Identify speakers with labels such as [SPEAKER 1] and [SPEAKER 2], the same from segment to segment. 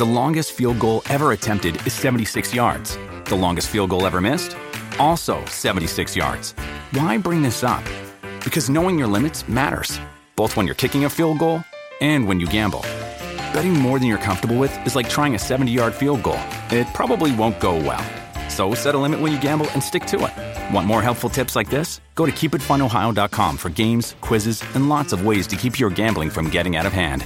[SPEAKER 1] The longest field goal ever attempted is 76 yards. The longest field goal ever missed? Also 76 yards. Why bring this up? Because knowing your limits matters, both when you're kicking a field goal and when you gamble. Betting more than you're comfortable with is like trying a 70-yard field goal. It probably won't go well. So set a limit when you gamble and stick to it. Want more helpful tips like this? Go to keepitfunohio.com for games, quizzes, and lots of ways to keep your gambling from getting out of hand.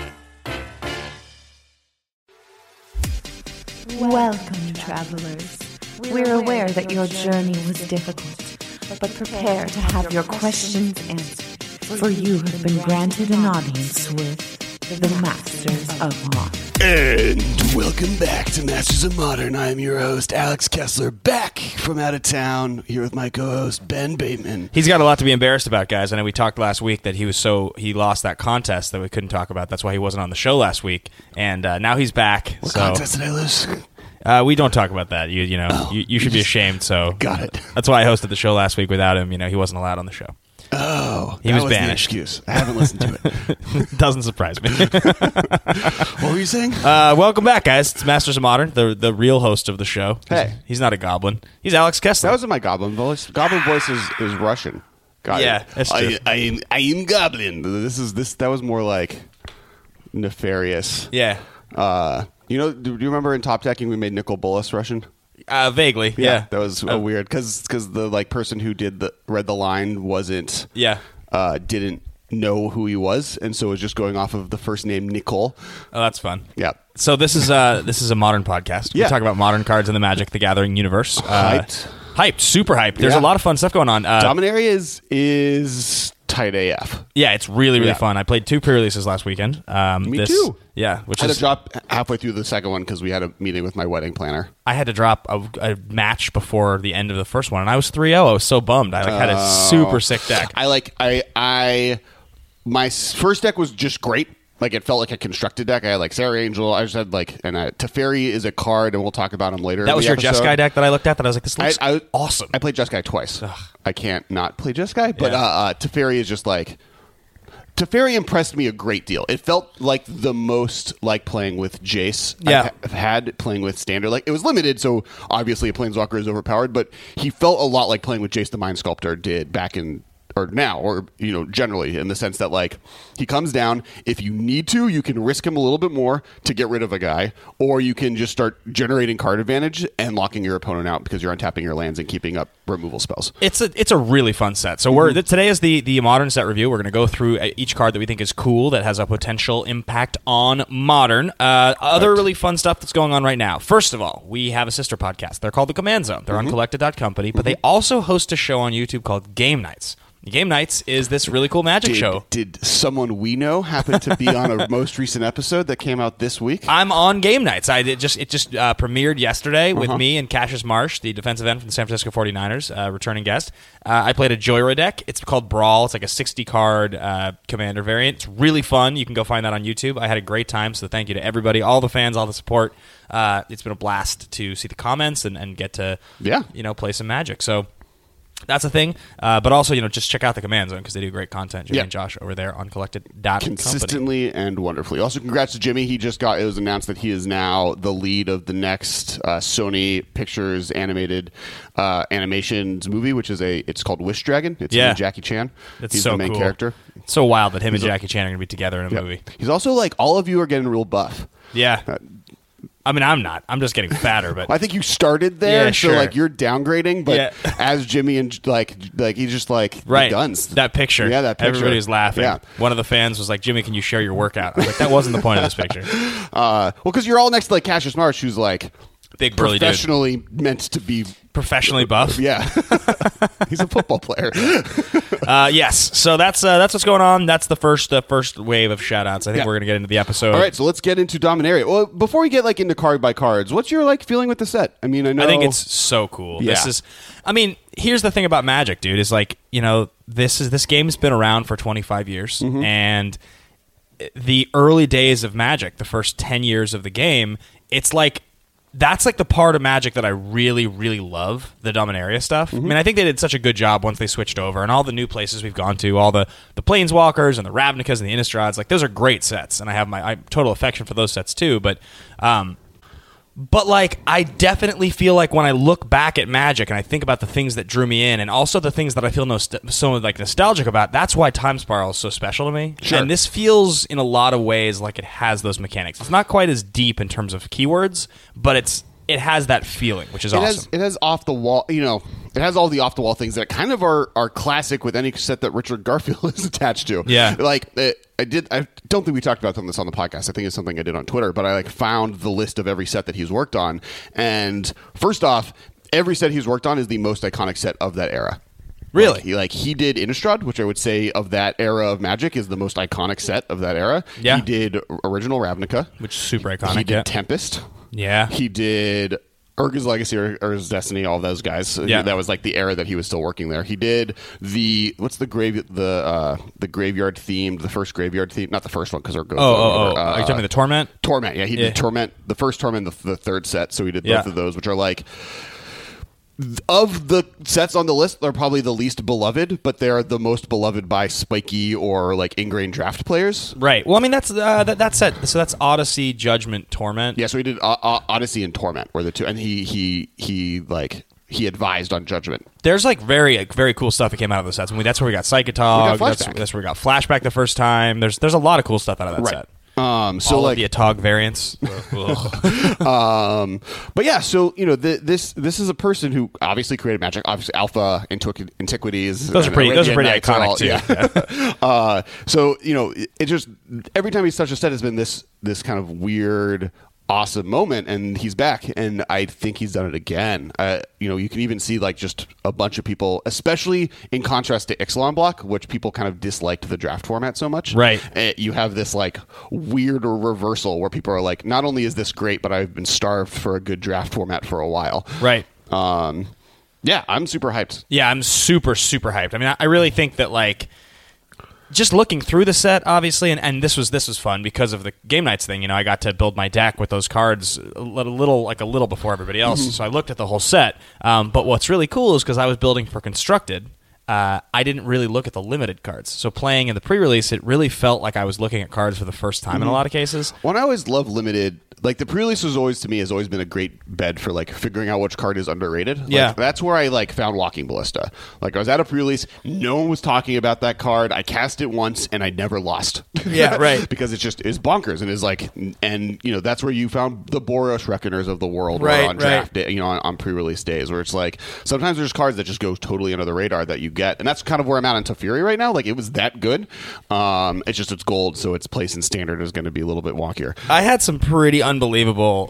[SPEAKER 2] Welcome, travelers. We're aware that your journey was difficult, but prepare to have your questions answered, for you have been granted an audience with the Masters of Modern.
[SPEAKER 3] And welcome back to Masters of Modern. I am your host, Alex Kessler, back from out of town, here with my co-host, Ben Bateman.
[SPEAKER 4] He's got a lot to be embarrassed about, guys. I know we talked last week that he lost that contest that we couldn't talk about. That's why he wasn't on the show last week. And now he's back.
[SPEAKER 3] What contest did I lose?
[SPEAKER 4] We don't talk about that. You should be ashamed. So
[SPEAKER 3] got it.
[SPEAKER 4] That's why I hosted the show last week without him. He wasn't allowed on the show.
[SPEAKER 3] Oh,
[SPEAKER 4] he was
[SPEAKER 3] the
[SPEAKER 4] banished.
[SPEAKER 3] Excuse. I haven't listened to it.
[SPEAKER 4] Doesn't surprise me.
[SPEAKER 3] What were you saying?
[SPEAKER 4] Welcome back, guys. It's Masters of Modern, the real host of the show.
[SPEAKER 3] Hey,
[SPEAKER 4] he's not a goblin. He's Alex Kessler.
[SPEAKER 3] That wasn't my goblin voice. Goblin voice is Russian. Got
[SPEAKER 4] yeah,
[SPEAKER 3] it.
[SPEAKER 4] That's true.
[SPEAKER 3] I am goblin. That was more like nefarious.
[SPEAKER 4] Yeah.
[SPEAKER 3] Do you remember in Top Decking we made Nicol Bolas Russian?
[SPEAKER 4] Vaguely, yeah.
[SPEAKER 3] That was weird because the person who read the line wasn't didn't know who he was, and so was just going off of the first name Nicole.
[SPEAKER 4] Oh, that's fun.
[SPEAKER 3] Yeah.
[SPEAKER 4] So this is a modern podcast. We talk about modern cards in the Magic the Gathering universe. Hyped, super hyped. There's a lot of fun stuff going on.
[SPEAKER 3] Dominaria is tight AF.
[SPEAKER 4] Yeah, it's really fun. I played 2 pre-releases last weekend.
[SPEAKER 3] Me too.
[SPEAKER 4] Yeah,
[SPEAKER 3] I had to drop halfway through the second one because we had a meeting with my wedding planner.
[SPEAKER 4] I had to drop a match before the end of the first one, and I was 3-0. I was so bummed. I had a super sick deck.
[SPEAKER 3] My first deck was just great. Like, it felt like a constructed deck. I had, Sarah Angel. I just had, Teferi is a card, and we'll talk about him later.
[SPEAKER 4] That was your Jeskai deck that I looked at, that I was like, this looks awesome.
[SPEAKER 3] I played Jeskai twice. Ugh. I can't not play Jeskai, but Teferi is just Teferi impressed me a great deal. It felt like the most like playing with Jace I've had playing with Standard. Like, it was limited, so obviously a Planeswalker is overpowered, but he felt a lot like playing with Jace the Mind Sculptor did back in... or now, or generally, in the sense that he comes down. If you need to, you can risk him a little bit more to get rid of a guy, or you can just start generating card advantage and locking your opponent out because you're untapping your lands and keeping up removal spells.
[SPEAKER 4] It's a really fun set. So today is the modern set review. We're going to go through each card that we think is cool that has a potential impact on modern. Other really fun stuff that's going on right now. First of all, we have a sister podcast. They're called the Command Zone. They're on Collected.company, but they also host a show on YouTube called Game Nights. Game Nights is this really cool Magic show.
[SPEAKER 3] Did someone we know happen to be on a most recent episode that came out this week?
[SPEAKER 4] I'm on Game Nights. It just premiered yesterday with me and Cassius Marsh, the defensive end from the San Francisco 49ers, returning guest. I played a Joyra deck. It's called Brawl. It's like a 60-card commander variant. It's really fun. You can go find that on YouTube. I had a great time, so thank you to everybody, all the fans, all the support. It's been a blast to see the comments and get to play some Magic. So... that's a thing, but also, just check out the Command Zone because they do great content. Jimmy and Josh over there on Collected.company.
[SPEAKER 3] Consistently and wonderfully. Also, congrats to Jimmy. It was announced that he is now the lead of the next Sony Pictures animated animations movie, which is it's called Wish Dragon. It's him and Jackie Chan. He's
[SPEAKER 4] so
[SPEAKER 3] the main
[SPEAKER 4] cool.
[SPEAKER 3] character.
[SPEAKER 4] It's so wild that him and Jackie Chan are going to be together in a movie.
[SPEAKER 3] He's also all of you are getting real buff.
[SPEAKER 4] Yeah. I mean, I'm not. I'm just getting fatter, but
[SPEAKER 3] I think you started there, so you're downgrading. But as Jimmy and he's just
[SPEAKER 4] right.
[SPEAKER 3] guns.
[SPEAKER 4] That picture,
[SPEAKER 3] that picture.
[SPEAKER 4] Everybody was laughing. Yeah. One of the fans was like, "Jimmy, can you share your workout?" I was like, "That wasn't the point of this picture."
[SPEAKER 3] Because you're all next to Cassius Marsh, who's
[SPEAKER 4] big burly
[SPEAKER 3] professionally
[SPEAKER 4] dude.
[SPEAKER 3] meant to be
[SPEAKER 4] professionally buff.
[SPEAKER 3] Yeah, he's a football player.
[SPEAKER 4] Yes, so that's what's going on. That's the first wave of shout-outs. I think we're going to get into the episode.
[SPEAKER 3] All right, so let's get into Dominaria. Well, before we get into card by cards, what's your feeling with the set? I mean, I think
[SPEAKER 4] it's so cool.
[SPEAKER 3] Yeah.
[SPEAKER 4] Here's the thing about Magic, dude. Is this game's been around for 25 years, and the early days of Magic, the first 10 years of the game, it's that's like the part of Magic that I really, really love, the Dominaria stuff. I mean, I think they did such a good job once they switched over, and all the new places we've gone to, all the Planeswalkers and the Ravnicas and the Innistrads, like those are great sets, and I have my total affection for those sets too. But like, I definitely feel like when I look back at Magic and I think about the things that drew me in, and also the things that I feel so like nostalgic about, that's why Time Spiral is so special to me.
[SPEAKER 3] Sure.
[SPEAKER 4] And this feels in a lot of ways like it has those mechanics. It's not quite as deep in terms of keywords, but it has that feeling, which is awesome.
[SPEAKER 3] It has off the wall, it has all the off the wall things that kind of are classic with any set that Richard Garfield is attached to.
[SPEAKER 4] Yeah.
[SPEAKER 3] Like I don't think we talked about this on the podcast. I think it's something I did on Twitter, but I found the list of every set that he's worked on. And first off, every set he's worked on is the most iconic set of that era.
[SPEAKER 4] Really?
[SPEAKER 3] He did Innistrad, which I would say of that era of Magic is the most iconic set of that era.
[SPEAKER 4] Yeah.
[SPEAKER 3] He did original Ravnica,
[SPEAKER 4] Which is super iconic.
[SPEAKER 3] He did Tempest.
[SPEAKER 4] Yeah.
[SPEAKER 3] He did Urga's Legacy or Urga's Destiny, all of those guys.
[SPEAKER 4] Yeah.
[SPEAKER 3] That was like the era that he was still working there. He did the graveyard themed, the first graveyard theme, not the first one because
[SPEAKER 4] Are you talking about the Torment?
[SPEAKER 3] Torment, yeah. He did Torment, the first Torment, the third set. So he did both of those, which are like, of the sets on the list, they're probably the least beloved, but they're the most beloved by spiky or like ingrained draft players.
[SPEAKER 4] Right. Well, I mean, that's that set. So that's Odyssey, Judgment, Torment.
[SPEAKER 3] Yeah. So he did Odyssey and Torment were the two, and he advised on Judgment.
[SPEAKER 4] There's like very, very cool stuff that came out of those sets. I mean, that's where we got Psychotog. That's where we got Flashback the first time. There's a lot of cool stuff out of that set.
[SPEAKER 3] So
[SPEAKER 4] all
[SPEAKER 3] like
[SPEAKER 4] of the Atog variants.
[SPEAKER 3] But yeah, so this is a person who obviously created Magic. Obviously, Alpha, Antiquities.
[SPEAKER 4] Those are pretty iconic too.
[SPEAKER 3] Yeah. So it just every time he's touched a set has been this kind of weird, awesome moment, and he's back, and I think he's done it again. You can even see like just a bunch of people, especially in contrast to Ixalan Block, which people kind of disliked the draft format so much.
[SPEAKER 4] Right.
[SPEAKER 3] You have this like weird reversal where people are like, not only is this great, but I've been starved for a good draft format for a while.
[SPEAKER 4] Right.
[SPEAKER 3] Yeah, I'm super hyped.
[SPEAKER 4] Yeah, I'm super, super hyped. I mean, I really think that like, just looking through the set, obviously, and this was fun because of the game nights thing. I got to build my deck with those cards a little before everybody else.
[SPEAKER 3] Mm-hmm.
[SPEAKER 4] So I looked at the whole set. But what's really cool is because I was building for Constructed, I didn't really look at the limited cards. So playing in the pre-release, it really felt like I was looking at cards for the first time in a lot of cases.
[SPEAKER 3] Well, I always love limited. Like the pre-release has always been a great bed for like figuring out which card is underrated.
[SPEAKER 4] Yeah,
[SPEAKER 3] that's where I like found Walking Ballista. Like I was at a pre-release, no one was talking about that card. I cast it once and I never lost.
[SPEAKER 4] Yeah, right.
[SPEAKER 3] Because it just is bonkers and is like, and that's where you found the Boros Reckoners of the world,
[SPEAKER 4] right,
[SPEAKER 3] on draft day, on pre-release days, where it's like sometimes there's cards that just go totally under the radar that you get, and that's kind of where I'm at on Teferi right now. Like it was that good. It's gold, so its place in standard is going to be a little bit wonkier.
[SPEAKER 4] I had some pretty unbelievable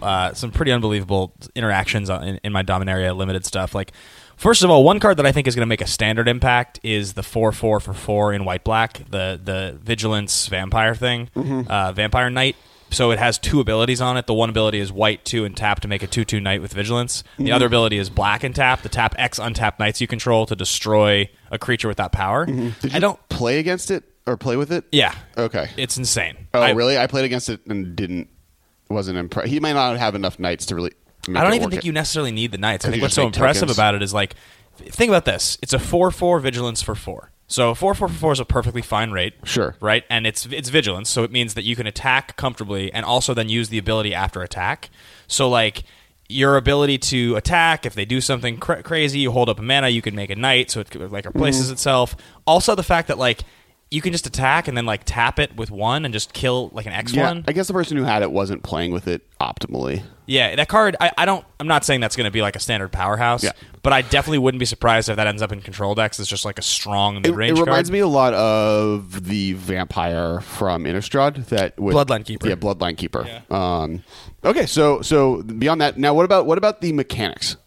[SPEAKER 4] interactions in my Dominaria limited stuff. Like, first of all, one card that I think is going to make a standard impact is the 4/4 for 4 in white-black, the Vigilance Vampire thing, Vampire Knight. So it has two abilities on it. The one ability is white 2 and tap to make a 2/2 Knight with Vigilance. The other ability is black and tap to tap X untapped Knights you control to destroy a creature with that power.
[SPEAKER 3] Did you play against it or play with it?
[SPEAKER 4] Yeah.
[SPEAKER 3] Okay.
[SPEAKER 4] It's insane.
[SPEAKER 3] Oh, really? I played against it and wasn't impressed. He might not have enough Knights to really make
[SPEAKER 4] I don't
[SPEAKER 3] it
[SPEAKER 4] even
[SPEAKER 3] work
[SPEAKER 4] think you necessarily need the Knights. I think
[SPEAKER 3] you
[SPEAKER 4] what's
[SPEAKER 3] just
[SPEAKER 4] so
[SPEAKER 3] make
[SPEAKER 4] impressive
[SPEAKER 3] tokens.
[SPEAKER 4] about it is like, think about this. It's a 4/4 Vigilance for 4. So 4/4 for 4 is a perfectly fine rate.
[SPEAKER 3] Sure.
[SPEAKER 4] Right? And it's Vigilance, so it means that you can attack comfortably and also then use the ability after attack. So like your ability to attack, if they do something crazy, you hold up a mana, you can make a Knight, so it like replaces itself. Also the fact that like you can just attack and then like tap it with 1 and just kill like an X1.
[SPEAKER 3] Yeah, I guess the person who had it wasn't playing with it optimally.
[SPEAKER 4] Yeah, that card, I'm not saying that's going to be like a standard powerhouse, but I definitely wouldn't be surprised if that ends up in control decks as just like a strong mid-range card.
[SPEAKER 3] It reminds me a lot of the Vampire from Innistrad.
[SPEAKER 4] Bloodline Keeper.
[SPEAKER 3] Yeah, Bloodline Keeper.
[SPEAKER 4] Yeah.
[SPEAKER 3] Okay, so beyond that, now what about the mechanics?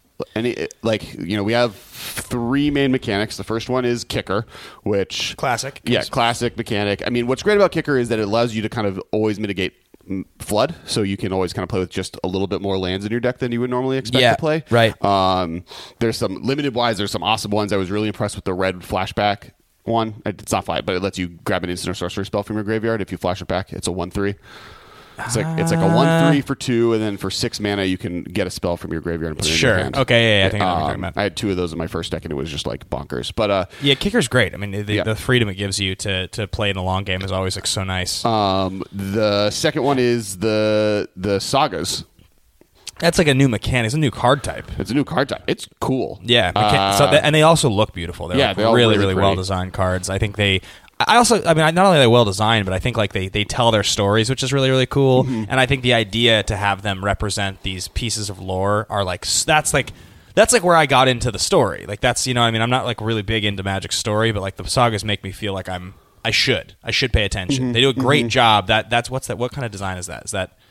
[SPEAKER 3] We have 3 main mechanics. The first one is Kicker, which
[SPEAKER 4] classic.
[SPEAKER 3] Yeah, classic mechanic. I mean, what's great about Kicker is that it allows you to kind of always mitigate flood, so you can always kind of play with just a little bit more lands in your deck than you would normally expect to play.
[SPEAKER 4] Right.
[SPEAKER 3] There's some limited wise. There's some awesome ones. I was really impressed with the red flashback one. It's not fly, but it lets you grab an instant or sorcery spell from your graveyard. If you flash it back, it's a 1/3. It's like a 1/3 for 2, and then for 6 mana you can get a spell from your graveyard and put it in your hand.
[SPEAKER 4] Okay, yeah, I think I know what you're talking about.
[SPEAKER 3] I had 2 of those in my first deck, and it was just like bonkers. But
[SPEAKER 4] yeah, Kicker's great. I mean, the freedom it gives you to play in the long game is always like so nice.
[SPEAKER 3] The second one is the Sagas.
[SPEAKER 4] That's like a new mechanic. It's a new card type.
[SPEAKER 3] It's a new card type. It's cool.
[SPEAKER 4] Yeah, and they also look beautiful. They're like
[SPEAKER 3] they're
[SPEAKER 4] really well designed cards. I think not only are they well designed, but I think like they tell their stories, which is really, really cool. Mm-hmm. And I think the idea to have them represent these pieces of lore are like that's like where I got into the story. Like that's, you know, I mean, I'm not like really big into Magic's story, but like the Sagas make me feel like I should pay attention. Mm-hmm. They do a great job. That's what kind of design is that? Is that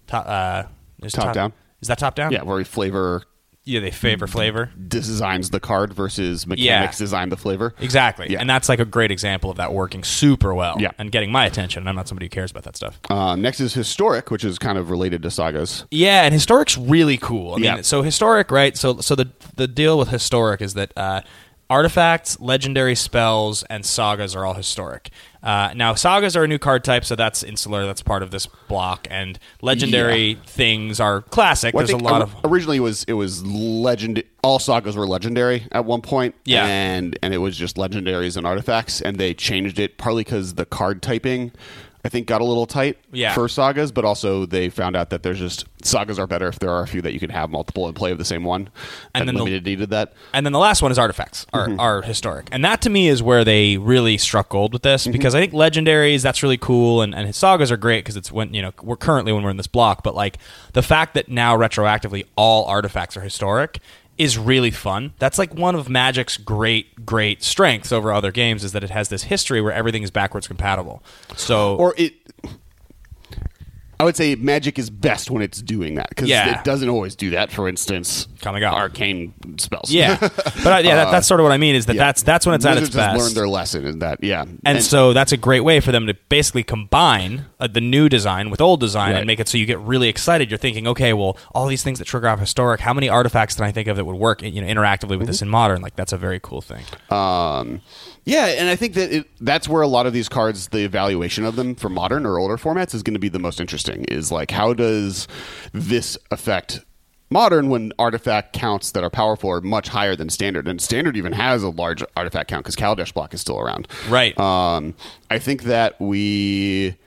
[SPEAKER 4] top
[SPEAKER 3] down?
[SPEAKER 4] Is that top down?
[SPEAKER 3] Yeah, where we flavor.
[SPEAKER 4] Yeah, they favor flavor.
[SPEAKER 3] Designs the card versus mechanics design the flavor.
[SPEAKER 4] Exactly.
[SPEAKER 3] Yeah.
[SPEAKER 4] And that's like a great example of that working super well
[SPEAKER 3] yeah.
[SPEAKER 4] and getting my attention. And I'm not somebody who cares about that stuff.
[SPEAKER 3] Next is Historic, which is kind of related to Sagas.
[SPEAKER 4] Yeah, and Historic's really cool. I mean, so Historic, right? So the deal with Historic is that artifacts, legendary spells, and Sagas are all Historic. Now, Sagas are a new card type, so that's insular. That's part of this block. And legendary things are classic.
[SPEAKER 3] Well,
[SPEAKER 4] there's a lot of
[SPEAKER 3] originally it was legend. All Sagas were legendary at one point.
[SPEAKER 4] Yeah,
[SPEAKER 3] and it was just legendaries and artifacts, and they changed it partly because the card typing, I think, got a little tight for Sagas, but also they found out that there's just Sagas are better if there are a few that you can have multiple and play of the same one. And then Limited needed that.
[SPEAKER 4] And then the last one is artifacts are Historic, and that to me is where they really struck gold with this because I think legendaries, that's really cool, and Sagas are great because it's when we're in this block, but like the fact that now retroactively all artifacts are Historic is really fun. That's like one of Magic's great strengths over other games is that it has this history where everything is backwards compatible. So,
[SPEAKER 3] I would say Magic is best when it's doing that because it doesn't always do that. For instance, arcane spells.
[SPEAKER 4] Yeah, but that's sort of what I mean. Is that that's when it's
[SPEAKER 3] Wizards
[SPEAKER 4] at its best.
[SPEAKER 3] Just learned their lesson in that. Yeah,
[SPEAKER 4] and so that's a great way for them to basically combine the new design with old design and make it so you get really excited. You're thinking, okay, well, all these things that trigger off Historic. How many artifacts can I think of that would work, interactively with this in Modern? Like that's a very cool thing.
[SPEAKER 3] Yeah, and I think that that's where a lot of these cards, the evaluation of them for Modern or older formats is going to be the most interesting, is like how does this affect Modern when artifact counts that are powerful are much higher than Standard, and Standard even has a large artifact count because Kaladesh block is still around.
[SPEAKER 4] Right.
[SPEAKER 3] I think that we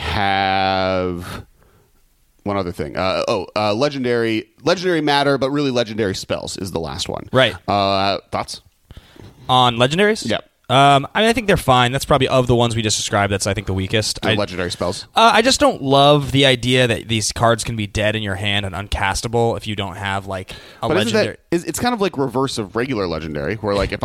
[SPEAKER 3] have one other thing. Legendary matter, but really legendary spells is the last one.
[SPEAKER 4] Right.
[SPEAKER 3] Thoughts?
[SPEAKER 4] On legendaries?
[SPEAKER 3] Yeah.
[SPEAKER 4] I think they're fine. That's probably of the ones we just described. That's I think the weakest.
[SPEAKER 3] Legendary spells.
[SPEAKER 4] I just don't love the idea that these cards can be dead in your hand and uncastable if you don't have like a legendary.
[SPEAKER 3] It's kind of like reverse of regular legendary, where like if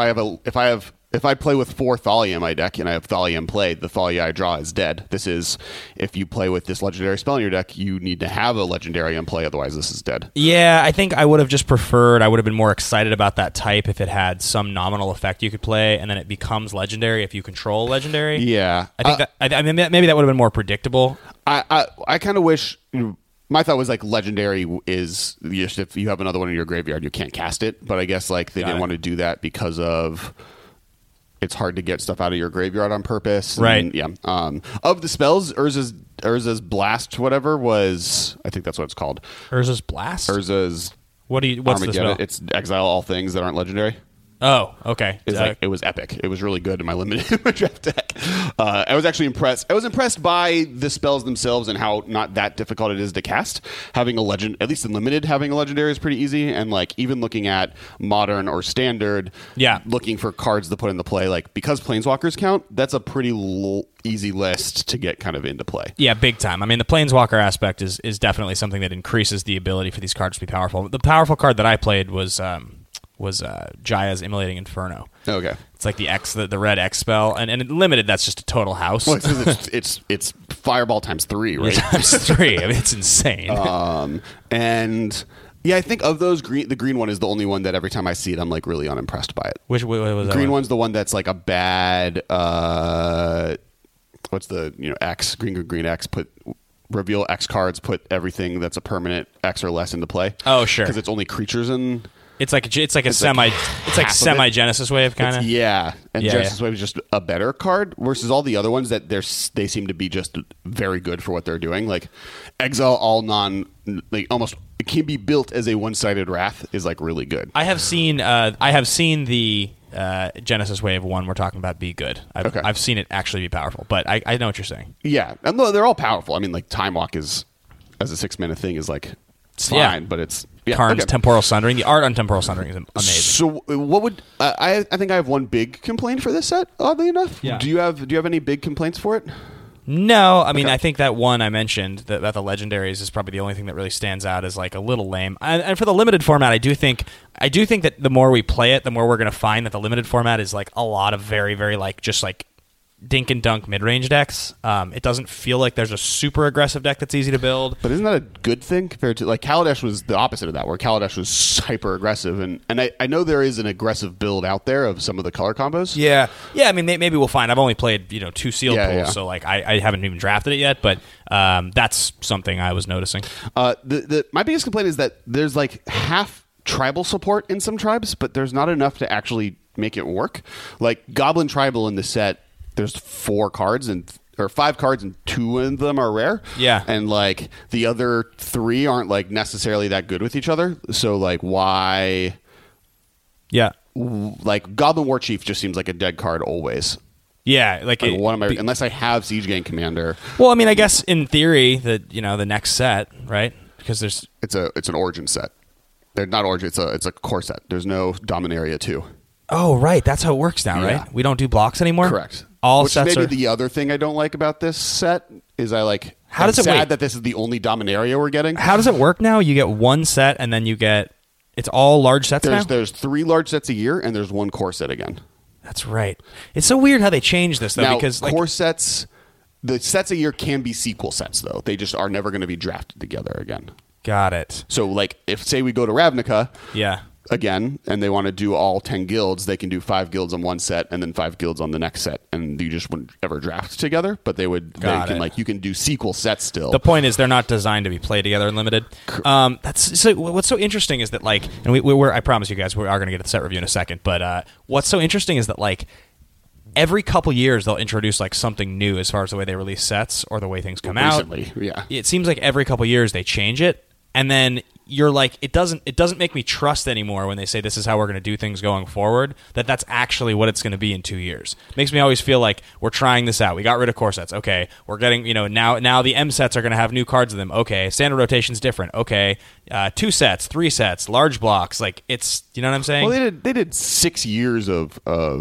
[SPEAKER 3] I play with 4 Thalia in my deck and I have Thalia in play, the Thalia I draw is dead. This is, if you play with this legendary spell in your deck, you need to have a legendary in play, otherwise this is dead.
[SPEAKER 4] Yeah, I think I would have just preferred, I would have been more excited about that type if it had some nominal effect you could play, and then it becomes legendary if you control legendary.
[SPEAKER 3] Yeah.
[SPEAKER 4] I think maybe that would have been more predictable.
[SPEAKER 3] I kind of wish... My thought was like legendary is just if you have another one in your graveyard, you can't cast it. But I guess like they didn't want to do that because of... It's hard to get stuff out of your graveyard on purpose.
[SPEAKER 4] Right.
[SPEAKER 3] And, yeah. Of the spells, Urza's Blast, whatever, was... I think that's what it's called.
[SPEAKER 4] Urza's Blast?
[SPEAKER 3] Urza's...
[SPEAKER 4] What's the spell?
[SPEAKER 3] It's exile all things that aren't legendary.
[SPEAKER 4] Oh, okay.
[SPEAKER 3] It was epic. It was really good in my limited draft deck. I was actually impressed. I was impressed by the spells themselves and how not that difficult it is to cast. Having a legend, at least in limited, having a legendary is pretty easy. And like even looking at Modern or Standard, looking for cards to put into play, like because Planeswalkers count, that's a pretty easy list to get kind of into play.
[SPEAKER 4] Yeah, big time. I mean, the Planeswalker aspect is definitely something that increases the ability for these cards to be powerful. The powerful card that I played was Jaya's Immolating Inferno.
[SPEAKER 3] Okay.
[SPEAKER 4] It's like the red X spell, and in limited, that's just a total house.
[SPEAKER 3] Well, it's Fireball times 3, right?
[SPEAKER 4] Times 3. I mean, it's insane.
[SPEAKER 3] And yeah, I think of those, the green one is the only one that every time I see it, I'm like really unimpressed by it.
[SPEAKER 4] What was that?
[SPEAKER 3] Green
[SPEAKER 4] one?
[SPEAKER 3] One's the one that's like a bad. What's the X green X reveal X cards, put everything that's a permanent X or less into play.
[SPEAKER 4] Oh, sure.
[SPEAKER 3] Because it's only creatures in.
[SPEAKER 4] It's like
[SPEAKER 3] half of
[SPEAKER 4] Genesis Wave kind of.
[SPEAKER 3] Yeah, and
[SPEAKER 4] Yeah,
[SPEAKER 3] Genesis Wave is just a better card versus all the other ones that they seem to be just very good for what they're doing. Like Exile, all almost it can be built as a one-sided Wrath is like really good.
[SPEAKER 4] I have seen the Genesis Wave one we're talking about be good. I've seen it actually be powerful, but I know what you're saying.
[SPEAKER 3] Yeah, and they're all powerful. I mean, like Time Walk is as a 6-mana thing is like it's fine, but it's
[SPEAKER 4] Karn's Temporal Sundering. The art on Temporal Sundering is amazing.
[SPEAKER 3] So, what would I think I have one big complaint for this set? Oddly enough,
[SPEAKER 4] yeah.
[SPEAKER 3] Do you have any big complaints for it?
[SPEAKER 4] No, I mean I think that one I mentioned about the legendaries is probably the only thing that really stands out as like a little lame. And for the limited format, I do think that the more we play it, the more we're going to find that the limited format is like a lot of very, very like just like dink and dunk mid-range decks. It doesn't feel like there's a super aggressive deck that's easy to build.
[SPEAKER 3] But isn't that a good thing compared to like Kaladesh was the opposite of that, where Kaladesh was hyper aggressive, and I know there is an aggressive build out there of some of the color combos.
[SPEAKER 4] Yeah. I mean, maybe we'll find. I've only played 2 sealed pools, so like I haven't even drafted it yet. But that's something I was noticing.
[SPEAKER 3] My biggest complaint is that there's like half tribal support in some tribes, but there's not enough to actually make it work. Like Goblin Tribal in the set. There's 4 cards or 5 cards and 2 of them are rare.
[SPEAKER 4] Yeah.
[SPEAKER 3] And like the other 3 aren't like necessarily that good with each other. So like why?
[SPEAKER 4] Yeah.
[SPEAKER 3] Like Goblin War Chief just seems like a dead card always.
[SPEAKER 4] Yeah,
[SPEAKER 3] unless I have Siege Gang Commander.
[SPEAKER 4] Well, I mean, I guess in theory the next set, right? Because
[SPEAKER 3] it's an Origin set. They're not Origin. It's a core set. There's no Dominaria 2.
[SPEAKER 4] Oh, right. That's how it works now,
[SPEAKER 3] Yeah.
[SPEAKER 4] right? We don't do blocks anymore.
[SPEAKER 3] Correct.
[SPEAKER 4] Which
[SPEAKER 3] is maybe the other thing I don't like about this set is I'm sad that this is the only Dominaria we're getting.
[SPEAKER 4] How does it work now? You get one set and then you get it's all large sets now?
[SPEAKER 3] There's 3 large sets a year and there's 1 core set again.
[SPEAKER 4] That's right. It's so weird how they changed this though
[SPEAKER 3] now,
[SPEAKER 4] because
[SPEAKER 3] core sets, the sets a year can be sequel sets though. They just are never going to be drafted together again.
[SPEAKER 4] Got it.
[SPEAKER 3] So like if say we go to Ravnica,
[SPEAKER 4] yeah.
[SPEAKER 3] Again, and they want to do all 10 guilds, they can do 5 guilds on one set and then 5 guilds on the next set, and you just wouldn't ever draft together. But you can do sequel sets still.
[SPEAKER 4] The point is they're not designed to be played together and limited. That's so. What's so interesting is that like, and we're I promise you guys we are going to get a set review in a second. But what's so interesting is that like every couple years they'll introduce like something new as far as the way they release sets or the way things come out.
[SPEAKER 3] Yeah.
[SPEAKER 4] It seems like every couple years they change it, and then you're like, it doesn't make me trust anymore when they say this is how we're going to do things going forward, that's actually what it's going to be in 2 years. Makes me always feel like we're trying this out. We got rid of core sets. Okay. We're getting, now the M sets are going to have new cards in them. Okay. Standard rotation's different. Okay. 2 sets, 3 sets, large blocks. Like it's, you know what I'm saying?
[SPEAKER 3] Well, they did 6 years of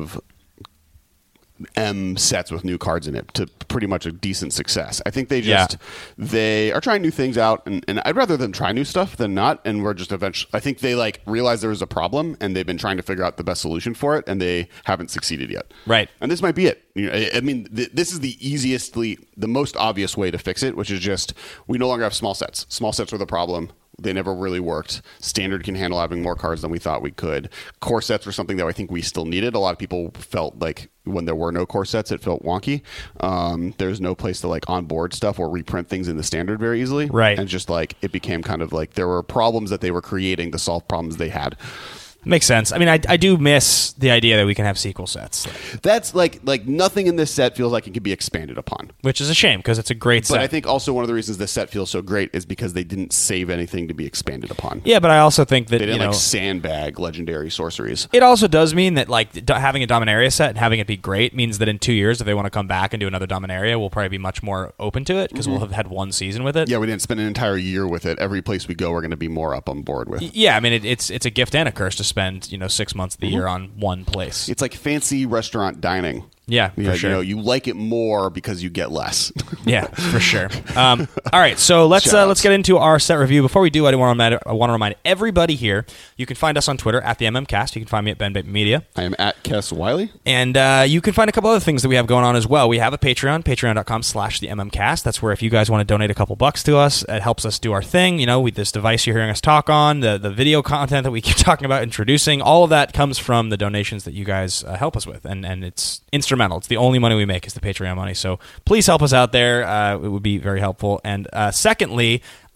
[SPEAKER 3] M sets with new cards in it to pretty much a decent success. I think they are trying new things out, and I'd rather them try new stuff than not. And we're just eventually, I think they like realized there was a problem, and they've been trying to figure out the best solution for it, and they haven't succeeded yet.
[SPEAKER 4] Right.
[SPEAKER 3] And this might be it. I mean, this is the most obvious way to fix it, which is just we no longer have small sets. Small sets were the problem. They never really worked. Standard can handle having more cards than we thought we could. Core sets were something that I think we still needed. A lot of people felt like when there were no core sets, it felt wonky. There's no place to like onboard stuff or reprint things in the standard very easily.
[SPEAKER 4] Right.
[SPEAKER 3] And just like it became kind of like there were problems that they were creating to solve problems they had.
[SPEAKER 4] Makes sense. I mean, I do miss the idea that we can have sequel sets.
[SPEAKER 3] That's like nothing in this set feels like it can be expanded upon.
[SPEAKER 4] Which is a shame because it's a great set.
[SPEAKER 3] But I think also one of the reasons this set feels so great is because they didn't save anything to be expanded upon.
[SPEAKER 4] Yeah, but I also think that
[SPEAKER 3] they didn't sandbag legendary sorceries.
[SPEAKER 4] It also does mean that like having a Dominaria set and having it be great means that in 2 years, if they want to come back and do another Dominaria, we'll probably be much more open to it because we'll have had one season with it.
[SPEAKER 3] Yeah, we didn't spend an entire year with it. Every place we go, we're going to be more up on board with.
[SPEAKER 4] Yeah, I mean, it's a gift and a curse to spend 6 months of the year on one place.
[SPEAKER 3] It's like fancy restaurant dining.
[SPEAKER 4] Yeah, for sure.
[SPEAKER 3] You like it more because you get less.
[SPEAKER 4] Yeah, for sure. All right, so let's get into our set review. Before we do, I want to remind everybody here, you can find us on Twitter at the MMCast. You can find me at Ben Bateman Media.
[SPEAKER 3] I am at Kess Wiley.
[SPEAKER 4] And you can find a couple other things that we have going on as well. We have a Patreon, patreon.com/the That's where if you guys want to donate a couple bucks to us, it helps us do our thing. This device you're hearing us talk on, the video content that we keep talking about, introducing, all of that comes from the donations that you guys help us with. And it's instrumental. It's the only money we make is the Patreon money. So please help us out there. It would be very helpful. And secondly,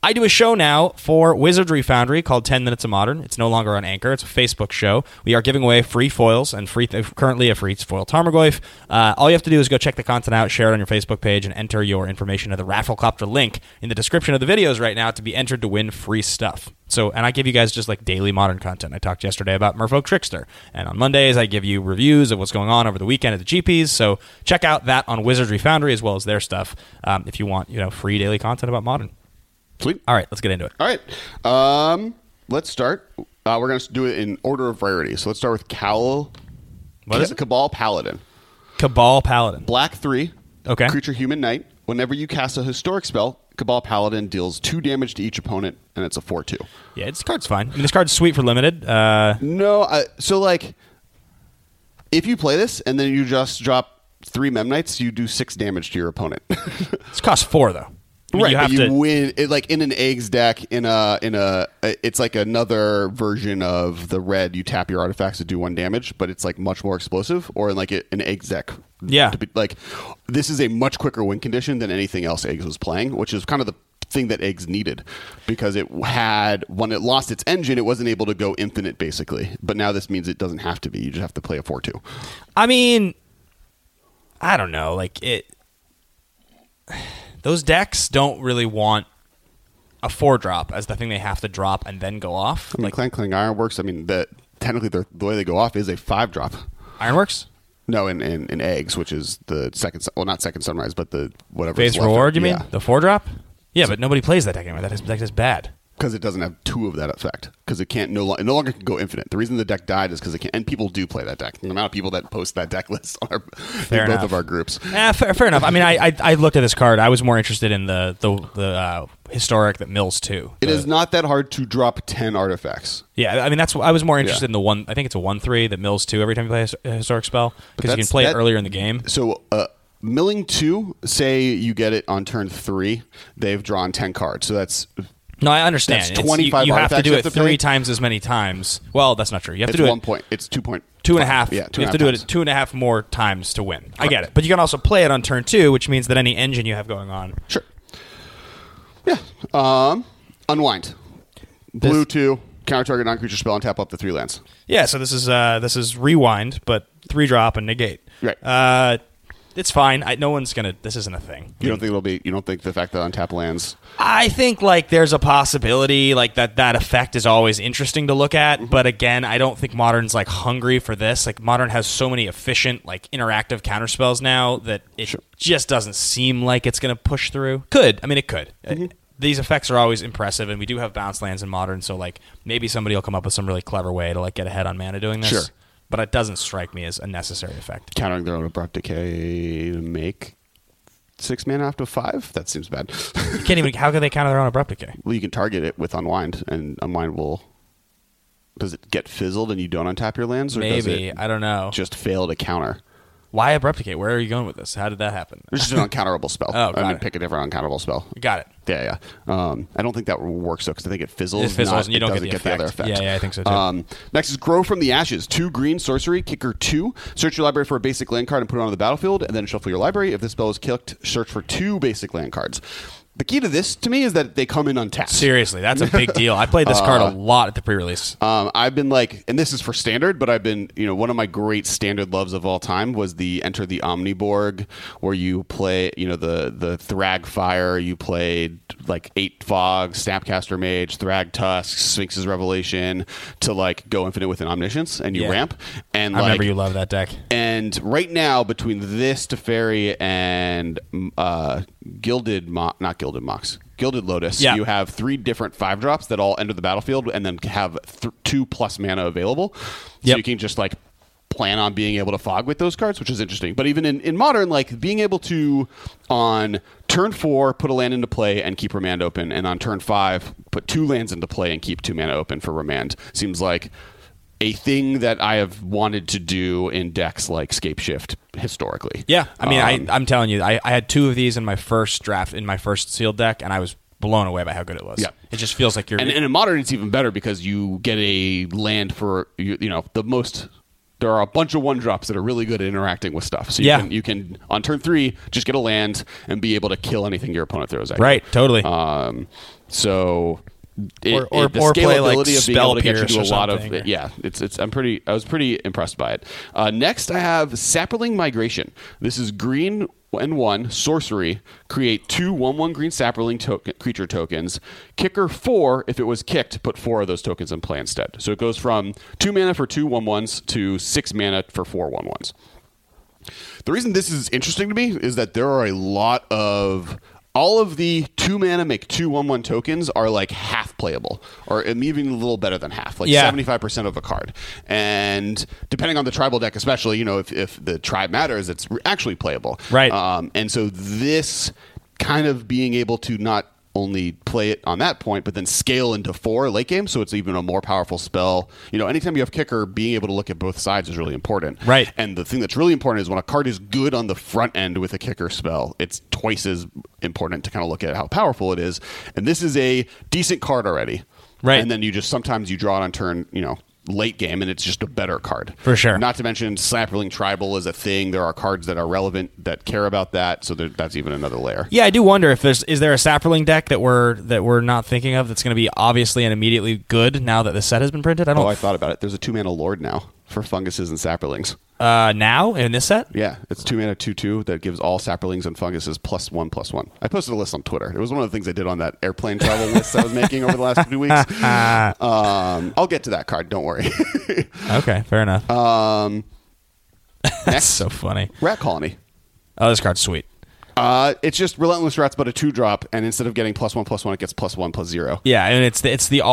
[SPEAKER 4] I do a show now for Wizardry Foundry called 10 Minutes of Modern. It's no longer on Anchor. It's a Facebook show. We are giving away free foils and currently a free foil Tarmogoyf. All you have to do is go check the content out, share it on your Facebook page, and enter your information to the Rafflecopter link in the description of the videos right now to be entered to win free stuff. So, and I give you guys just like daily Modern content. I talked yesterday about Merfolk Trickster. And on Mondays, I give you reviews of what's going on over the weekend at the GPs. So check out that on Wizardry Foundry as well as their stuff if you want free daily content about Modern.
[SPEAKER 3] Sweet.
[SPEAKER 4] All right, let's get into it.
[SPEAKER 3] All right. Let's start. We're going to do it in order of rarity. So let's start with Cabal Paladin.
[SPEAKER 4] Cabal Paladin.
[SPEAKER 3] Black 3.
[SPEAKER 4] Okay.
[SPEAKER 3] Creature Human Knight. Whenever you cast a historic spell, Cabal Paladin deals 2 damage to each opponent, and it's a 4/2.
[SPEAKER 4] Yeah, this card's fine. I mean, this card's sweet for limited.
[SPEAKER 3] So like, if you play this and then you just drop 3 Mem Knights, you do 6 damage to your opponent.
[SPEAKER 4] This costs 4 though. I mean,
[SPEAKER 3] right, you win it, like in an eggs deck. It's like another version of the red. You tap your artifacts to do 1 damage, but it's like much more explosive. Or in like an eggs deck.
[SPEAKER 4] Yeah,
[SPEAKER 3] this is a much quicker win condition than anything else eggs was playing, which is kind of the thing that eggs needed, because when it lost its engine, it wasn't able to go infinite basically. But now this means it doesn't have to be. You just have to play a 4/2.
[SPEAKER 4] I mean, I don't know, like it. Those decks don't really want a 4-drop as the thing they have to drop and then go off.
[SPEAKER 3] I mean, Clang Ironworks, I mean, technically the way they go off is a 5-drop.
[SPEAKER 4] Ironworks?
[SPEAKER 3] No, in eggs, which is the second, well, not second sunrise, but the whatever.
[SPEAKER 4] Phase Reward, you mean? The 4-drop? Yeah, but nobody plays that deck anymore. That deck is bad.
[SPEAKER 3] Because it doesn't have 2 of that effect. Because it can't it no longer can go infinite. The reason the deck died is because it can't. And people do play that deck. The amount of people that post that deck list on both of our groups.
[SPEAKER 4] Fair enough. I mean, I looked at this card. I was more interested in the historic that mills 2.
[SPEAKER 3] It is not that hard to drop 10 artifacts.
[SPEAKER 4] Yeah, I mean I was more interested in the one. I think it's a 1/3 that mills 2 every time you play a historic spell, because you can play it earlier in the game.
[SPEAKER 3] So milling 2, say you get it on turn 3, they've drawn 10 cards. So that's.
[SPEAKER 4] No, I understand.
[SPEAKER 3] That's 25
[SPEAKER 4] you have to do it 3
[SPEAKER 3] play.
[SPEAKER 4] times as many times. Well, that's not true. You have to do
[SPEAKER 3] 1 point. It's 2 point.
[SPEAKER 4] 2.5.
[SPEAKER 3] Yeah,
[SPEAKER 4] you have to do it 2.5 more times to win. Correct. I get it. But you can also play it on turn 2, which means that any engine you have going on.
[SPEAKER 3] Sure. Yeah. Unwind. Blue 2. Counter target non-creature spell and tap up to 3 lands.
[SPEAKER 4] Yeah, so this is rewind, but 3-drop and negate.
[SPEAKER 3] Right.
[SPEAKER 4] It's fine. No one's gonna. This isn't a thing.
[SPEAKER 3] You don't think it'll be? You don't think the fact that untap lands?
[SPEAKER 4] I think like there's a possibility like that effect is always interesting to look at. Mm-hmm. But again, I don't think Modern's like hungry for this. Like Modern has so many efficient like interactive counterspells now that it just doesn't seem like it's gonna push through. Could. I mean, it could. Mm-hmm. These effects are always impressive, and we do have bounce lands in Modern. So like maybe somebody will come up with some really clever way to like get ahead on mana doing this.
[SPEAKER 3] Sure.
[SPEAKER 4] But it doesn't strike me as a necessary effect.
[SPEAKER 3] Countering their own abrupt decay to make 6 mana after 5? That seems bad.
[SPEAKER 4] You can't even. How can they counter their own abrupt decay?
[SPEAKER 3] Well, you can target it with Unwind, and Unwind will. Does it get fizzled and you don't untap your lands, or
[SPEAKER 4] maybe
[SPEAKER 3] does it
[SPEAKER 4] I don't know.
[SPEAKER 3] Just fail to counter?
[SPEAKER 4] Why abrupt decay? Where are you going with this? How did that happen?
[SPEAKER 3] It's just an uncounterable spell.
[SPEAKER 4] Oh, got it.
[SPEAKER 3] Pick a different uncounterable spell.
[SPEAKER 4] Got it.
[SPEAKER 3] Yeah. I don't think that works though, because I think it fizzles.
[SPEAKER 4] It fizzles, and you don't
[SPEAKER 3] get the other effect.
[SPEAKER 4] Yeah, I think so too.
[SPEAKER 3] Next is Grow from the Ashes. 2 green sorcery, kicker 2. Search your library for a basic land card and put it onto the battlefield, and then shuffle your library. If this spell is kicked, search for 2 basic land cards. The key to this, to me, is that they come in untapped.
[SPEAKER 4] Seriously, that's a big deal. I played this card a lot at the pre-release.
[SPEAKER 3] I've been like, and this is for standard, but I've been, one of my great standard loves of all time was the Enter the Omniborg, where you play, the Thrag Fire. You played like 8 Fog, Snapcaster Mage, Thrag Tusk, Sphinx's Revelation to like go infinite with an Omniscience, and you ramp. And
[SPEAKER 4] I remember you love that deck.
[SPEAKER 3] And right now, between this Teferi and Gilded Lotus, you have 3 different 5-drops that all enter the battlefield and then have 2+ mana available. So you can just like plan on being able to fog with those cards, which is interesting. But even in Modern, like being able to on turn 4 put a land into play and keep Remand open, and on turn 5 put 2 lands into play and keep 2 mana open for Remand seems like a thing that I have wanted to do in decks like Scapeshift historically.
[SPEAKER 4] Yeah, I mean, I'm telling you, I had 2 of these in my first draft, in my first sealed deck, and I was blown away by how good it was.
[SPEAKER 3] Yeah.
[SPEAKER 4] It just feels like you're...
[SPEAKER 3] And in Modern, it's even better because you get a land for, the most... There are a bunch of 1-drops that are really good at interacting with stuff. So you can, on turn 3, just get a land and be able to kill anything your opponent throws at you.
[SPEAKER 4] Right, totally.
[SPEAKER 3] So the
[SPEAKER 4] Or
[SPEAKER 3] scalability
[SPEAKER 4] play, like,
[SPEAKER 3] of being
[SPEAKER 4] Spell
[SPEAKER 3] able to get you
[SPEAKER 4] Pierce
[SPEAKER 3] to
[SPEAKER 4] or
[SPEAKER 3] a lot of
[SPEAKER 4] something.
[SPEAKER 3] yeah. I was pretty impressed by it. Next, I have Saproling Migration. This is green and 1 sorcery. Create 2 1/1 green Saproling creature tokens. Kicker 4. If it was kicked, put 4 of those tokens in play instead. So it goes from 2 mana for 2 1/1s to 6 mana for 4 1/1s. The reason this is interesting to me is that there are a lot of all of the 2 mana make 2 1/1 tokens are like half playable, or even a little better than half, like 75% of a card. And depending on the tribal deck, especially, if the tribe matters, it's actually playable.
[SPEAKER 4] Right.
[SPEAKER 3] And so this kind of being able to not only play it on that point, but then scale into 4 late game, so it's even a more powerful spell. Anytime you have kicker, being able to look at both sides is really important.
[SPEAKER 4] Right.
[SPEAKER 3] And the thing that's really important is when a card is good on the front end with a kicker spell, it's twice as important to kind of look at how powerful it is. And this is a decent card already.
[SPEAKER 4] Right.
[SPEAKER 3] And then sometimes you draw it on turn, late game, and it's just a better card.
[SPEAKER 4] For sure.
[SPEAKER 3] Not to mention Saproling Tribal is a thing. There are cards that are relevant that care about that, so that's even another layer.
[SPEAKER 4] Yeah, I do wonder if is there a Saproling deck that we're not thinking of that's going to be obviously and immediately good now that the set has been printed?
[SPEAKER 3] I thought about it. There's a 2-mana Lord now for funguses and Saprolings.
[SPEAKER 4] Now in this set?
[SPEAKER 3] Yeah, it's 2 mana 2/2 that gives all Saprolings and funguses +1/+1. I posted a list on Twitter. It was one of the things I did on that airplane travel list I was making over the last few weeks. I'll get to that card. Don't worry.
[SPEAKER 4] Okay, fair enough.
[SPEAKER 3] Next,
[SPEAKER 4] That's so funny.
[SPEAKER 3] Rat Colony.
[SPEAKER 4] Oh, this card's sweet.
[SPEAKER 3] It's just Relentless Rats, but a 2-drop, and instead of getting +1/+1, it gets +1/+0.
[SPEAKER 4] Yeah, and it's the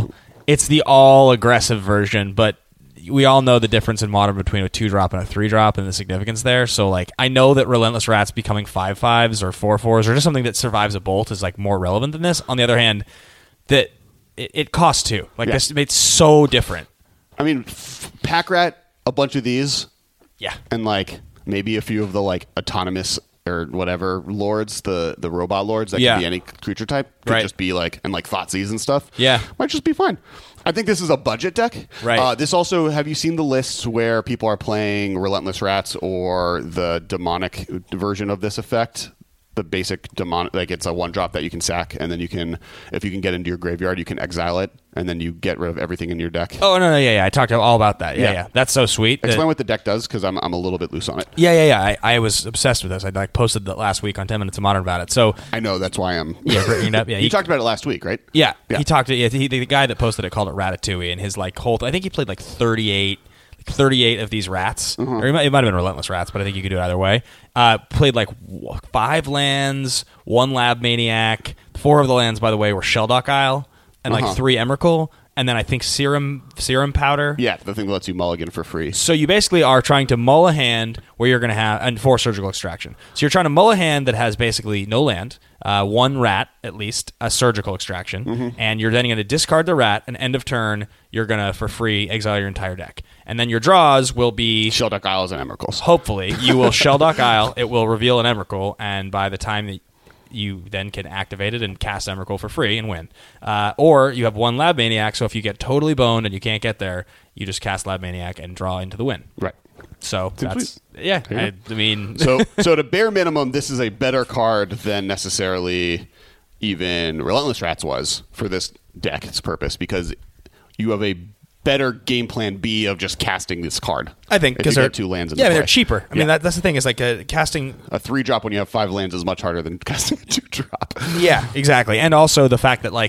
[SPEAKER 4] all aggressive version, but we all know the difference in Modern between a 2-drop and a 3-drop and the significance there. So, I know that Relentless Rats becoming 5/5s or 4/4s or just something that survives a bolt is, more relevant than this. On the other hand, that it costs 2. This it's so different.
[SPEAKER 3] I mean, Pack Rat, a bunch of these.
[SPEAKER 4] Yeah.
[SPEAKER 3] And, maybe a few of the, autonomous or whatever lords, the robot lords that can be any creature type. Could just be, and Thoughtseize and stuff.
[SPEAKER 4] Yeah.
[SPEAKER 3] Might just be fine. I think this is a budget deck.
[SPEAKER 4] Right.
[SPEAKER 3] This also, have you seen the lists where people are playing Relentless Rats or the demonic version of this effect? The basic demonic, it's a 1-drop that you can sack, and then if you can get into your graveyard, you can exile it, and then you get rid of everything in your deck.
[SPEAKER 4] Oh, no, yeah. I talked all about that. Yeah. That's so sweet.
[SPEAKER 3] Explain what the deck does, because I'm a little bit loose on it.
[SPEAKER 4] Yeah. I was obsessed with this. I posted that last week on 10 Minutes of Modern about it. So
[SPEAKER 3] I know, that's why I'm...
[SPEAKER 4] bringing it up. Yeah,
[SPEAKER 3] you talked about it last week, right?
[SPEAKER 4] Yeah. He talked to the guy that posted it called it Ratatouille, and his whole... I think he played 38 of these rats, or it might have been Relentless Rats, but I think you could do it either way. Played 5 lands, 1 Lab Maniac. 4 of the lands, by the way, were Sheldock Isle, and 3 Emrakul, and then I think Serum Powder.
[SPEAKER 3] Yeah, the thing that lets you mulligan for free.
[SPEAKER 4] So you basically are trying to mull a hand where you're going to have, and 4 Surgical Extraction. So you're trying to mull a hand that has basically no land, 1 rat at least, a Surgical Extraction, and you're then going to discard the rat, and end of turn, you're going to, for free, exile your entire deck. And then your draws will be...
[SPEAKER 3] Sheldock Isles and Emrakuls.
[SPEAKER 4] Hopefully. You will Sheldock Isle, it will reveal an Emrakul, and by the time that you then can activate it and cast Emrakul for free and win. Or you have 1 Lab Maniac, so if you get totally boned and you can't get there, you just cast Lab Maniac and draw into the win.
[SPEAKER 3] Right.
[SPEAKER 4] So that's... Yeah, I mean...
[SPEAKER 3] So to bare minimum, this is a better card than necessarily even Relentless Rats was for this deck's purpose, because you have a better game plan B of just casting this card.
[SPEAKER 4] I think because they're
[SPEAKER 3] 2 lands.
[SPEAKER 4] They're cheaper. I mean, that's the thing is casting
[SPEAKER 3] a 3-drop when you have 5 lands is much harder than casting a 2-drop.
[SPEAKER 4] Yeah, exactly. And also the fact that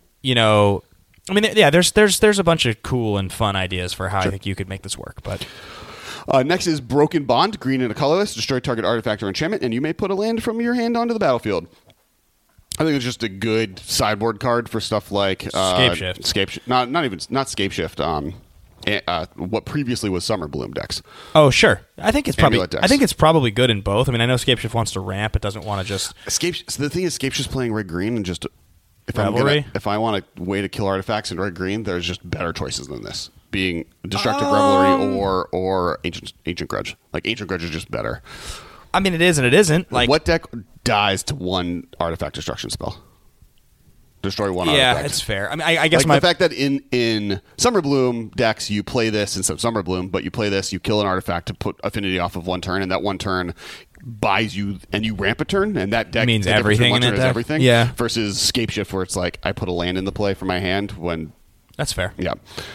[SPEAKER 4] there's a bunch of cool and fun ideas for how I think you could make this work. But
[SPEAKER 3] next is Broken Bond, green and a colorless, destroy target artifact or enchantment, and you may put a land from your hand onto the battlefield. I think it's just a good sideboard card for stuff like
[SPEAKER 4] Scapeshift.
[SPEAKER 3] Not Scapeshift. What previously was Summer Bloom decks.
[SPEAKER 4] Oh, sure. I think it's
[SPEAKER 3] Decks.
[SPEAKER 4] probably good in both. I mean, I know Scapeshift wants to ramp; it doesn't want to just.
[SPEAKER 3] So the thing is, Scapeshift's playing red green, and just if I want a way to kill artifacts in red green, there's just better choices than this. Being Destructive Revelry or Ancient Grudge. Ancient Grudge is just better.
[SPEAKER 4] I mean, it is and it isn't.
[SPEAKER 3] What deck dies to 1 artifact destruction spell? Destroy 1 artifact.
[SPEAKER 4] Yeah, it's fair. I mean, I guess
[SPEAKER 3] the fact that in Summer Bloom decks you play this instead of Summer Bloom, but you play this, you kill an artifact to put affinity off of 1 turn, and that 1 turn buys you and you ramp a turn, and that deck
[SPEAKER 4] means
[SPEAKER 3] the difference
[SPEAKER 4] everything
[SPEAKER 3] between
[SPEAKER 4] in
[SPEAKER 3] one
[SPEAKER 4] that
[SPEAKER 3] turn is
[SPEAKER 4] deck?
[SPEAKER 3] everything.
[SPEAKER 4] Yeah.
[SPEAKER 3] Versus Scapeshift, where it's like I put a land in the play for my hand when.
[SPEAKER 4] That's fair.
[SPEAKER 3] Yeah.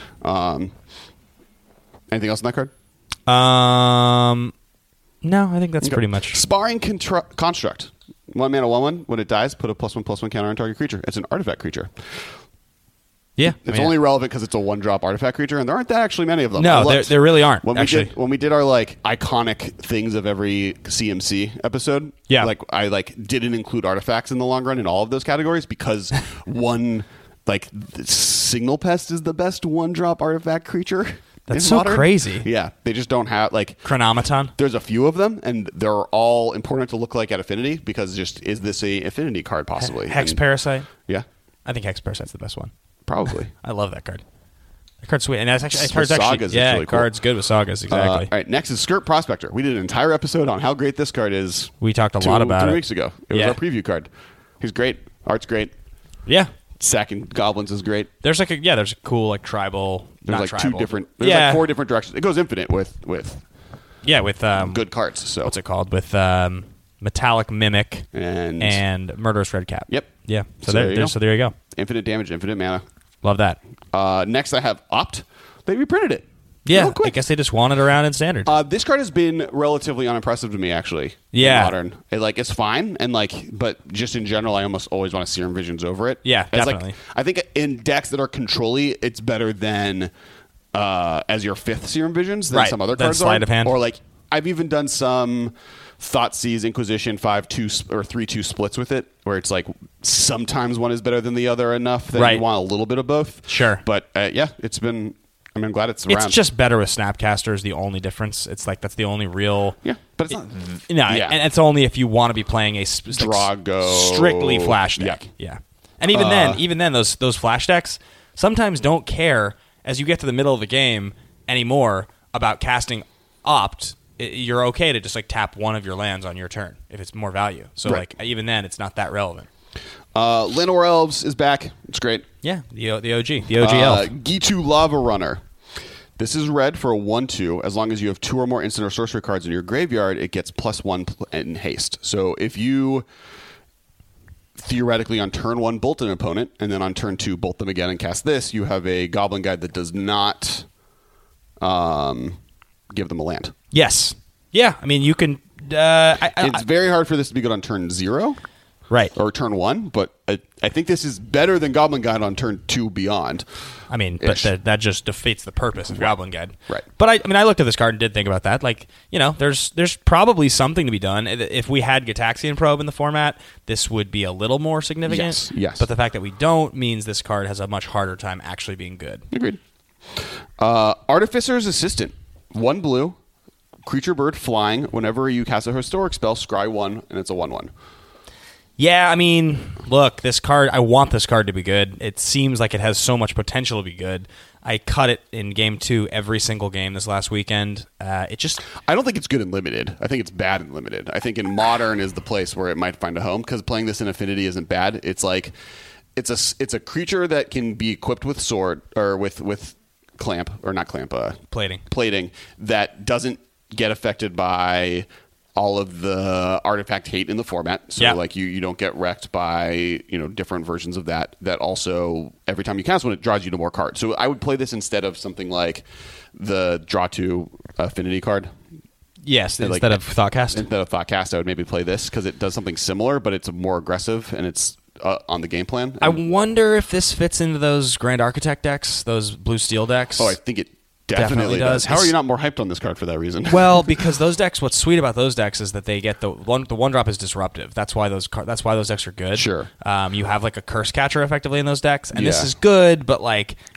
[SPEAKER 3] Anything else in that card?
[SPEAKER 4] No, I think that's pretty much.
[SPEAKER 3] Sparring Construct. 1 mana, 1/1. When it dies, put a +1/+1 counter on target creature. It's an artifact creature.
[SPEAKER 4] Yeah,
[SPEAKER 3] It's only relevant because it's a 1-drop artifact creature, and there aren't that actually many of them.
[SPEAKER 4] No, there really aren't.
[SPEAKER 3] When we did our like iconic things of every CMC episode,
[SPEAKER 4] Yeah.
[SPEAKER 3] like I didn't include artifacts in the long run in all of those categories because one like Signal Pest is the best 1-drop artifact creature.
[SPEAKER 4] That's
[SPEAKER 3] in
[SPEAKER 4] so
[SPEAKER 3] Modern.
[SPEAKER 4] crazy.
[SPEAKER 3] Yeah, they just don't have like
[SPEAKER 4] Chronometon.
[SPEAKER 3] There's a few of them, and they're all important to look like at Affinity because just is this a Affinity card possibly?
[SPEAKER 4] Hex
[SPEAKER 3] And-
[SPEAKER 4] Parasite.
[SPEAKER 3] Yeah,
[SPEAKER 4] I think Hex Parasite's the best one.
[SPEAKER 3] probably.
[SPEAKER 4] I love that card. That card's sweet, and that's actually
[SPEAKER 3] With
[SPEAKER 4] card's actually
[SPEAKER 3] Sagas, it's
[SPEAKER 4] yeah,
[SPEAKER 3] really cool.
[SPEAKER 4] card's good with Sagas exactly.
[SPEAKER 3] All right, next is Skirt Prospector. We did an entire episode on how great this card is.
[SPEAKER 4] We talked a lot about
[SPEAKER 3] 3
[SPEAKER 4] it.
[SPEAKER 3] weeks ago. It
[SPEAKER 4] Yeah.
[SPEAKER 3] was our preview card. He's great. Art's great.
[SPEAKER 4] Yeah,
[SPEAKER 3] Sacking goblins is great.
[SPEAKER 4] there's there's a cool like tribal.
[SPEAKER 3] There's
[SPEAKER 4] not
[SPEAKER 3] like
[SPEAKER 4] tribal.
[SPEAKER 3] 2 different. There's
[SPEAKER 4] yeah,
[SPEAKER 3] like 4 different directions. It goes infinite with
[SPEAKER 4] yeah with
[SPEAKER 3] good cards. So
[SPEAKER 4] what's it called with Metallic Mimic
[SPEAKER 3] and
[SPEAKER 4] Murderous Red Cap.
[SPEAKER 3] Yep.
[SPEAKER 4] Yeah.
[SPEAKER 3] So there you go.
[SPEAKER 4] So there you go.
[SPEAKER 3] infinite damage, infinite mana.
[SPEAKER 4] Love that.
[SPEAKER 3] Next, I have Opt. They reprinted it.
[SPEAKER 4] Yeah,
[SPEAKER 3] Real quick.
[SPEAKER 4] I guess they just want it around in standard.
[SPEAKER 3] This card has been relatively unimpressive to me, actually.
[SPEAKER 4] Yeah.
[SPEAKER 3] in Modern. It's fine, and but just in general, I almost always want to Serum Visions over it.
[SPEAKER 4] Yeah, definitely.
[SPEAKER 3] I think in decks that are control-y, it's better than as your 5th Serum Visions than
[SPEAKER 4] Right,
[SPEAKER 3] some other
[SPEAKER 4] than
[SPEAKER 3] cards
[SPEAKER 4] Sleight
[SPEAKER 3] are.
[SPEAKER 4] of Hand.
[SPEAKER 3] Or I've even done some Thoughtseize Inquisition 5-2 or 3-2 splits with it, where it's sometimes one is better than the other enough that
[SPEAKER 4] Right.
[SPEAKER 3] you want a little bit of both.
[SPEAKER 4] Sure.
[SPEAKER 3] But yeah, it's been. I'm glad it's around.
[SPEAKER 4] It's just better with Snapcaster is the only difference. It's that's the only real.
[SPEAKER 3] Yeah, but it's not.
[SPEAKER 4] No, and it's only if you want to be playing a
[SPEAKER 3] Drago
[SPEAKER 4] strictly flash deck. Yeah. And even then, those flash decks sometimes don't care as you get to the middle of the game anymore about casting Opt. You're okay to just tap one of your lands on your turn if it's more value. So
[SPEAKER 3] Right.
[SPEAKER 4] even then, it's not that relevant.
[SPEAKER 3] Llanowar Elves is back. It's great.
[SPEAKER 4] Yeah, the OG elf.
[SPEAKER 3] Gitu Lava Runner. This is red for a 1/2. As long as you have 2 or more instant or sorcery cards in your graveyard, it gets +1 in haste. So if you theoretically on turn 1 bolt an opponent, and then on turn 2 bolt them again and cast this, you have a Goblin Guide that does not give them a land.
[SPEAKER 4] Yes. Yeah. I mean, you can.
[SPEAKER 3] It's very hard for this to be good on turn 0.
[SPEAKER 4] Right.
[SPEAKER 3] Or turn 1, but I think this is better than Goblin Guide on turn 2 beyond.
[SPEAKER 4] I mean, but that just defeats the purpose of Goblin Guide.
[SPEAKER 3] Right.
[SPEAKER 4] But I looked at this card and did think about that. There's probably something to be done. If we had Gitaxian Probe in the format, this would be a little more significant.
[SPEAKER 3] Yes.
[SPEAKER 4] But the fact that we don't means this card has a much harder time actually being good.
[SPEAKER 3] Agreed. Artificer's Assistant. 1 blue, creature bird flying. Whenever you cast a historic spell, scry 1, and it's a 1/1.
[SPEAKER 4] Yeah, I mean, look, this card, I want this card to be good. It seems like it has so much potential to be good. I cut it in game 2 every single game this last weekend.
[SPEAKER 3] I don't think it's good in Limited. I think it's bad in Limited. I think in Modern is the place where it might find a home, because playing this in Affinity isn't bad. It's it's a creature that can be equipped with sword, or with clamp, or not clamp, plating, that doesn't get affected by all of the artifact hate in the format. So you don't get wrecked by different versions of that also every time you cast one, it draws you to more cards. So I would play this instead of something like the draw to Affinity card.
[SPEAKER 4] Yes, instead of Thoughtcast.
[SPEAKER 3] Instead of Thoughtcast, I would maybe play this because it does something similar, but it's more aggressive and it's on the game plan.
[SPEAKER 4] I wonder if this fits into those Grand Architect decks, those blue steel decks.
[SPEAKER 3] Oh, I think it definitely does. How
[SPEAKER 4] It's-
[SPEAKER 3] are you not more hyped on this card for that reason?
[SPEAKER 4] Well, because those decks, what's sweet about those decks is that they get the one drop is disruptive. That's why those decks are good.
[SPEAKER 3] Sure.
[SPEAKER 4] You have a curse catcher effectively in those decks, and this
[SPEAKER 3] Yeah.
[SPEAKER 4] is good, but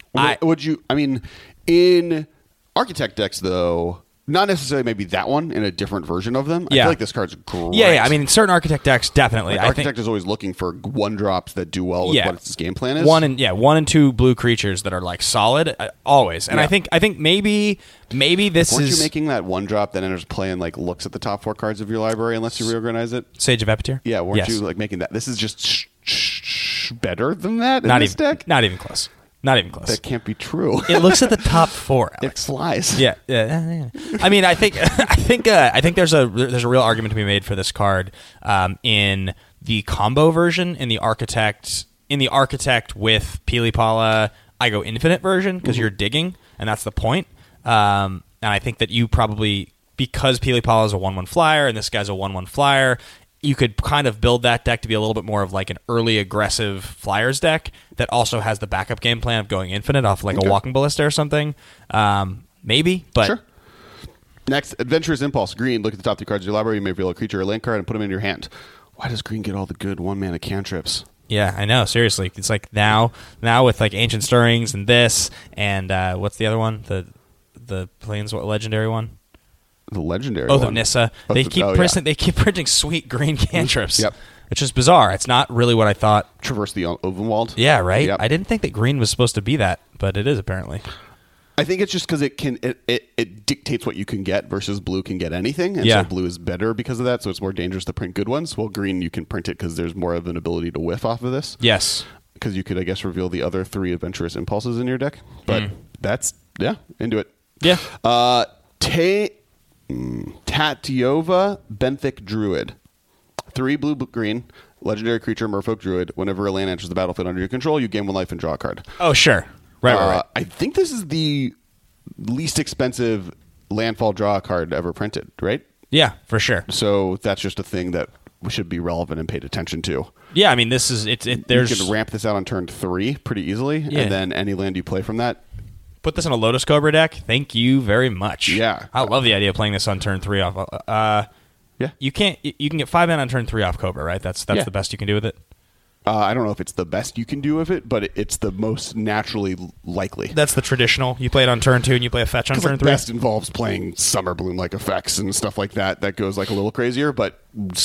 [SPEAKER 3] in Architect decks though, not necessarily maybe that one in a different version of them. I
[SPEAKER 4] Yeah.
[SPEAKER 3] feel like this card's great.
[SPEAKER 4] yeah. I mean, certain Architect decks definitely. I
[SPEAKER 3] Architect
[SPEAKER 4] think
[SPEAKER 3] is always looking for 1-drops that do well with what its game plan is.
[SPEAKER 4] 1 and 2 blue creatures that are solid always. And
[SPEAKER 3] Yeah.
[SPEAKER 4] I think maybe this
[SPEAKER 3] Weren't
[SPEAKER 4] is
[SPEAKER 3] you making that 1-drop that enters play and looks at the top 4 cards of your library unless you reorganize it?
[SPEAKER 4] Sage of Epicure.
[SPEAKER 3] Yeah, weren't
[SPEAKER 4] Yes.
[SPEAKER 3] you making that? This is just better than that in
[SPEAKER 4] not
[SPEAKER 3] this
[SPEAKER 4] even
[SPEAKER 3] deck?
[SPEAKER 4] not even close. Not even close.
[SPEAKER 3] That can't be true.
[SPEAKER 4] It looks at the top 4, Alex.
[SPEAKER 3] It flies.
[SPEAKER 4] Yeah. I mean, I think there's a real argument to be made for this card in the combo version, in the Architect with Pili Pala, I go Infinite version because you're digging, and that's the point. And I think that you probably, because Pili Pala is a 1/1 flyer and this guy's a 1/1 flyer, you could kind of build that deck to be a little bit more of like an early aggressive flyers deck that also has the backup game plan of going Infinite off like a Walking Ballista or something. Maybe, but...
[SPEAKER 3] Sure. Next, Adventurous Impulse. Green, look at the top 3 cards of your library. You may reveal a creature or land card and put them in your hand. Why does green get all the good 1-mana cantrips?
[SPEAKER 4] Yeah, I know. Seriously. It's like now with like Ancient Stirrings and this, and what's the other one? The Plains legendary one?
[SPEAKER 3] The legendary
[SPEAKER 4] the
[SPEAKER 3] one.
[SPEAKER 4] Nissa. They keep printing sweet green cantrips.
[SPEAKER 3] Yep.
[SPEAKER 4] Which is bizarre. It's not really what I thought.
[SPEAKER 3] Traverse the Ovenwald.
[SPEAKER 4] Yeah, right?
[SPEAKER 3] Yep.
[SPEAKER 4] I didn't think that green was supposed to be that, but it is apparently.
[SPEAKER 3] I think it's just because it dictates what you can get versus blue can get anything. And
[SPEAKER 4] Yeah.
[SPEAKER 3] so blue is better because of that, so it's more dangerous to print good ones. Well, green, you can print it because there's more of an ability to whiff off of this.
[SPEAKER 4] Yes.
[SPEAKER 3] Because you could, I guess, reveal the other 3 Adventurous Impulses in your deck. But that's, into it.
[SPEAKER 4] Yeah.
[SPEAKER 3] Tatiova Benthic Druid. 3 blue, green, legendary creature, Merfolk Druid. Whenever a land enters the battlefield under your control, you gain 1 life and draw a card.
[SPEAKER 4] Oh, sure. Right.
[SPEAKER 3] I think this is the least expensive landfall draw card ever printed, right?
[SPEAKER 4] Yeah, for sure.
[SPEAKER 3] So that's just a thing that should be relevant and paid attention to.
[SPEAKER 4] Yeah, I mean, this is there's
[SPEAKER 3] You can ramp this out on turn 3 pretty easily,
[SPEAKER 4] Yeah.
[SPEAKER 3] and then any land you play from that.
[SPEAKER 4] put this in a Lotus Cobra deck. Thank you very much.
[SPEAKER 3] Yeah.
[SPEAKER 4] I love the idea of playing this on turn 3 off.
[SPEAKER 3] Yeah.
[SPEAKER 4] You can get 5 mana on turn 3 off Cobra, right? That's
[SPEAKER 3] Yeah.
[SPEAKER 4] the best you can do with it.
[SPEAKER 3] I don't know if it's the best you can do with it, but it's the most naturally likely.
[SPEAKER 4] That's the traditional. You play it on turn 2 and you play a fetch on turn 3.
[SPEAKER 3] Best involves playing Summer Bloom like effects and stuff like that. That goes like a little crazier, but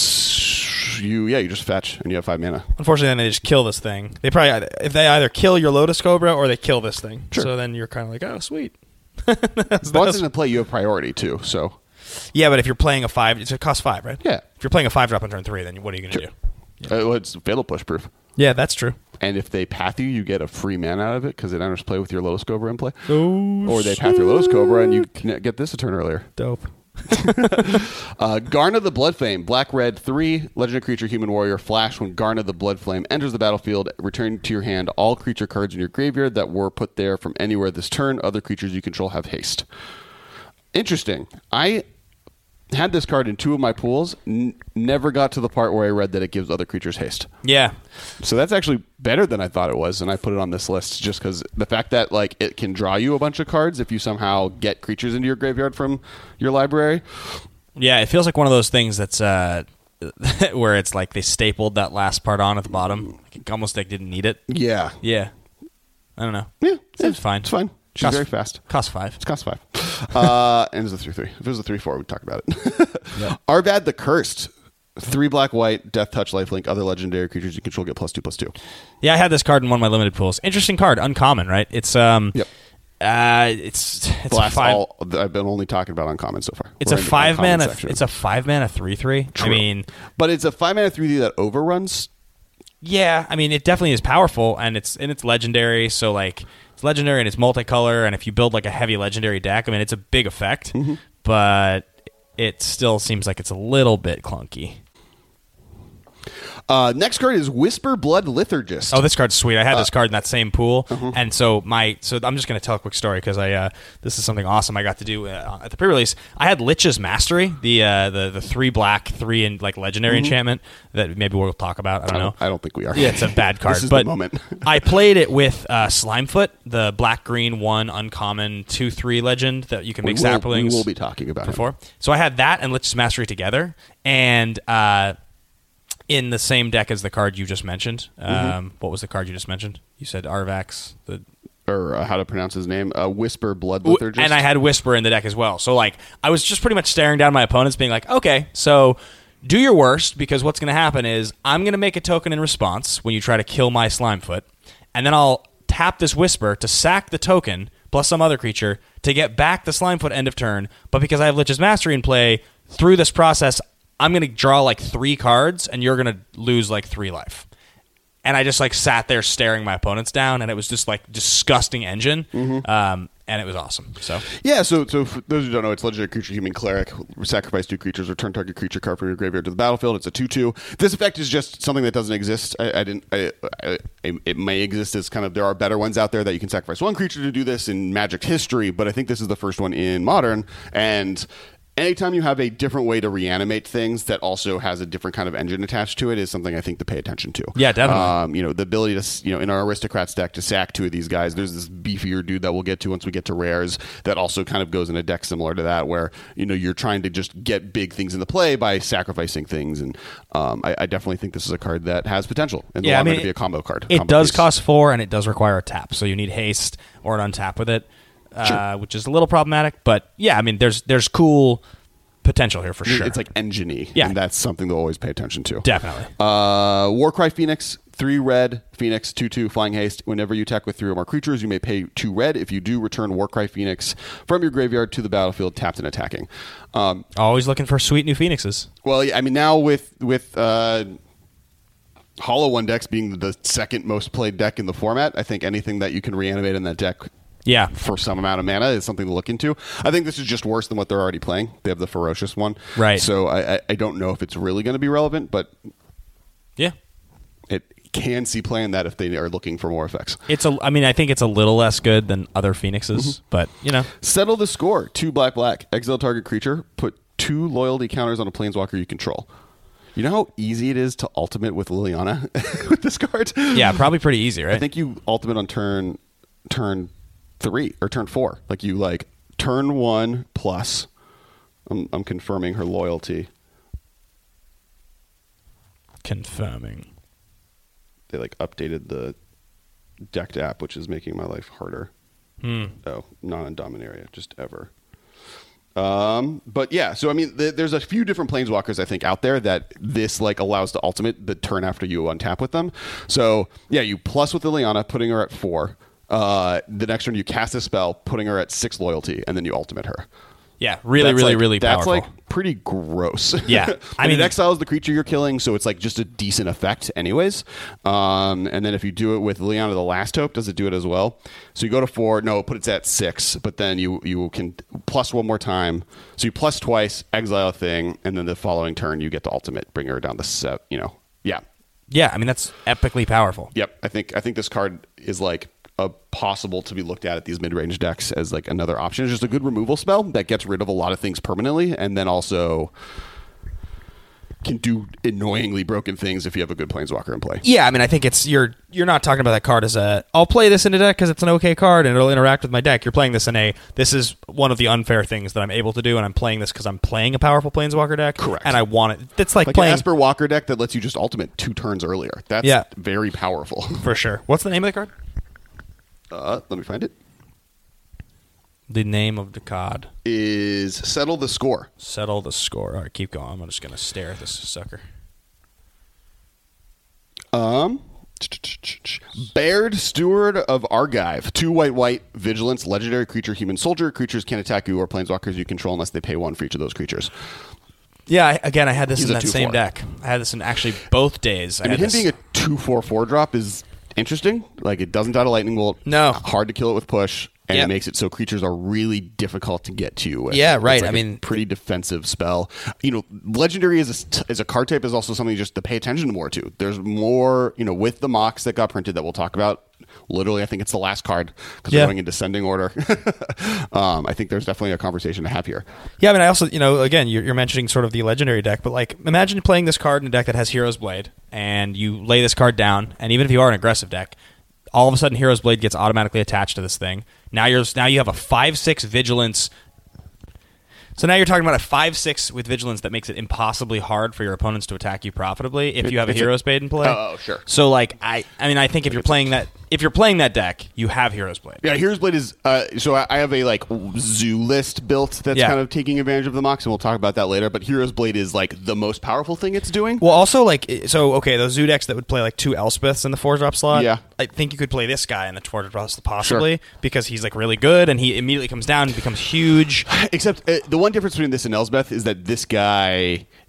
[SPEAKER 3] you just fetch and you have 5 mana.
[SPEAKER 4] Unfortunately, then they just kill this thing. They probably either kill your Lotus Cobra or they kill this thing.
[SPEAKER 3] Sure.
[SPEAKER 4] So then you're kind of like, oh, sweet.
[SPEAKER 3] Once in a play, you have priority too. So
[SPEAKER 4] yeah, but if you're playing a 5, it costs 5, right?
[SPEAKER 3] Yeah.
[SPEAKER 4] If you're playing a 5-drop on turn 3, then what are you going to do?
[SPEAKER 3] It's fatal push proof.
[SPEAKER 4] Yeah, that's true.
[SPEAKER 3] And if they path you, you get a free mana out of it because it enters play with your Lotus Cobra in play.
[SPEAKER 4] Oh,
[SPEAKER 3] or they path your Lotus Cobra and you can get this a turn earlier.
[SPEAKER 4] Dope.
[SPEAKER 3] Garna the Bloodflame, black-red, 3, legendary creature, human warrior, flash. When Garna the Bloodflame enters the battlefield, return to your hand all creature cards in your graveyard that were put there from anywhere this turn. Other creatures you control have haste. Interesting. I had this card in 2 of my pools, never got to the part where I read that it gives other creatures haste.
[SPEAKER 4] Yeah.
[SPEAKER 3] So that's actually better than I thought it was, and I put it on this list just because the fact that like it can draw you a bunch of cards if you somehow get creatures into your graveyard from your library.
[SPEAKER 4] Yeah, it feels like one of those things that's where it's like they stapled that last part on at the bottom. Like, almost like didn't need it.
[SPEAKER 3] Yeah.
[SPEAKER 4] Yeah. I don't know.
[SPEAKER 3] Yeah.
[SPEAKER 4] It's fine.
[SPEAKER 3] It's fine. She's very fast.
[SPEAKER 4] Cost 5.
[SPEAKER 3] It costs 5. And it's a 3/3. If it was a 3/4, we'd talk about it.
[SPEAKER 4] Yep.
[SPEAKER 3] Arvad the Cursed. 3 black-white, death touch, lifelink. Other legendary creatures you control get +2/+2.
[SPEAKER 4] Yeah, I had this card in one of my limited pools. Interesting card, uncommon, right? It's
[SPEAKER 3] Yep.
[SPEAKER 4] It's
[SPEAKER 3] Blast
[SPEAKER 4] a 5.
[SPEAKER 3] all I've been only talking about uncommon so far.
[SPEAKER 4] It's
[SPEAKER 3] We're
[SPEAKER 4] a
[SPEAKER 3] in the
[SPEAKER 4] 5
[SPEAKER 3] uncommon
[SPEAKER 4] mana.
[SPEAKER 3] section.
[SPEAKER 4] It's a 5 mana 3/3.
[SPEAKER 3] True.
[SPEAKER 4] I mean,
[SPEAKER 3] but it's a 5 mana 3/3 that overruns.
[SPEAKER 4] yeah. I mean, it definitely is powerful, and it's legendary. So like, it's legendary and it's multicolor. And if you build like a heavy legendary deck, I mean, it's a big effect.
[SPEAKER 3] Mm-hmm.
[SPEAKER 4] But it still seems like it's a little bit clunky.
[SPEAKER 3] Next card is Whisper Blood Liturgist.
[SPEAKER 4] Oh, this card's sweet. I had this card in that same pool, and so I'm just going to tell a quick story because this is something awesome I got to do at the pre-release. I had Lich's Mastery, the 3 black 3 and like legendary enchantment that maybe we'll talk about. I don't know.
[SPEAKER 3] I don't think we are.
[SPEAKER 4] Yeah, it's a bad card.
[SPEAKER 3] This is
[SPEAKER 4] but
[SPEAKER 3] the moment.
[SPEAKER 4] I played it with Slimefoot, the black green 1 uncommon 2/3 legend that you can make saplings.
[SPEAKER 3] We will be talking about
[SPEAKER 4] before.
[SPEAKER 3] him.
[SPEAKER 4] So I had that and Lich's Mastery together, and in the same deck as the card you just mentioned. What was the card you just mentioned? You said Arvax.
[SPEAKER 3] Or how to pronounce his name. Whisper Blood Liturgist.
[SPEAKER 4] And I had Whisper in the deck as well. So like I was just pretty much staring down my opponents being like, okay, so do your worst, because what's going to happen is I'm going to make a token in response when you try to kill my Slimefoot, and then I'll tap this Whisper to sack the token plus some other creature to get back the Slimefoot end of turn. But because I have Lich's Mastery in play, through this process, I'm going to draw like 3 cards, and you're going to lose like 3 life. and I just like sat there staring my opponents down, and it was just like disgusting engine. And it was awesome. So
[SPEAKER 3] for those who don't know, it's legendary creature human cleric. Sacrifice 2 creatures, return target creature card from your graveyard to the battlefield. It's a 2/2. This effect is just something that doesn't exist. It may exist as kind of, there are better ones out there that you can sacrifice 1 creature to do this in Magic history, but I think this is the first one in Modern. And anytime you have a different way to reanimate things that also has a different kind of engine attached to it is something I think to pay attention to.
[SPEAKER 4] Yeah, definitely.
[SPEAKER 3] The ability to, in our Aristocrats deck, to sack 2 of these guys. There's this beefier dude that we'll get to once we get to rares that also kind of goes in a deck similar to that, where you're trying to just get big things into play by sacrificing things. And I definitely think this is a card that has potential in the long run to be a combo card.
[SPEAKER 4] It does cost 4, and it does require a tap, so you need haste or an untap with it. Which is a little problematic, but yeah, I mean, there's cool potential here for sure.
[SPEAKER 3] It's like engine-y,
[SPEAKER 4] yeah,
[SPEAKER 3] and that's something to always pay attention to.
[SPEAKER 4] Definitely.
[SPEAKER 3] Warcry Phoenix, 3 red, Phoenix, 2/2, flying haste. Whenever you attack with 3 or more creatures, you may pay 2 red. If you do, return Warcry Phoenix from your graveyard to the battlefield, tapped and attacking.
[SPEAKER 4] Always looking for sweet new Phoenixes.
[SPEAKER 3] Well, I mean, now with Hollow One decks being the second most played deck in the format, I think anything that you can reanimate in that deck for some amount of mana is something to look into. I think this is just worse than what they're already playing. They have the Ferocious one.
[SPEAKER 4] Right.
[SPEAKER 3] So I don't know if it's really going to be relevant, but
[SPEAKER 4] yeah,
[SPEAKER 3] it can see playing that if they are looking for more effects.
[SPEAKER 4] I think it's a little less good than other Phoenixes, but
[SPEAKER 3] Settle the score. 2 black. Exile target creature. Put 2 loyalty counters on a planeswalker you control. You know how easy it is to ultimate with Liliana with this card?
[SPEAKER 4] Yeah, probably pretty easy, right?
[SPEAKER 3] I think you ultimate on turn 3 or turn 4. Like you turn 1 plus. I'm confirming her loyalty.
[SPEAKER 4] Confirming.
[SPEAKER 3] They updated the decked app, which is making my life harder. Oh, not in Dominaria, just ever. But yeah, so I mean, there's a few different planeswalkers I think out there that this allows to ultimate the turn after you untap with them. So yeah, you plus with Liliana, putting her at 4. The next turn you cast a spell, putting her at 6 loyalty, and then you ultimate her.
[SPEAKER 4] Yeah, really powerful.
[SPEAKER 3] That's pretty gross.
[SPEAKER 4] Yeah.
[SPEAKER 3] I mean, it exiles the creature you're killing, so it's just a decent effect anyways. And then if you do it with Liliana the Last Hope, does it do it as well? So you go to 4, no, put it at 6, but then you can plus 1 more time. So you plus twice, exile a thing, and then the following turn you get to ultimate, bring her down to 7, Yeah.
[SPEAKER 4] Yeah, I mean, that's epically powerful.
[SPEAKER 3] Yep. I think this card is a possible to be looked at these mid-range decks as another option. It's just a good removal spell that gets rid of a lot of things permanently, and then also can do annoyingly broken things if you have a good planeswalker in play.
[SPEAKER 4] Yeah, I mean, I think it's you're not talking about that card as I'll play this in a deck because it's an okay card and it'll interact with my deck. You're playing this in this is one of the unfair things that I'm able to do, and I'm playing this because I'm playing a powerful planeswalker deck.
[SPEAKER 3] Correct.
[SPEAKER 4] And I want it. It's like
[SPEAKER 3] playing
[SPEAKER 4] an
[SPEAKER 3] Esper Walker deck that lets you just ultimate 2 turns earlier. That's very powerful.
[SPEAKER 4] For sure. What's the name of the card?
[SPEAKER 3] Let me find it.
[SPEAKER 4] The name of the card
[SPEAKER 3] is Settle the Score.
[SPEAKER 4] Settle the Score. All right, keep going. I'm just going to stare at this sucker.
[SPEAKER 3] Baird, Steward of Argive. 2 white, Vigilance, legendary creature, human soldier. Creatures can't attack you or planeswalkers you control unless they pay 1 for each of those creatures.
[SPEAKER 4] Yeah, I had this in that same deck. I had this in actually both days.
[SPEAKER 3] I mean, him being a 2/4/4 drop is interesting. It doesn't die to lightning bolt.
[SPEAKER 4] No.
[SPEAKER 3] Hard to kill it with push. And it makes it so creatures are really difficult to get to with.
[SPEAKER 4] Yeah, right.
[SPEAKER 3] It's a pretty defensive spell. Legendary as a card type is also something just to pay attention more to. There's more, with the mocks that got printed that we'll talk about. Literally, I think it's the last card because we're going in descending order. I think there's definitely a conversation to have here.
[SPEAKER 4] Yeah, I mean, I also, again, you're mentioning sort of the legendary deck, but imagine playing this card in a deck that has Hero's Blade, and you lay this card down, and even if you are an aggressive deck, all of a sudden Hero's Blade gets automatically attached to this thing. Now you have a 5/6 Vigilance. So now you're talking about a 5/6 with Vigilance that makes it impossibly hard for your opponents to attack you profitably if you have a Hero's Blade in play.
[SPEAKER 3] Oh, sure.
[SPEAKER 4] So I think if you're playing that deck, you have Hero's Blade.
[SPEAKER 3] Yeah, Hero's Blade is so I have a zoo list built that's kind of taking advantage of the mocks, and we'll talk about that later. But Hero's Blade is the most powerful thing it's doing.
[SPEAKER 4] Well, also those zoo decks that would play 2 Elspeths in the 4-drop slot.
[SPEAKER 3] Yeah,
[SPEAKER 4] I think you could play this guy in the 4-drop slot possibly because he's really good and he immediately comes down and becomes huge.
[SPEAKER 3] Except the one difference between this and Elspeth is that this guy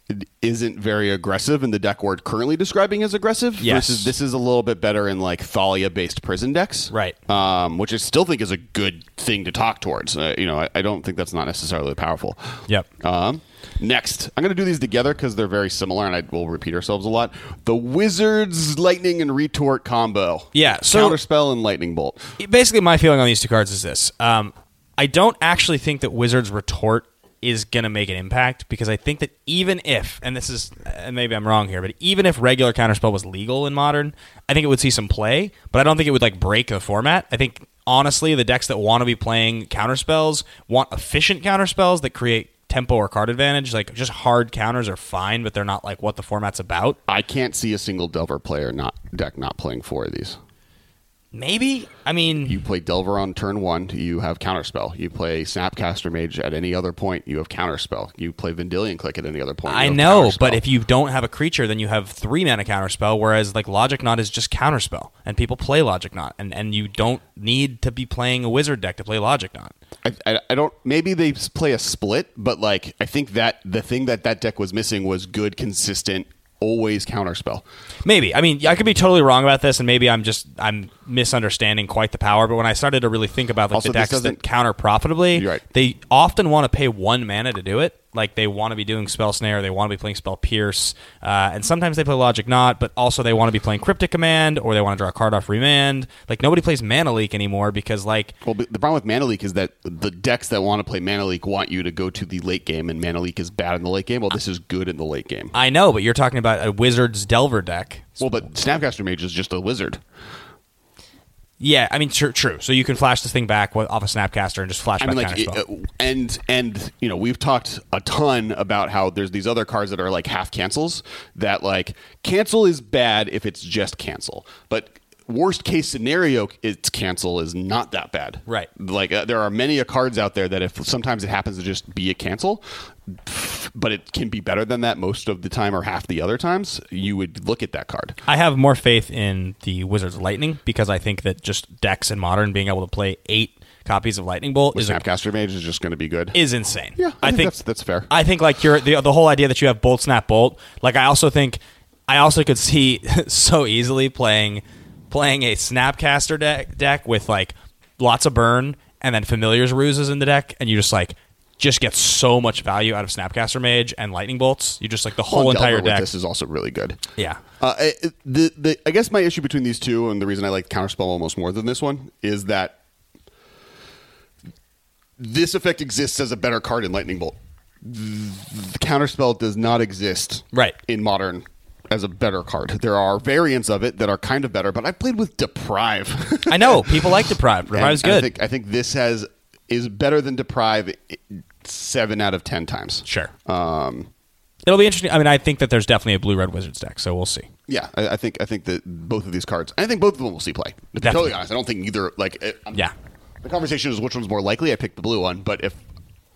[SPEAKER 3] isn't very aggressive in the deck we're currently describing as aggressive.
[SPEAKER 4] Yes.
[SPEAKER 3] Versus this is a little bit better in like Thalia-based prison decks.
[SPEAKER 4] Right.
[SPEAKER 3] Which I still think is a good thing to talk towards. I don't think that's not necessarily powerful.
[SPEAKER 4] Yep.
[SPEAKER 3] Next, I'm going to do these together because they're very similar, and we'll repeat ourselves a lot. The Wizards Lightning and Retort combo.
[SPEAKER 4] Yeah, so
[SPEAKER 3] Counterspell and Lightning Bolt.
[SPEAKER 4] Basically, my feeling on these two cards is this. I don't actually think that Wizards Retort is going to make an impact, because I think that even if, and maybe I'm wrong here, but even if regular Counterspell was legal in Modern, I think it would see some play, but I don't think it would like break the format. I think, honestly, the decks that want to be playing Counterspells want efficient Counterspells that create tempo or card advantage. Like, just hard counters are fine, but they're not like what the format's about.
[SPEAKER 3] I can't see a single Delver player deck not playing 4 of these.
[SPEAKER 4] Maybe. I mean,
[SPEAKER 3] you play Delver on turn 1, you have Counterspell. You play Snapcaster Mage at any other point, you have Counterspell. You play Vendilion Click at any other point.
[SPEAKER 4] I know, but if you don't have a creature, then you have 3 mana Counterspell, whereas like Logic Knot is just Counterspell, and people play Logic Knot, and you don't need to be playing a Wizard deck to play Logic Knot.
[SPEAKER 3] I don't. Maybe they play a split, but like I think that the thing that deck was missing was good, consistent, always Counterspell.
[SPEAKER 4] Maybe. I mean, I could be totally wrong about this, and maybe I'm misunderstanding quite the power. But when I started to really think about like
[SPEAKER 3] Also,
[SPEAKER 4] the decks that counter profitably,
[SPEAKER 3] You're right.
[SPEAKER 4] They often want to pay 1 mana to do it. Like, they want to be doing Spell Snare, they want to be playing Spell Pierce, and sometimes they play Logic Knot, but also they want to be playing Cryptic Command, or they want to draw a card off Remand. Like, nobody plays Mana Leak anymore because, like...
[SPEAKER 3] Well, the problem with Mana Leak is that the decks that want to play Mana Leak want you to go to the late game, and Mana Leak is bad in the late game. Well, this is good in the late game.
[SPEAKER 4] I know, but you're talking about a Wizard's Delver deck.
[SPEAKER 3] Well, but Snapcaster Mage is just a wizard.
[SPEAKER 4] Yeah, I mean, true. So you can flash this thing back off a Snapcaster and just flash back Counterspell.
[SPEAKER 3] And we've talked a ton about how there's these other cards that are like half cancels, that like cancel is bad if it's just cancel, but worst case scenario, its cancel is not that bad.
[SPEAKER 4] Right.
[SPEAKER 3] Like there are many cards out there that if sometimes it happens to just be a cancel, but it can be better than that most of the time or half the other times, you would look at that card.
[SPEAKER 4] I have more faith in the Wizards Lightning because I think that just decks in Modern being able to play 8 copies of Lightning Bolt
[SPEAKER 3] with Snapcaster Mage is just going to be good.
[SPEAKER 4] Is insane.
[SPEAKER 3] Yeah, I think that's fair.
[SPEAKER 4] I think like the whole idea that you have Bolt Snap Bolt, like I also could see so easily playing a Snapcaster deck with like lots of burn and then Familiar's Ruses in the deck, and you just get so much value out of Snapcaster Mage and Lightning Bolts. You just like the whole entire deck.
[SPEAKER 3] This is also really good.
[SPEAKER 4] Yeah.
[SPEAKER 3] I guess my issue between these two, and the reason I like Counterspell almost more than this one, is that this effect exists as a better card in Lightning Bolt. The Counterspell does not exist in Modern as a better card. There are variants of it that are kind of better, but I've played with Deprive.
[SPEAKER 4] I know. People like Deprive. Deprive's good.
[SPEAKER 3] I think this is better than Deprive 7 out of 10 times.
[SPEAKER 4] Sure. It'll be interesting. I mean, I think that there's definitely a Blue-Red Wizards deck, so we'll see.
[SPEAKER 3] Yeah, I think that both of these cards, I think both of them will see play. To be totally honest, I don't think either, the conversation is which one's more likely. I picked the blue one, but if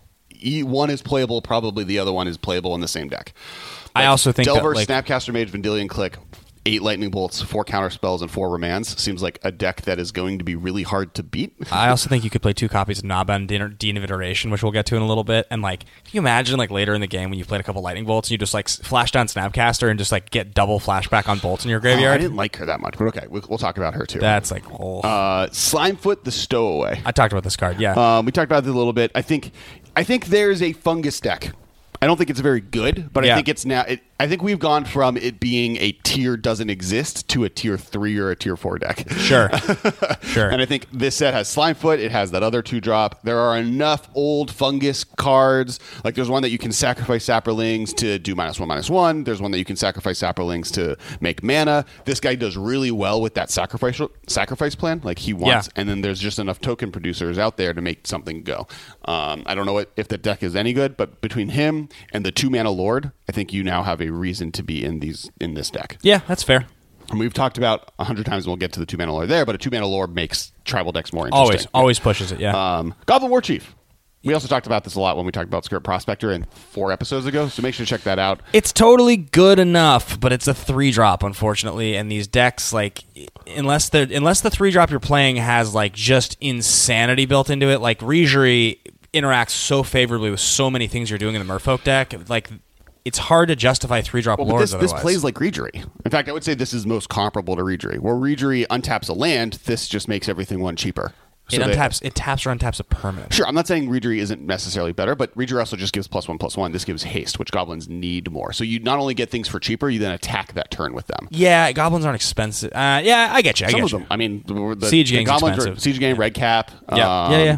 [SPEAKER 3] one is playable, probably the other one is playable in the same deck.
[SPEAKER 4] I also think
[SPEAKER 3] Delver,
[SPEAKER 4] that,
[SPEAKER 3] Snapcaster Mage, Vendilion Click, 8 Lightning Bolts, 4 Counterspells, and 4 Remands seems like a deck that is going to be really hard to beat.
[SPEAKER 4] I also think you could play 2 copies of Naba and Dean of Iteration, which we'll get to in a little bit. And like, can you imagine like later in the game when you played a couple Lightning Bolts and you just like flash down Snapcaster and just like get double flashback on bolts in your graveyard?
[SPEAKER 3] I didn't like her that much, but okay, we'll talk about her too.
[SPEAKER 4] That's like
[SPEAKER 3] Slimefoot the Stowaway.
[SPEAKER 4] I talked about this card. Yeah,
[SPEAKER 3] we talked about it a little bit. I think there's a fungus deck. I don't think it's very good, but I think it's now. I think we've gone from it being a tier doesn't exist to a tier 3 or a tier 4 deck.
[SPEAKER 4] Sure.
[SPEAKER 3] And I think this set has Slimefoot. It has that other 2-drop. There are enough old fungus cards. Like there's one that you can sacrifice Saprolings to do -1/-1. There's one that you can sacrifice Saprolings to make mana. This guy does really well with that sacrifice plan. Like he wants, and then there's just enough token producers out there to make something go. I don't know if the deck is any good, but between him and the 2-mana Lord, I think you now have a reason to be in this deck.
[SPEAKER 4] Yeah, that's fair.
[SPEAKER 3] And we've talked about 100 times, and we'll get to the 2-mana Lord there, but a 2-mana Lord makes tribal decks more interesting.
[SPEAKER 4] Always pushes it, yeah.
[SPEAKER 3] Goblin War Chief. We also talked about this a lot when we talked about Skirt Prospector 4 episodes ago, so make sure to check that out.
[SPEAKER 4] It's totally good enough, but it's a 3-drop, unfortunately, and these decks, like, unless the 3-drop you're playing has, like, just insanity built into it, like, Regery interacts so favorably with so many things you're doing in the Merfolk deck, like, it's hard to justify 3-drop
[SPEAKER 3] Well,
[SPEAKER 4] lords
[SPEAKER 3] but this
[SPEAKER 4] otherwise.
[SPEAKER 3] plays like Reejery. In fact, I would say this is most comparable to Reejery. Where Reejery untaps a land, this just makes everything one cheaper.
[SPEAKER 4] It taps or untaps a permanent.
[SPEAKER 3] Sure, I'm not saying Reejery isn't necessarily better, but Reejery also just gives +1/+1. This gives haste, which goblins need more. So you not only get things for cheaper, you then attack that turn with them.
[SPEAKER 4] Yeah, goblins aren't expensive. Yeah, I get you.
[SPEAKER 3] Some of them. I mean, the
[SPEAKER 4] Siege Gang's
[SPEAKER 3] goblins
[SPEAKER 4] expensive.
[SPEAKER 3] Siege Gang, Red Cap.
[SPEAKER 4] Yeah.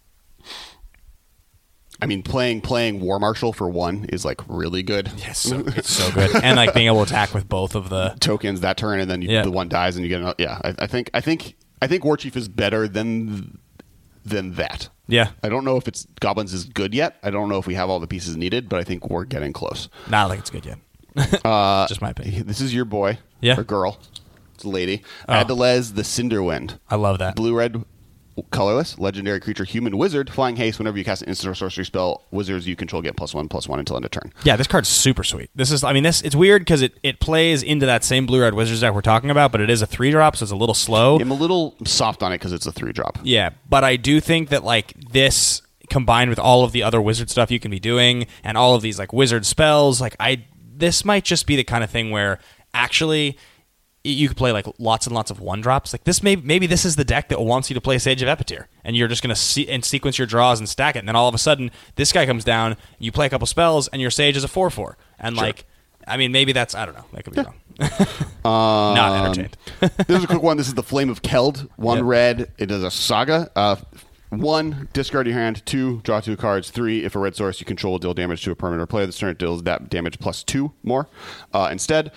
[SPEAKER 3] I mean, playing War Marshal for 1 is like really good.
[SPEAKER 4] Yes, it's so good, and like being able to attack with both of the
[SPEAKER 3] tokens that turn, and then the one dies, and you get another. Yeah, I think War Chief is better than that.
[SPEAKER 4] Yeah,
[SPEAKER 3] I don't know if goblins is good yet. I don't know if we have all the pieces needed, but I think we're getting close.
[SPEAKER 4] Not like it's good yet. Just my opinion.
[SPEAKER 3] This is your boy,
[SPEAKER 4] or
[SPEAKER 3] girl. It's a lady. Adalez the Cinderwind.
[SPEAKER 4] I love that.
[SPEAKER 3] Blue-red, colorless, legendary creature, human wizard, flying haste. Whenever you cast an instant or sorcery spell, wizards you control get +1/+1 until end of turn.
[SPEAKER 4] Yeah, this card's super sweet. It's weird because it plays into that same blue-red wizards deck we're talking about, but it is a 3-drop, so it's a little slow.
[SPEAKER 3] I'm a little soft on it because it's a 3-drop.
[SPEAKER 4] Yeah, but I do think that like this combined with all of the other wizard stuff you can be doing and all of these like wizard spells, this might just be the kind of thing where actually you could play like lots and lots of 1-drops. Like this, maybe this is the deck that wants you to play Sage of Epityr, and you're just going to sequence your draws and stack it, and then all of a sudden this guy comes down, you play a couple spells, and your Sage is a 4/4, and maybe that's, I don't know, that could be wrong. Not entertained.
[SPEAKER 3] This is a quick one. This is the Flame of Keld. 1 red. It is a saga. 1, discard your hand. 2, draw 2 cards. 3, if a red source you control will deal damage to a permanent or player this turn, it deals that damage +2 more instead.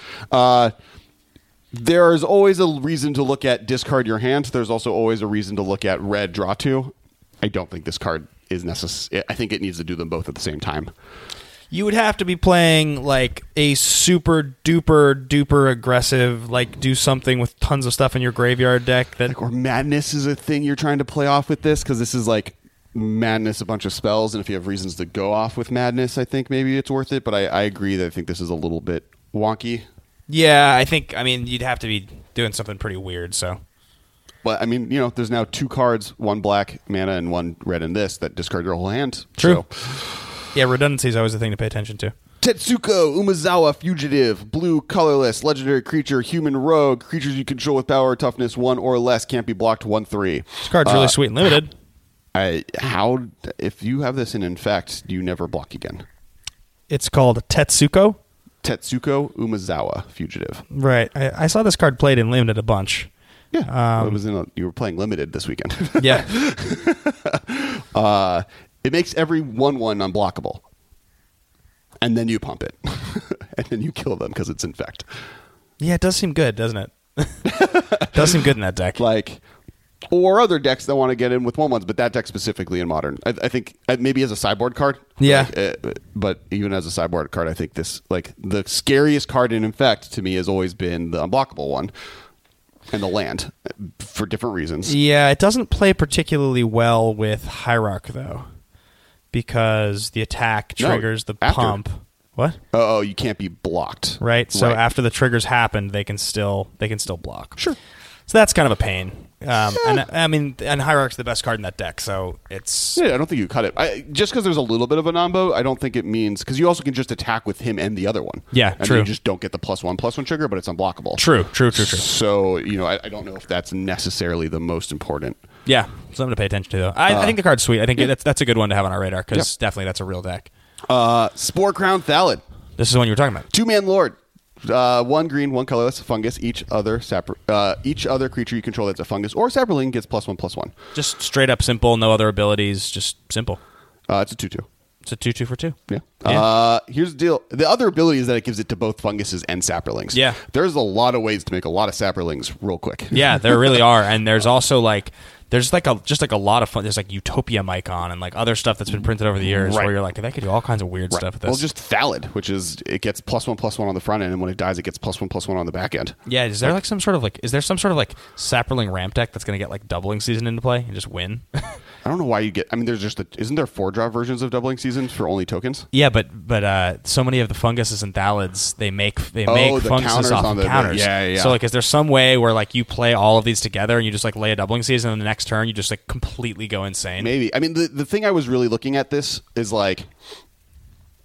[SPEAKER 3] There is always a reason to look at discard your hand. There's also always a reason to look at red, draw 2. I don't think this card is necessary. I think it needs to do them both at the same time.
[SPEAKER 4] You would have to be playing like a super duper aggressive, like do something with tons of stuff in your graveyard deck that
[SPEAKER 3] or madness is a thing you're trying to play off with this, because this is like madness, a bunch of spells, and if you have reasons to go off with madness, I think maybe it's worth it. But I agree that I think this is a little bit wonky.
[SPEAKER 4] Yeah, you'd have to be doing something pretty weird. So,
[SPEAKER 3] but I mean, there's now 2 cards, 1 black mana and 1 red in this that discard your whole hand.
[SPEAKER 4] True.
[SPEAKER 3] So.
[SPEAKER 4] Yeah, redundancy is always a thing to pay attention to.
[SPEAKER 3] Tetsuko Umezawa Fugitive, blue, colorless, legendary creature, human rogue. Creatures you control with power or toughness 1 or less can't be blocked 1/3.
[SPEAKER 4] This card's really sweet and limited.
[SPEAKER 3] If you have this in Infect, do you never block again?
[SPEAKER 4] It's called Tetsuko.
[SPEAKER 3] Tetsuko Umezawa Fugitive.
[SPEAKER 4] Right. I saw this card played in limited a bunch.
[SPEAKER 3] Yeah. You were playing limited this weekend.
[SPEAKER 4] Yeah.
[SPEAKER 3] It makes every 1/1 unblockable. And then you pump it. And then you kill them because it's Infect.
[SPEAKER 4] Yeah, it does seem good, doesn't it? It does seem good in that deck.
[SPEAKER 3] Or other decks that want to get in with 1/1s, but that deck specifically in Modern. I think maybe as a sideboard card.
[SPEAKER 4] Yeah.
[SPEAKER 3] But even as a sideboard card, I think this, the scariest card in Infect to me has always been the unblockable one. And the land, for different reasons.
[SPEAKER 4] Yeah, it doesn't play particularly well with Hierarch, though. Because the attack triggers the pump. What?
[SPEAKER 3] Oh, you can't be blocked.
[SPEAKER 4] Right. So after the triggers happened, they can still block.
[SPEAKER 3] Sure.
[SPEAKER 4] So that's kind of a pain. And Hierarch's the best card in that deck, so it's...
[SPEAKER 3] Yeah, I don't think you cut it. Just because there's a little bit of a nombo, I don't think it means... Because you also can just attack with him and the other one.
[SPEAKER 4] Yeah,
[SPEAKER 3] and
[SPEAKER 4] true.
[SPEAKER 3] You just don't get the +1/+1 trigger, but it's unblockable.
[SPEAKER 4] True.
[SPEAKER 3] So, I don't know if that's necessarily the most important.
[SPEAKER 4] Yeah, something to pay attention to, though. I think the card's sweet. I think that's a good one to have on our radar, because definitely that's a real deck.
[SPEAKER 3] Spore Crown Thallid.
[SPEAKER 4] This is the one you were talking about.
[SPEAKER 3] 2-man Lord. 1 green, 1 colorless, fungus. Each other creature you control that's a fungus or sapperling gets +1/+1.
[SPEAKER 4] Just straight up simple, no other abilities, just simple.
[SPEAKER 3] It's a 2/2.
[SPEAKER 4] It's a 2/2 for 2.
[SPEAKER 3] Yeah. Here's the deal. The other ability is that it gives it to both funguses and sapperlings.
[SPEAKER 4] Yeah.
[SPEAKER 3] There's a lot of ways to make a lot of sapperlings real quick.
[SPEAKER 4] Yeah, there really are. And there's also there's a lot of fun. There's Utopia Mycon and other stuff that's been printed over the years where you're they could do all kinds of weird stuff with this.
[SPEAKER 3] Well, just Thallid, which is it gets +1/+1 on the front end, and when it dies, it gets +1/+1 on the back end.
[SPEAKER 4] Yeah, is there some sort of sapperling ramp deck that's going to get doubling season into play and just win?
[SPEAKER 3] I don't know why you get. I mean, there's isn't there 4-draw versions of doubling seasons for only tokens?
[SPEAKER 4] Yeah, but so many of the funguses and Thallids they make funguses off of counters.
[SPEAKER 3] Yeah.
[SPEAKER 4] So is there some way where you play all of these together and you just lay a doubling season, and the next turn you just completely go insane?
[SPEAKER 3] Maybe. I mean, the thing I was really looking at this is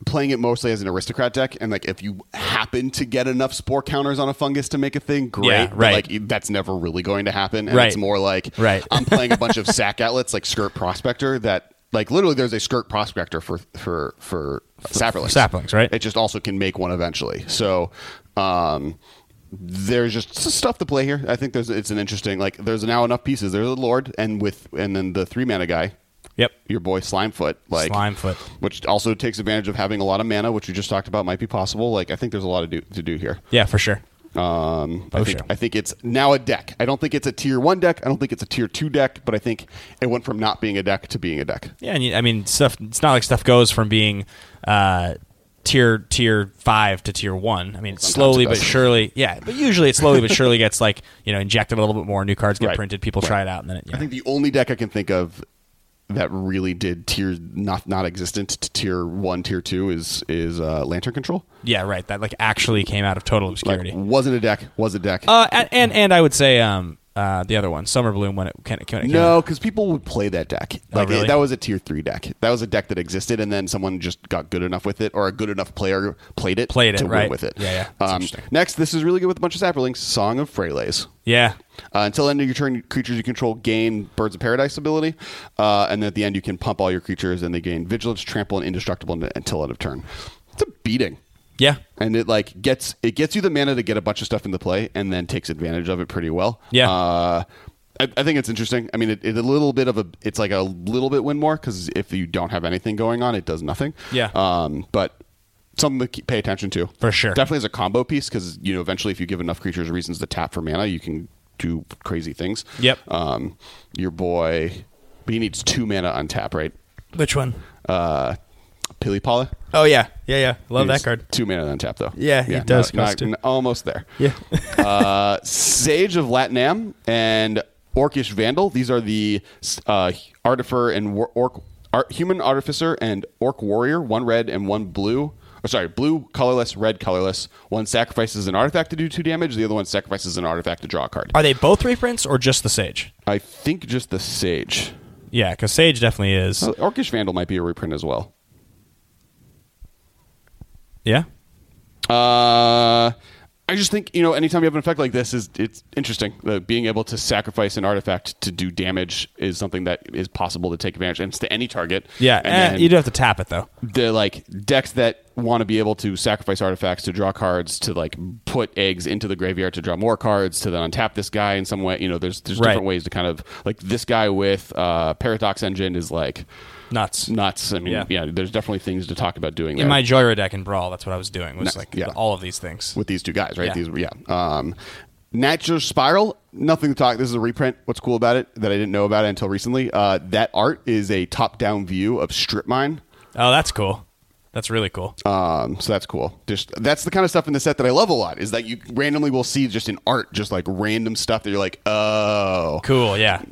[SPEAKER 3] playing it mostly as an aristocrat deck, and like if you happen to get enough spore counters on a fungus to make a thing, great.
[SPEAKER 4] Yeah,
[SPEAKER 3] but,
[SPEAKER 4] right.
[SPEAKER 3] like that's never really going to happen. And
[SPEAKER 4] Right.
[SPEAKER 3] it's more like
[SPEAKER 4] Right.
[SPEAKER 3] I'm playing a bunch of sack outlets like Skirt Prospector that like literally there's a Skirt Prospector for Saplings.
[SPEAKER 4] Saplings, right?
[SPEAKER 3] It just also can make one eventually. So there's just stuff to play here. I think it's an interesting like there's now enough pieces. There's a Lord and then the 3-mana guy.
[SPEAKER 4] Yep.
[SPEAKER 3] Your boy Slimefoot,
[SPEAKER 4] Slimefoot.
[SPEAKER 3] which also takes advantage of having a lot of mana, which we just talked about might be possible. Like I think there's a lot to do here.
[SPEAKER 4] Yeah, for sure.
[SPEAKER 3] I think it's now a deck. I don't think it's a tier 1 deck. I don't think it's a tier 2 deck, but I think it went from not being a deck to being a deck.
[SPEAKER 4] Yeah, and I mean, stuff. It's not like stuff goes from being tier 5 to tier 1. I mean, slowly but surely. Yeah, but usually it slowly but surely gets like injected a little bit more. New cards get printed. People try it out, and then
[SPEAKER 3] I think the only deck I can think of that really did tier not existent to tier 1, tier 2 is Lantern Control.
[SPEAKER 4] Yeah, right. That like actually came out of total obscurity.
[SPEAKER 3] Like, wasn't a deck. Was a deck.
[SPEAKER 4] And I would say the other one, Summer Bloom, when it came
[SPEAKER 3] No, because people would play that deck. Like
[SPEAKER 4] really?
[SPEAKER 3] that was a tier 3 deck. That was a deck that existed, and then someone just got good enough with it, or a good enough player played it to
[SPEAKER 4] right.
[SPEAKER 3] win with it.
[SPEAKER 4] Yeah. That's interesting.
[SPEAKER 3] Next, this is really good with a bunch of Saplings. Song of Freylays.
[SPEAKER 4] Yeah.
[SPEAKER 3] Until the end of your turn, creatures you control gain Birds of Paradise ability, and then at the end you can pump all your creatures, and they gain Vigilance, Trample, and Indestructible until end of turn. It's a beating.
[SPEAKER 4] Yeah.
[SPEAKER 3] And it like gets you the mana to get a bunch of stuff into play, and then takes advantage of it pretty well.
[SPEAKER 4] Yeah.
[SPEAKER 3] I think it's interesting. I mean, it's a little bit it's like a little bit win more because if you don't have anything going on, it does nothing.
[SPEAKER 4] Yeah.
[SPEAKER 3] But something to pay attention to
[SPEAKER 4] for sure.
[SPEAKER 3] Definitely as a combo piece because eventually if you give enough creatures reasons to tap for mana, you can do crazy things.
[SPEAKER 4] Yep.
[SPEAKER 3] Your boy, but he needs 2 mana on tap, right?
[SPEAKER 4] Which one?
[SPEAKER 3] Pilipala.
[SPEAKER 4] Oh yeah. Love that card.
[SPEAKER 3] 2 mana on tap though.
[SPEAKER 4] Yeah, he does.
[SPEAKER 3] Almost there.
[SPEAKER 4] Yeah.
[SPEAKER 3] Sage of Latnam and Orcish Vandal. These are the Artificer and Human Artificer and Orc Warrior. 1 red and 1 blue. Blue colorless, red colorless. One sacrifices an artifact to do 2 damage. The other one sacrifices an artifact to draw a card.
[SPEAKER 4] Are they both reprints or just the Sage?
[SPEAKER 3] I think just the Sage.
[SPEAKER 4] Yeah, because Sage definitely is.
[SPEAKER 3] Orcish Vandal might be a reprint as well.
[SPEAKER 4] Yeah.
[SPEAKER 3] I just think, anytime you have an effect like this, it's interesting. Being able to sacrifice an artifact to do damage is something that is possible to take advantage of. And it's to any target.
[SPEAKER 4] Yeah, and you do have to tap it, though.
[SPEAKER 3] The decks that want to be able to sacrifice artifacts to draw cards, to put eggs into the graveyard to draw more cards, to then untap this guy in some way. There's different ways to kind of, this guy with Paradox Engine is nuts. I mean, there's definitely things to talk about doing
[SPEAKER 4] in my Joyra deck in Brawl. That's what I was doing. Was all of these things
[SPEAKER 3] with these 2 guys, right?
[SPEAKER 4] Yeah.
[SPEAKER 3] Natural Spiral. Nothing to talk. This is a reprint. What's cool about it that I didn't know about it until recently? That art is a top-down view of Strip Mine.
[SPEAKER 4] Oh, that's cool. That's really cool.
[SPEAKER 3] So that's cool. That's the kind of stuff in the set that I love a lot. Is that you randomly will see just in art, just random stuff that you're like, oh,
[SPEAKER 4] cool, yeah.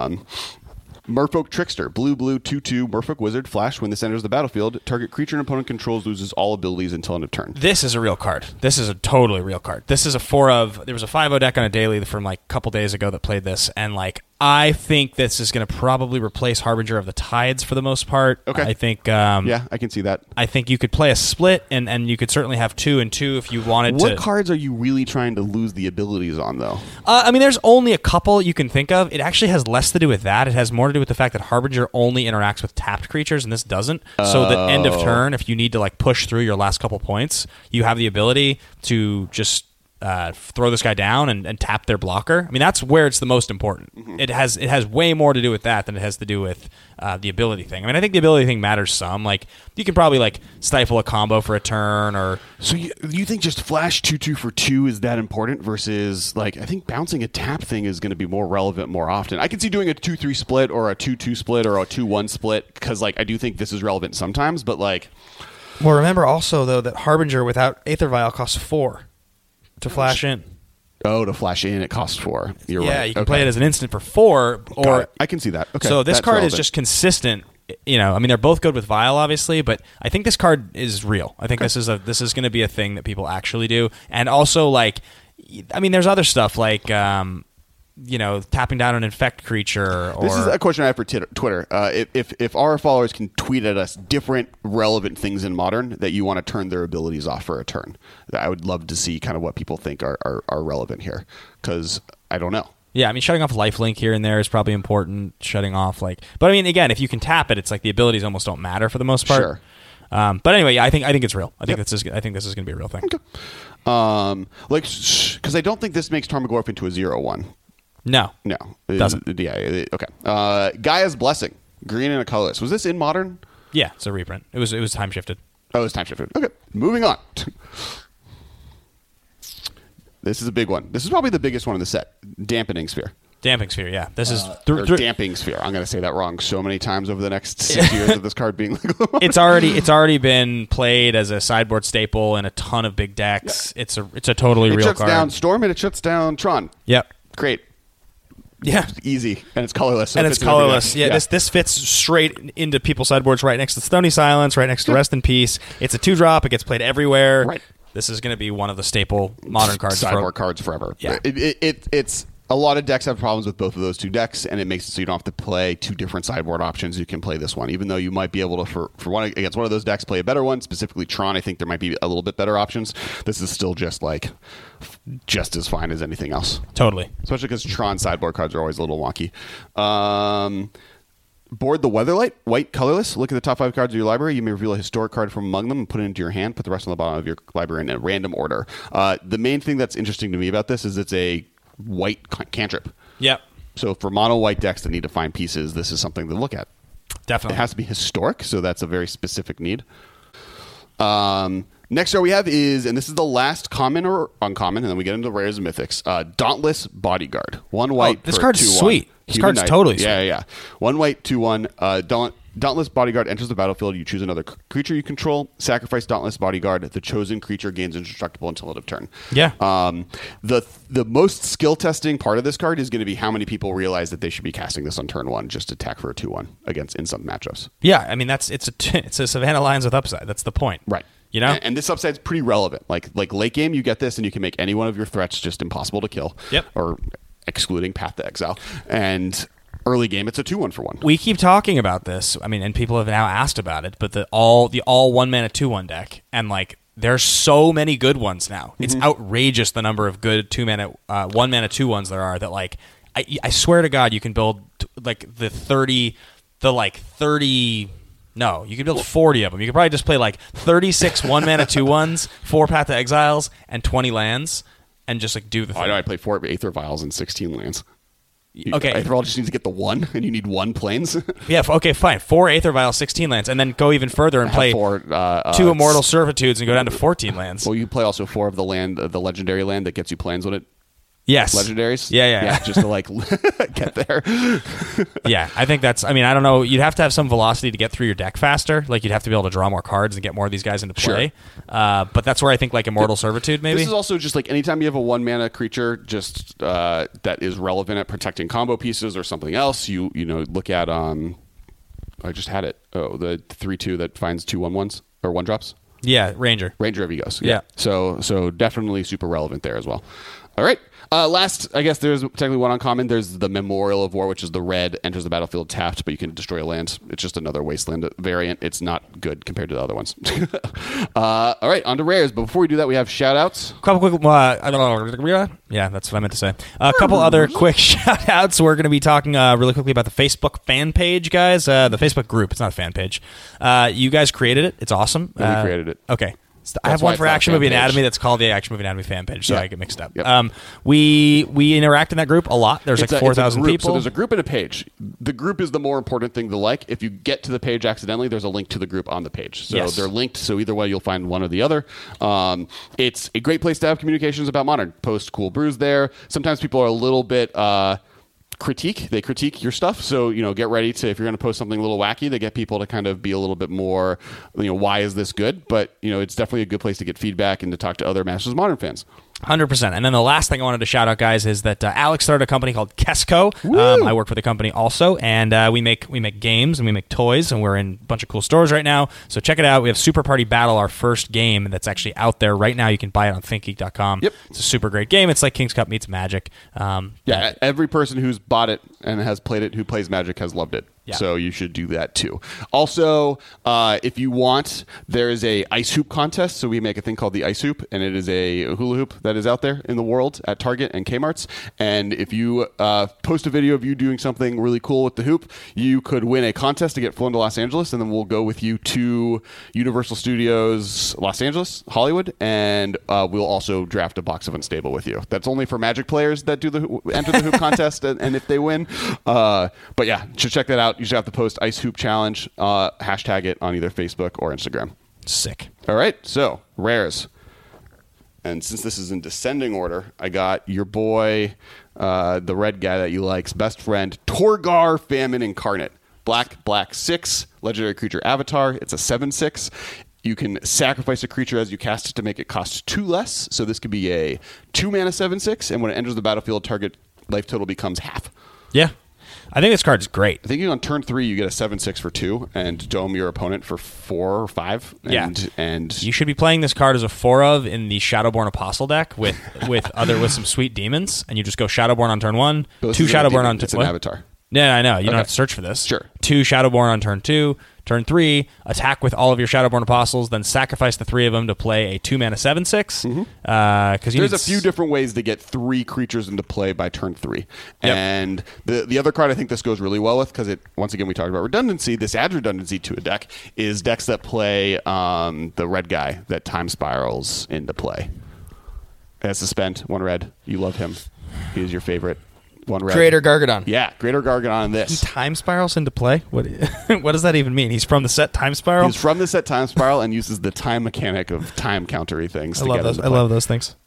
[SPEAKER 3] Merfolk Trickster, blue 2/2 Merfolk Wizard, flash. When this enters the battlefield, target creature an opponent controls loses all abilities until end of turn.
[SPEAKER 4] This is a real card. This is a totally real card. This is a 4 of. There was a 5/0 deck on a daily from a couple days ago that played this, and I think this is going to probably replace Harbinger of the Tides for the most part.
[SPEAKER 3] Okay.
[SPEAKER 4] I think.
[SPEAKER 3] Yeah, I can see that.
[SPEAKER 4] I think you could play a split, and you could certainly have 2 and 2 if you wanted to.
[SPEAKER 3] What cards are you really trying to lose the abilities on, though?
[SPEAKER 4] I mean, there's only a couple you can think of. It actually has less to do with that. It has more to do with the fact that Harbinger only interacts with tapped creatures, and this doesn't. So the end of turn, if you need to push through your last couple points, you have the ability to just throw this guy down and tap their blocker. I mean, that's where it's the most important. Mm-hmm. It has way more to do with that than it has to do with the ability thing. I mean, I think the ability thing matters some. You can probably stifle a combo for a turn, or
[SPEAKER 3] so you think just flash 2/2 for 2 is that important versus I think bouncing a tap thing is going to be more relevant more often. I can see doing a 2/3 split or a 2/2 split or a 2/1 split because I do think this is relevant sometimes, but
[SPEAKER 4] well, remember also though that Harbinger without Aether Vial costs 4 to flash in.
[SPEAKER 3] Oh, to flash in, it costs 4. You're right.
[SPEAKER 4] Yeah, you can play it as an instant for 4. Or
[SPEAKER 3] I can see that. Okay,
[SPEAKER 4] so this card
[SPEAKER 3] relevant.
[SPEAKER 4] is just consistent. I mean, they're both good with Vial, obviously, but I think this card is real. I think this is going to be a thing that people actually do, and also I mean, there's other stuff tapping down an infect creature. Or...
[SPEAKER 3] This is a question I have for Twitter. If our followers can tweet at us different relevant things in Modern that you want to turn their abilities off for a turn, I would love to see kind of what people think are relevant here, because I don't know.
[SPEAKER 4] Yeah, I mean, shutting off lifelink here and there is probably important. Shutting off but I mean, again, if you can tap it, it's like the abilities almost don't matter for the most part.
[SPEAKER 3] Sure.
[SPEAKER 4] But anyway, yeah, I think it's real. I think this is going to be a real thing.
[SPEAKER 3] Okay. Because I don't think this makes Tarmogoyf into a 0/1.
[SPEAKER 4] No,
[SPEAKER 3] it
[SPEAKER 4] doesn't.
[SPEAKER 3] Yeah. Okay. Gaia's Blessing, green and a colorless. Was this in Modern?
[SPEAKER 4] Yeah, it's a reprint. It was time shifted.
[SPEAKER 3] Oh, it was time shifted. Okay. Moving on. This is a big one. This is probably the biggest one in the set. Dampening Sphere.
[SPEAKER 4] Damping Sphere, yeah. This is...
[SPEAKER 3] Damping Sphere. I'm going to say that wrong so many times over the next 6 years of this card being legal.
[SPEAKER 4] It's already been played as a sideboard staple in a ton of big decks. Yeah. It's a totally real card.
[SPEAKER 3] It shuts down Storm and it shuts down Tron.
[SPEAKER 4] Yep.
[SPEAKER 3] Great.
[SPEAKER 4] Yeah.
[SPEAKER 3] Easy. And it's colorless. So
[SPEAKER 4] Yeah. This fits straight into people's sideboards right next to Stony Silence, right next to Rest in Peace. It's a 2-drop. It gets played everywhere.
[SPEAKER 3] Right.
[SPEAKER 4] This is going to be one of the staple Modern cards.
[SPEAKER 3] Sideboard cards forever. Yeah. It's a lot of decks have problems with both of those two decks, and it makes it so you don't have to play two different sideboard options. You can play this one, even though you might be able to, for one against one of those decks, play a better one. Specifically Tron, I think there might be a little bit better options. This is still just as fine as anything else.
[SPEAKER 4] Totally.
[SPEAKER 3] Especially because Tron sideboard cards are always a little wonky. Board the Weatherlight, white, colorless. Look at the top 5 cards of your library. You may reveal a historic card from among them and put it into your hand. Put the rest on the bottom of your library in a random order. The main thing that's interesting to me about this is it's a white cantrip.
[SPEAKER 4] Yep.
[SPEAKER 3] So for mono white decks that need to find pieces, this is something to look at.
[SPEAKER 4] Definitely.
[SPEAKER 3] It has to be historic, so that's a very specific need. Next card we have is, and this is the last common or uncommon, and then we get into rares and mythics. Dauntless Bodyguard. 1 white.
[SPEAKER 4] This card's sweet. This card's totally sweet.
[SPEAKER 3] Yeah. 1 white, 2/1. Dauntless Bodyguard enters the battlefield. You choose another creature you control. Sacrifice Dauntless Bodyguard. The chosen creature gains indestructible until end of turn.
[SPEAKER 4] Yeah.
[SPEAKER 3] The most skill testing part of this card is going to be how many people realize that they should be casting this on turn 1, just attack for a 2/1 against in some matchups.
[SPEAKER 4] Yeah, I mean it's a Savannah Lions with upside. That's the point.
[SPEAKER 3] Right.
[SPEAKER 4] You know?
[SPEAKER 3] And this upside's pretty relevant. Like late game, you get this, and you can make any one of your threats just impossible to kill.
[SPEAKER 4] Yep.
[SPEAKER 3] Or excluding Path to Exile. And early game, it's a 2/1 for 1.
[SPEAKER 4] We keep talking about this. I mean, and people have now asked about it. But the all 1-mana 2/1 deck, and there's so many good ones now. It's outrageous the number of good 2-mana 1-mana 2/1s there are. That I swear to God, you can build the 30. No, you can build 40 of them. You could probably just play 36 1-mana 2/1s, 4 Path to Exiles, and 20 lands, and just do the thing.
[SPEAKER 3] I know I play 4 Aether Vials and 16 lands.
[SPEAKER 4] Okay.
[SPEAKER 3] Aether Vial just needs to get the 1, and you need 1 planes.
[SPEAKER 4] Yeah, okay, fine. 4 Aether Vials, 16 lands, and then go even further and play 2 Immortal Servitudes and go down to 14 lands.
[SPEAKER 3] Well, you play also 4 of the legendary land that gets you planes when it...
[SPEAKER 4] Yes.
[SPEAKER 3] Legendaries?
[SPEAKER 4] Yeah.
[SPEAKER 3] Just to get there.
[SPEAKER 4] Yeah, I think that's... I mean, I don't know. You'd have to have some velocity to get through your deck faster. You'd have to be able to draw more cards and get more of these guys into play. Sure. But that's where I think Immortal Servitude, maybe?
[SPEAKER 3] This is also just anytime you have a 1-mana creature just that is relevant at protecting combo pieces or something else, you look at... I just had it. Oh, the 3/2 that finds 2 1/1s or 1-drops?
[SPEAKER 4] Yeah, Ranger
[SPEAKER 3] of Egos.
[SPEAKER 4] Yeah.
[SPEAKER 3] So definitely super relevant there as well. All right. Last, I guess there's technically one uncommon. There's the Memorial of War, which is the red, enters the battlefield tapped, but you can destroy a land. It's just another Wasteland variant. It's not good compared to the other ones. All right, on to rares. But before we do that, we have shout-outs.
[SPEAKER 4] Couple quick... yeah, that's what I meant to say. A couple other quick shout-outs. We're going to be talking really quickly about the Facebook fan page, guys. The Facebook group. It's not a fan page. You guys created it. It's awesome.
[SPEAKER 3] We created it.
[SPEAKER 4] Okay. I have one for Action Movie Anatomy that's called the Action Movie Anatomy fan page, so I get mixed up.
[SPEAKER 3] Yep.
[SPEAKER 4] We interact in that group a lot. There's 4,000 people.
[SPEAKER 3] So there's a group and a page. The group is the more important thing to like. If you get to the page accidentally, there's a link to the group on the page. So they're linked, so either way you'll find one or the other. It's a great place to have communications about Modern. Post cool brews there. Sometimes people are a little bit... They critique your stuff, so get ready to, if you're going to post something a little wacky, to get people to kind of be a little bit more why is this good, but it's definitely a good place to get feedback and to talk to other Masters of Modern fans.
[SPEAKER 4] 100%. And then the last thing I wanted to shout out, guys, is that Alex started a company called Kesco. I work for the company also, and we make games and we make toys, and we're in a bunch of cool stores right now. So check it out. We have Super Party Battle, our first game that's actually out there right now. You can buy it on ThinkGeek.com.
[SPEAKER 3] Yep.
[SPEAKER 4] It's a super great game. It's like King's Cup meets Magic.
[SPEAKER 3] Every person who's bought it and has played it, who plays Magic, has loved it.
[SPEAKER 4] Yeah.
[SPEAKER 3] So you should do that too. Also, if you want, there is a ice hoop contest. So we make a thing called the ice hoop, and it is a hula hoop that is out there in the world at Target and Kmart's. And if you post a video of you doing something really cool with the hoop, you could win a contest to get flown to Los Angeles, and then we'll go with you to Universal Studios Los Angeles, Hollywood, and we'll also draft a box of Unstable with you. That's only for Magic players that do enter the hoop contest, and if they win. But yeah, should check that out. You should have to post Ice Hoop Challenge, hashtag it on either Facebook or Instagram.
[SPEAKER 4] Sick.
[SPEAKER 3] All right, so rares. And since this is in descending order, I got your boy, the red guy that you like's best friend, Torgar Famine Incarnate. Black 6, legendary creature avatar. It's a 7/6. You can sacrifice a creature as you cast it to make it cost 2 less. So this could be a 2-mana 7/6, and when it enters the battlefield, target life total becomes half.
[SPEAKER 4] Yeah. I think this card is great.
[SPEAKER 3] I think on turn 3 you get a 7/6 for 2 and dome your opponent for 4 or 5. And
[SPEAKER 4] you should be playing this card as a 4 of in the Shadowborn Apostle deck with some sweet demons, and you just go Shadowborn on turn 1, 2 Shadowborn on turn 2.
[SPEAKER 3] It's an avatar.
[SPEAKER 4] Yeah, I know. You don't have to search for this.
[SPEAKER 3] Sure.
[SPEAKER 4] 2 Shadowborn on turn 2. Turn 3, attack with all of your Shadowborn Apostles, then sacrifice the 3 of them to play a 2-mana 7/6.
[SPEAKER 3] There's a few different ways to get 3 creatures into play by turn 3. Yep. And the other card I think this goes really well with, because once again we talked about redundancy, this adds redundancy to a deck, is decks that play the red guy that time spirals into play. It has Suspend, 1 red. You love him. He is your favorite. 1 red.
[SPEAKER 4] Greater Gargadon.
[SPEAKER 3] Yeah, Greater Gargadon in this.
[SPEAKER 4] He time spirals into play? What does that even mean? He's from the set Time Spiral?
[SPEAKER 3] He's from the set Time Spiral and uses the time mechanic of time countery things.
[SPEAKER 4] I love those things.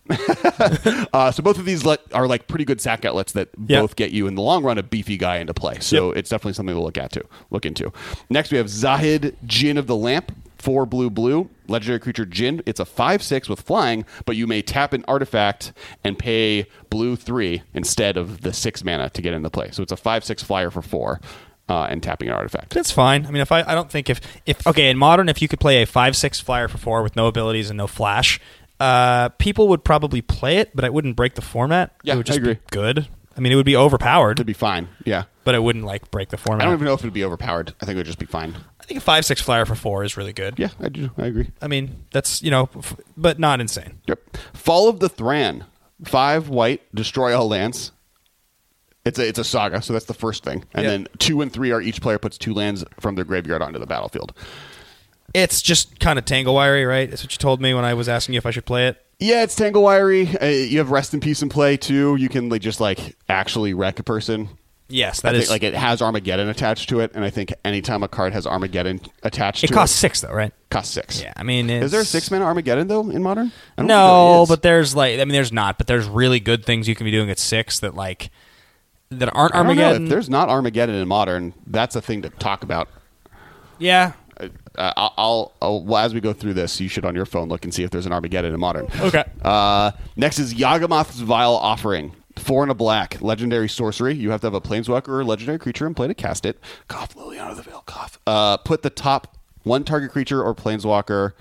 [SPEAKER 3] So both of these are like pretty good sack outlets that both get you in the long run a beefy guy into play. So it's definitely something to look into. Next we have Zahid, Djinn of the Lamp. 4 blue, legendary creature Djinn. It's a 5/6 with flying, but you may tap an artifact and pay blue 3 instead of the 6 mana to get into play. So it's a 5/6 flyer for 4 and tapping an artifact.
[SPEAKER 4] That's fine. I mean, I don't think if in Modern, if you could play a 5/6 flyer for 4 with no abilities and no flash, people would probably play it, but it wouldn't break the format.
[SPEAKER 3] Yeah,
[SPEAKER 4] it would just
[SPEAKER 3] I agree.
[SPEAKER 4] be good. I mean, it would be overpowered.
[SPEAKER 3] It'd be fine, yeah.
[SPEAKER 4] But it wouldn't break the format.
[SPEAKER 3] I don't even know if it would be overpowered. I think it would just be fine.
[SPEAKER 4] I think a 5/6 flyer for 4 is really good.
[SPEAKER 3] Yeah, I do. I agree.
[SPEAKER 4] I mean, that's, but not insane.
[SPEAKER 3] Yep. Fall of the Thran. 5 white, destroy all lands. It's a saga, so that's the first thing. And then 2 and 3 are each player puts 2 lands from their graveyard onto the battlefield.
[SPEAKER 4] It's just kind of tangle wiry, right? That's what you told me when I was asking you if I should play it.
[SPEAKER 3] Yeah, it's tangle wiry. You have Rest in Peace in play too. You can just actually wreck a person.
[SPEAKER 4] Yes,
[SPEAKER 3] that is it has Armageddon attached to it, and I think anytime a card has Armageddon attached to it,
[SPEAKER 4] costs 6 though, right?
[SPEAKER 3] Costs 6.
[SPEAKER 4] Yeah, I mean,
[SPEAKER 3] is there a 6-mana Armageddon though in Modern?
[SPEAKER 4] No, but there's there's not. But there's really good things you can be doing at 6 that aren't Armageddon.
[SPEAKER 3] If there's not Armageddon in Modern, that's a thing to talk about.
[SPEAKER 4] Yeah.
[SPEAKER 3] I'll as we go through this, you should on your phone look and see if there's an Armageddon in Modern.
[SPEAKER 4] Okay.
[SPEAKER 3] Next is Yawgmoth's Vile Offering. 4 and a black, legendary sorcery. You have to have a planeswalker or legendary creature in play to cast it. Cough, Liliana of the Veil, cough. Put the top 1 target creature or planeswalker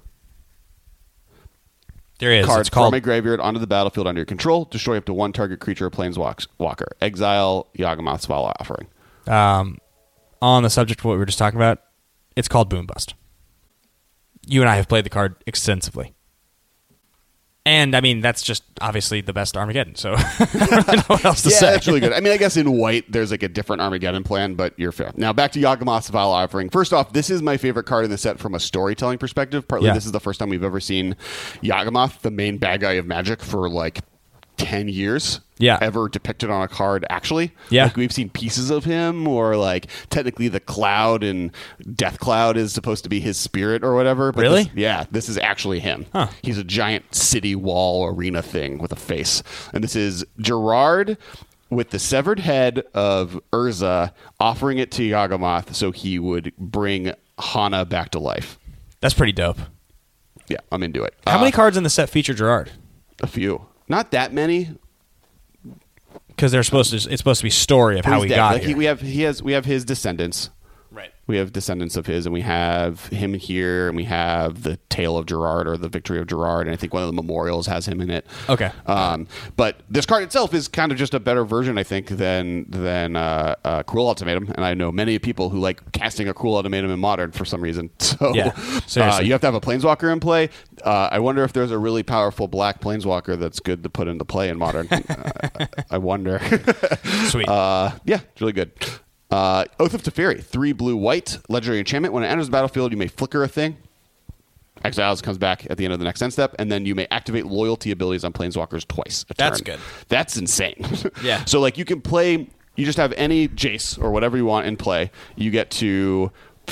[SPEAKER 3] card from a graveyard onto the battlefield under your control. Destroy up to 1 target creature or planeswalker. Exile Yawgmoth's Vile Offering.
[SPEAKER 4] On the subject of what we were just talking about, it's called Boom Bust. You and I have played the card extensively. And, I mean, that's just obviously the best Armageddon, so I don't really know what else to say.
[SPEAKER 3] Yeah, that's really good. I mean, I guess in white, there's a different Armageddon plan, but you're fair. Now, back to Yawgmoth's Vile Offering. First off, this is my favorite card in the set from a storytelling perspective. Partly, this is the first time we've ever seen Yawgmoth, the main bad guy of Magic, for 10 years ever depicted on a card, actually.
[SPEAKER 4] Yeah.
[SPEAKER 3] We've seen pieces of him, or technically the Cloud and Death Cloud is supposed to be his spirit or whatever. But
[SPEAKER 4] really?
[SPEAKER 3] This is actually him.
[SPEAKER 4] Huh.
[SPEAKER 3] He's a giant city wall arena thing with a face. And this is Gerard with the severed head of Urza, offering it to Yawgmoth so he would bring Hana back to life.
[SPEAKER 4] That's pretty dope.
[SPEAKER 3] Yeah, I'm into it.
[SPEAKER 4] How many cards in the set feature Gerard?
[SPEAKER 3] A few, not that many.
[SPEAKER 4] Because it's supposed to be story of how he got here.
[SPEAKER 3] We have his descendants.
[SPEAKER 4] Right.
[SPEAKER 3] We have descendants of his, and we have him here, and we have the Tale of Gerard or the Victory of Gerard, and I think one of the memorials has him in it.
[SPEAKER 4] Okay.
[SPEAKER 3] But this card itself is kind of just a better version, I think, than Cruel Ultimatum, and I know many people who like casting a Cruel Ultimatum in Modern for some reason. So
[SPEAKER 4] yeah, seriously.
[SPEAKER 3] You have to have a Planeswalker in play. I wonder if there's a really powerful black Planeswalker that's good to put into play in Modern. I wonder.
[SPEAKER 4] Sweet.
[SPEAKER 3] Yeah, it's really good. Oath of Teferi, 3 blue-white, legendary enchantment. When it enters the battlefield, you may flicker a thing. Exiles comes back at the end of the next end step, and then you may activate loyalty abilities on Planeswalkers twice a turn.
[SPEAKER 4] That's good.
[SPEAKER 3] That's insane.
[SPEAKER 4] Yeah.
[SPEAKER 3] So, like, you can play, you just have any Jace or whatever you want in play. You get to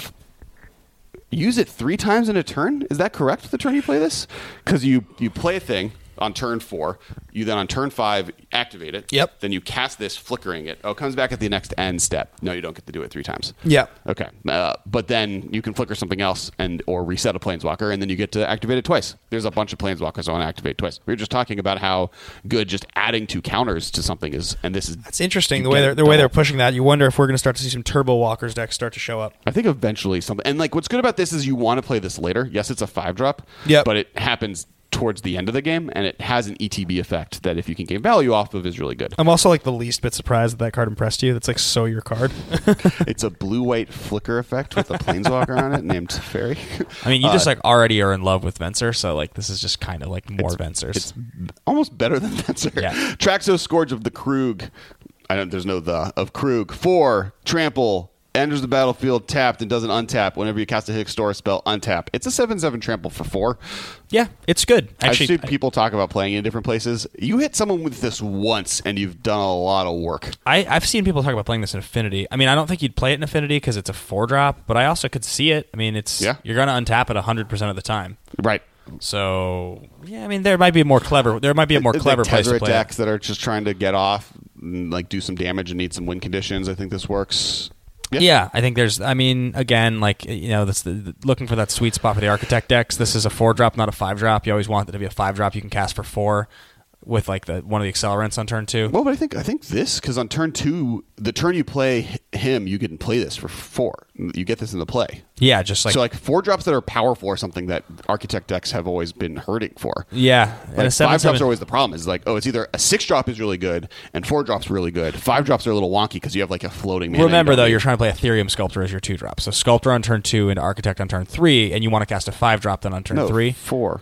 [SPEAKER 3] use it 3 times in a turn? Is that correct, the turn you play this? Because you play a thing on turn 4. You then on turn 5 activate it.
[SPEAKER 4] Yep.
[SPEAKER 3] Then you cast this, flickering it. Oh, it comes back at the next end step. No, you don't get to do it 3 times.
[SPEAKER 4] Yeah.
[SPEAKER 3] Okay. But then you can flicker something else or reset a Planeswalker, and then you get to activate it twice. There's a bunch of Planeswalkers I want to activate twice. We were just talking about how good just adding 2 counters to something is, and this is...
[SPEAKER 4] That's interesting, the way they're pushing that. You wonder if we're going to start to see some Turbo Walkers decks start to show up.
[SPEAKER 3] I think eventually something... And like what's good about this is you want to play this later. Yes, it's a 5-drop, but it happens towards the end of the game, and it has an ETB effect that if you can gain value off of is really good.
[SPEAKER 4] I'm also like the least bit surprised that card impressed you. That's like so your card.
[SPEAKER 3] It's a blue-white flicker effect with a Planeswalker on it named Teferi.
[SPEAKER 4] I mean, you just like already are in love with Venser, so like this is just kind of like more Vensers.
[SPEAKER 3] It's almost better than Venser.
[SPEAKER 4] Yeah.
[SPEAKER 3] Traxos Scourge of the Krug. There's no the of Krug. 4 trample. Enters the battlefield tapped and doesn't untap. Whenever you cast a Hextora spell, untap. It's a 7/7 trample for 4.
[SPEAKER 4] Yeah, it's good. Actually,
[SPEAKER 3] I've seen people talk about playing in different places. You hit someone with this once, and you've done a lot of work.
[SPEAKER 4] I've seen people talk about playing this in Affinity. I mean, I don't think you'd play it in Affinity because it's a 4-drop, but I also could see it. I mean, you're going to untap it 100% of the time.
[SPEAKER 3] Right.
[SPEAKER 4] So, yeah, I mean, there might be a more clever place to play
[SPEAKER 3] decks that are just trying to get off, and, like, do some damage and need some win conditions. I think this works.
[SPEAKER 4] Yeah, I think again, like, you know, that's looking for that sweet spot for the Architect decks. This is a 4-drop, not a 5-drop. You always want it to be a 5-drop you can cast for 4 with like one of the accelerants on turn 2.
[SPEAKER 3] Well, but I think this, because on turn 2, the turn you play him, you can play this for 4. You get this in the play.
[SPEAKER 4] Yeah, just like...
[SPEAKER 3] So, like, 4-drops that are powerful are something that Architect decks have always been hurting for.
[SPEAKER 4] Yeah.
[SPEAKER 3] Like, 5-drops are always the problem. Is like, it's either a 6-drop is really good, and 4-drops really good. 5-drops are a little wonky because you have, like, a floating mana.
[SPEAKER 4] Remember, though, you're trying to play Ethereum Sculptor as your 2-drop. So, Sculptor on turn 2 and Architect on turn 3, and you want to cast a 5-drop then on turn 3.
[SPEAKER 3] 4.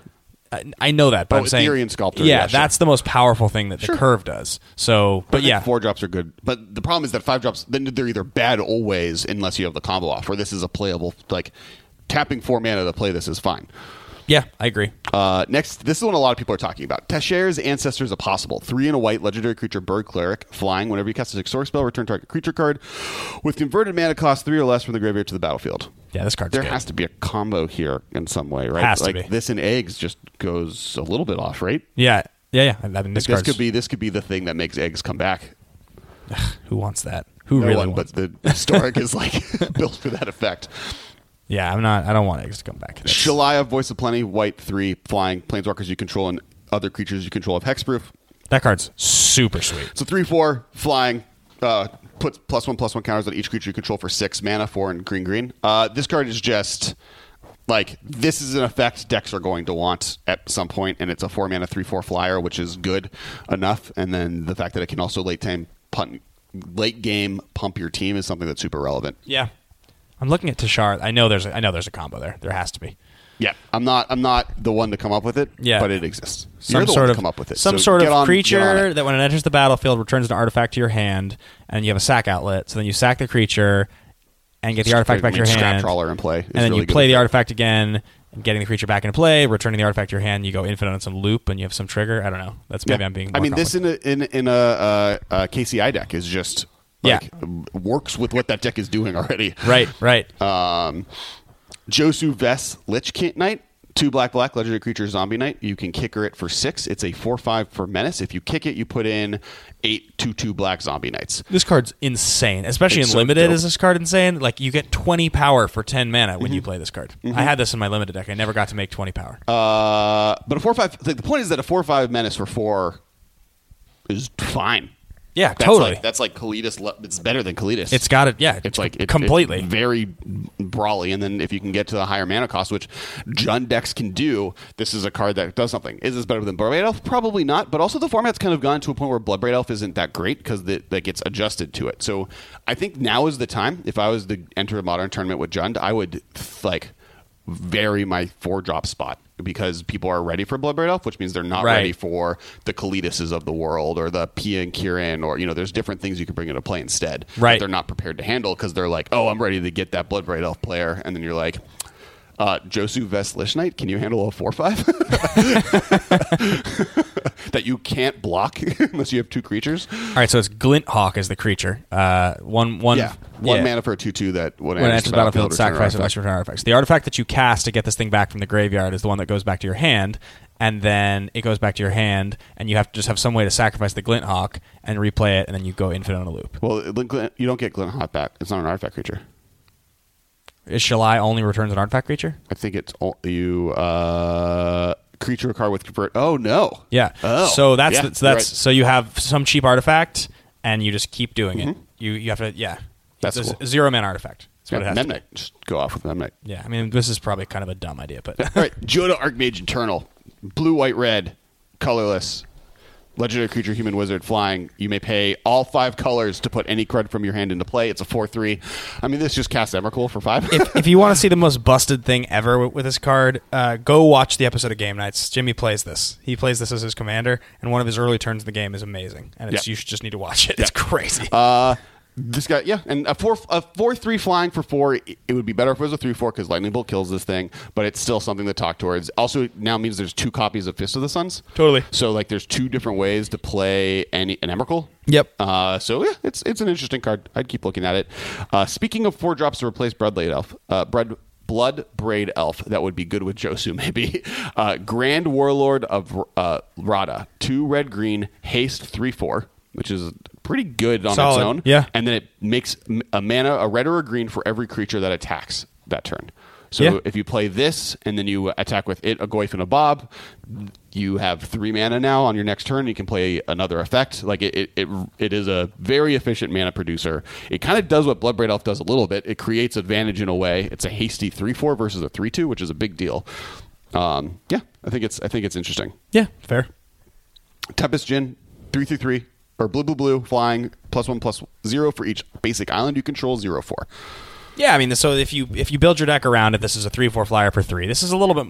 [SPEAKER 4] I know that, but I'm saying...
[SPEAKER 3] Ethereum Sculptor.
[SPEAKER 4] Yeah, that's the most powerful thing that the curve does. So, but yeah.
[SPEAKER 3] 4-drops are good. But the problem is that 5-drops, then they're either bad always unless you have the combo off, or this is a playable, like, tapping 4 mana to play this is fine.
[SPEAKER 4] Yeah, I agree.
[SPEAKER 3] Next, this is one a lot of people are talking about. Tashair's Ancestors Apostle. 3 and a white, legendary creature, bird cleric, flying. Whenever you cast a Exorc spell, return target creature card with converted mana cost 3 or less from the graveyard to the battlefield.
[SPEAKER 4] Yeah, this card's
[SPEAKER 3] There
[SPEAKER 4] good.
[SPEAKER 3] has to be a combo here in some way, right?
[SPEAKER 4] Has to
[SPEAKER 3] like
[SPEAKER 4] be.
[SPEAKER 3] This and eggs just goes a little bit off, right?
[SPEAKER 4] Yeah. I mean, this
[SPEAKER 3] could be the thing that makes eggs come back.
[SPEAKER 4] Who wants that? Who
[SPEAKER 3] No
[SPEAKER 4] really
[SPEAKER 3] one,
[SPEAKER 4] wants
[SPEAKER 3] but the historic is like built for that effect.
[SPEAKER 4] Yeah, I don't want eggs to come back.
[SPEAKER 3] Shalaya, Voice of Plenty, white 3, flying, planeswalkers you control and other creatures you control have hexproof.
[SPEAKER 4] That card's super sweet.
[SPEAKER 3] So 3/4, flying, puts +1/+1 counters on each creature you control for 6 mana, 4 and green. This card is just like, this is an effect decks are going to want at some point, and it's a 4 mana 3/4 flyer, which is good enough. And then the fact that it can also late game pump your team is something that's super relevant.
[SPEAKER 4] Yeah. I'm looking at Tashar. I know there's a combo there. There has to be.
[SPEAKER 3] Yeah, I'm not the one to come up with it.
[SPEAKER 4] Yeah.
[SPEAKER 3] But it exists. You're the one to come up with it.
[SPEAKER 4] Some
[SPEAKER 3] so
[SPEAKER 4] sort of
[SPEAKER 3] get
[SPEAKER 4] creature that when it enters the battlefield returns an artifact to your hand, and you have a sack outlet. So then you sack the creature and get the artifact back to your hand.
[SPEAKER 3] Scrap Trawler in play,
[SPEAKER 4] and then
[SPEAKER 3] really
[SPEAKER 4] you play the artifact again, and getting the creature back into play, returning the artifact to your hand. You go infinite on some loop, and you have some trigger. I don't know. That's maybe I'm being. More
[SPEAKER 3] this in a KCI deck is just. Works with what that deck is doing already.
[SPEAKER 4] Right.
[SPEAKER 3] Josu Vess Lich Knight, 2 black, legendary creature, Zombie Knight. You can kicker it for 6. It's a 4/5 for Menace. If you kick it, you put in 8 2/2 black Zombie Knights.
[SPEAKER 4] This card's insane, especially
[SPEAKER 3] It's
[SPEAKER 4] in
[SPEAKER 3] so
[SPEAKER 4] limited.
[SPEAKER 3] dope.
[SPEAKER 4] Is this card insane? Like you get 20 power for 10 mana when you play this card. I had this in my limited deck. I never got to make 20 power.
[SPEAKER 3] But a 4/5. The point is that a 4/5 Menace for 4 is fine.
[SPEAKER 4] Yeah, totally.
[SPEAKER 3] That's like Kalidas. It's better than Kalidas.
[SPEAKER 4] It's got it. Yeah,
[SPEAKER 3] It's like
[SPEAKER 4] completely
[SPEAKER 3] it's very brawly, and then if you can get to the higher mana cost, which Jund decks can do, this is a card that does something. Is this better than Bloodbraid Elf? Probably not. But also the format's kind of gone to a point where Bloodbraid Elf isn't that great because that gets adjusted to it. So I think now is the time. If I was to enter a Modern tournament with Jund, I would vary my 4-drop spot because people are ready for Bloodbraid Elf, which means they're not ready for the Kalidases of the world or the Pia and Kirin, or there's different things you can bring into play instead.
[SPEAKER 4] Right.
[SPEAKER 3] That they're not prepared to handle because they're like, oh, I'm ready to get that Bloodbraid Elf player, and then you're like, Josu Vest Lich Knight, can you handle a 4/5 that you can't block unless you have 2 creatures?
[SPEAKER 4] All right, so it's Glint Hawk as the creature. One
[SPEAKER 3] mana for a 2/2 that when
[SPEAKER 4] it enters the battlefield, sacrifice
[SPEAKER 3] return
[SPEAKER 4] an extra artifacts. The artifact that you cast to get this thing back from the graveyard is the one that goes back to your hand, and then it goes back to your hand, and you have to just have some way to sacrifice the Glint Hawk and replay it, and then you go infinite on a loop.
[SPEAKER 3] Well, you don't get Glint Hawk back. It's not an artifact creature.
[SPEAKER 4] Is Shalai only returns an artifact creature?
[SPEAKER 3] I think it's creature or card with convert. Oh no.
[SPEAKER 4] Yeah.
[SPEAKER 3] Oh.
[SPEAKER 4] So that's
[SPEAKER 3] Yeah,
[SPEAKER 4] that's
[SPEAKER 3] right.
[SPEAKER 4] so you have some cheap artifact and you just keep doing it. You have to
[SPEAKER 3] That's
[SPEAKER 4] it's a
[SPEAKER 3] cool.
[SPEAKER 4] 0-mana artifact. That's what it has to be.
[SPEAKER 3] Memnite. Just go off with Memnite.
[SPEAKER 4] Yeah. I mean, this is probably kind of a dumb idea, but
[SPEAKER 3] All right, Joda Archmage Eternal, blue, white, red, colorless, legendary creature, human wizard, flying. You may pay all 5 colors to put any card from your hand into play. It's a 4/3. I mean, this just casts Emrakul for 5.
[SPEAKER 4] if you want to see the most busted thing ever with this card, go watch the episode of Game Nights. Jimmy plays this. He plays this as his commander, and one of his early turns in the game is amazing. And you should just need to watch it. It's crazy.
[SPEAKER 3] This guy, and a 4/3 flying for 4. It would be better if it was a 3/4 because Lightning Bolt kills this thing, but it's still something to talk towards. Also, it now means there's 2 copies of Fist of the Suns.
[SPEAKER 4] Totally.
[SPEAKER 3] So there's 2 different ways to play an Emrakul.
[SPEAKER 4] Yep.
[SPEAKER 3] It's an interesting card. I'd keep looking at it. Speaking of 4-drops to replace Bloodbraid Elf, that would be good with Josu maybe. Grand Warlord of Rada, 2 red-green, haste 3/4, which is pretty good on
[SPEAKER 4] Solid.
[SPEAKER 3] its own.
[SPEAKER 4] Yeah.
[SPEAKER 3] And then it makes a mana, a red or a green for every creature that attacks that turn. So if you play this and then you attack with it, a Goyf and a Bob, you have 3 mana now on your next turn. You can play another effect. It is a very efficient mana producer. It kind of does what Bloodbraid Elf does a little bit. It creates advantage in a way. It's a hasty 3/4 versus a 3/2, which is a big deal. I think it's interesting.
[SPEAKER 4] Yeah, fair.
[SPEAKER 3] Tempest Djinn, 3/3. Or blue, flying, +1/+0 for each basic island you control, 0/4.
[SPEAKER 4] Yeah, I mean, so if you build your deck around it, this is a 3/4 flyer for 3. This is a little bit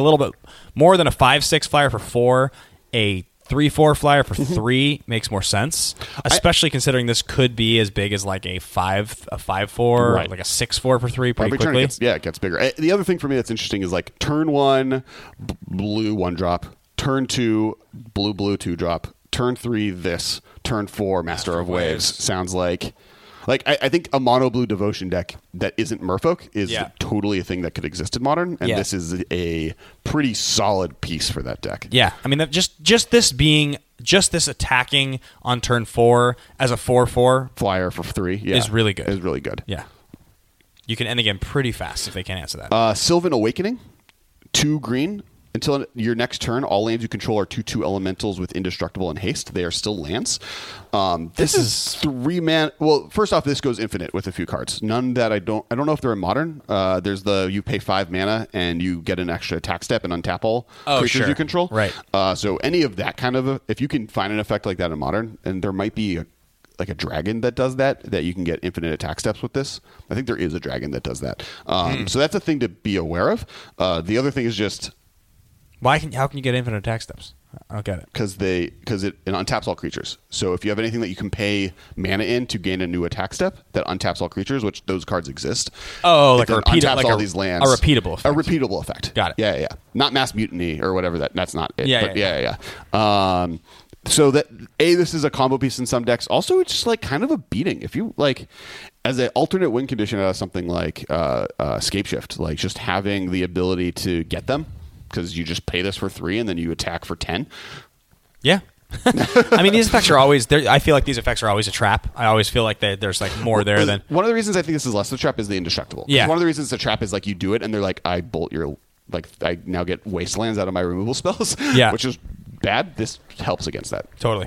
[SPEAKER 4] more than a 5/6 flyer for 4. A 3/4 flyer for 3 makes more sense, especially considering this could be as big as like a 5/4,
[SPEAKER 3] Right.
[SPEAKER 4] like a 6/4 for 3 pretty
[SPEAKER 3] Every turn
[SPEAKER 4] quickly.
[SPEAKER 3] it gets bigger. The other thing for me that's interesting is turn 1, blue 1-drop. Turn 2, blue 2-drop. Turn 3, this. Turn 4, Master of Waves. Sounds like I think a mono blue devotion deck that isn't Merfolk is totally a thing that could exist in Modern, and this is a pretty solid piece for that deck.
[SPEAKER 4] Yeah, I mean, just this attacking on turn 4 as a 4/4
[SPEAKER 3] flyer for 3
[SPEAKER 4] is really good.
[SPEAKER 3] Is really good.
[SPEAKER 4] Yeah, you can end the game pretty fast if they can't answer that.
[SPEAKER 3] Sylvan Awakening, 2 green. Until your next turn, all lands you control are 2/2 elementals with indestructible and haste. They are still lands. This is 3 mana. Well, first off, this goes infinite with a few cards. None that I don't know if they're in Modern. There's you pay 5 mana and you get an extra attack step and untap all creatures you control.
[SPEAKER 4] Right.
[SPEAKER 3] So any of that kind of if you can find an effect like that in Modern, and there might be a dragon that does that you can get infinite attack steps with this. I think there is a dragon that does that. So that's a thing to be aware of. The other thing is just.
[SPEAKER 4] How can you get infinite attack steps? I don't get it.
[SPEAKER 3] Because it untaps all creatures. So if you have anything that you can pay mana in to gain a new attack step that untaps all creatures, which those cards exist.
[SPEAKER 4] Oh, like a
[SPEAKER 3] untaps all these lands.
[SPEAKER 4] A repeatable effect.
[SPEAKER 3] A repeatable effect.
[SPEAKER 4] Got it.
[SPEAKER 3] Yeah. Not mass mutiny or whatever that's not it.
[SPEAKER 4] Yeah.
[SPEAKER 3] So that this is a combo piece in some decks. Also, it's just kind of a beating. If you as an alternate win condition out of something like Scapeshift, just having the ability to get them. because you just pay this for 3 and then you attack for 10.
[SPEAKER 4] Yeah. I mean, these effects are always there. I feel like these effects are always a trap. I always feel like there's like more there than
[SPEAKER 3] one of the reasons I think this is less of a trap is the indestructible.
[SPEAKER 4] Yeah.
[SPEAKER 3] One of the reasons the trap is like you do it and they're like, I bolt your, like, I now get wastelands out of my removal spells.
[SPEAKER 4] Yeah.
[SPEAKER 3] Which is bad. This helps against that.
[SPEAKER 4] Totally.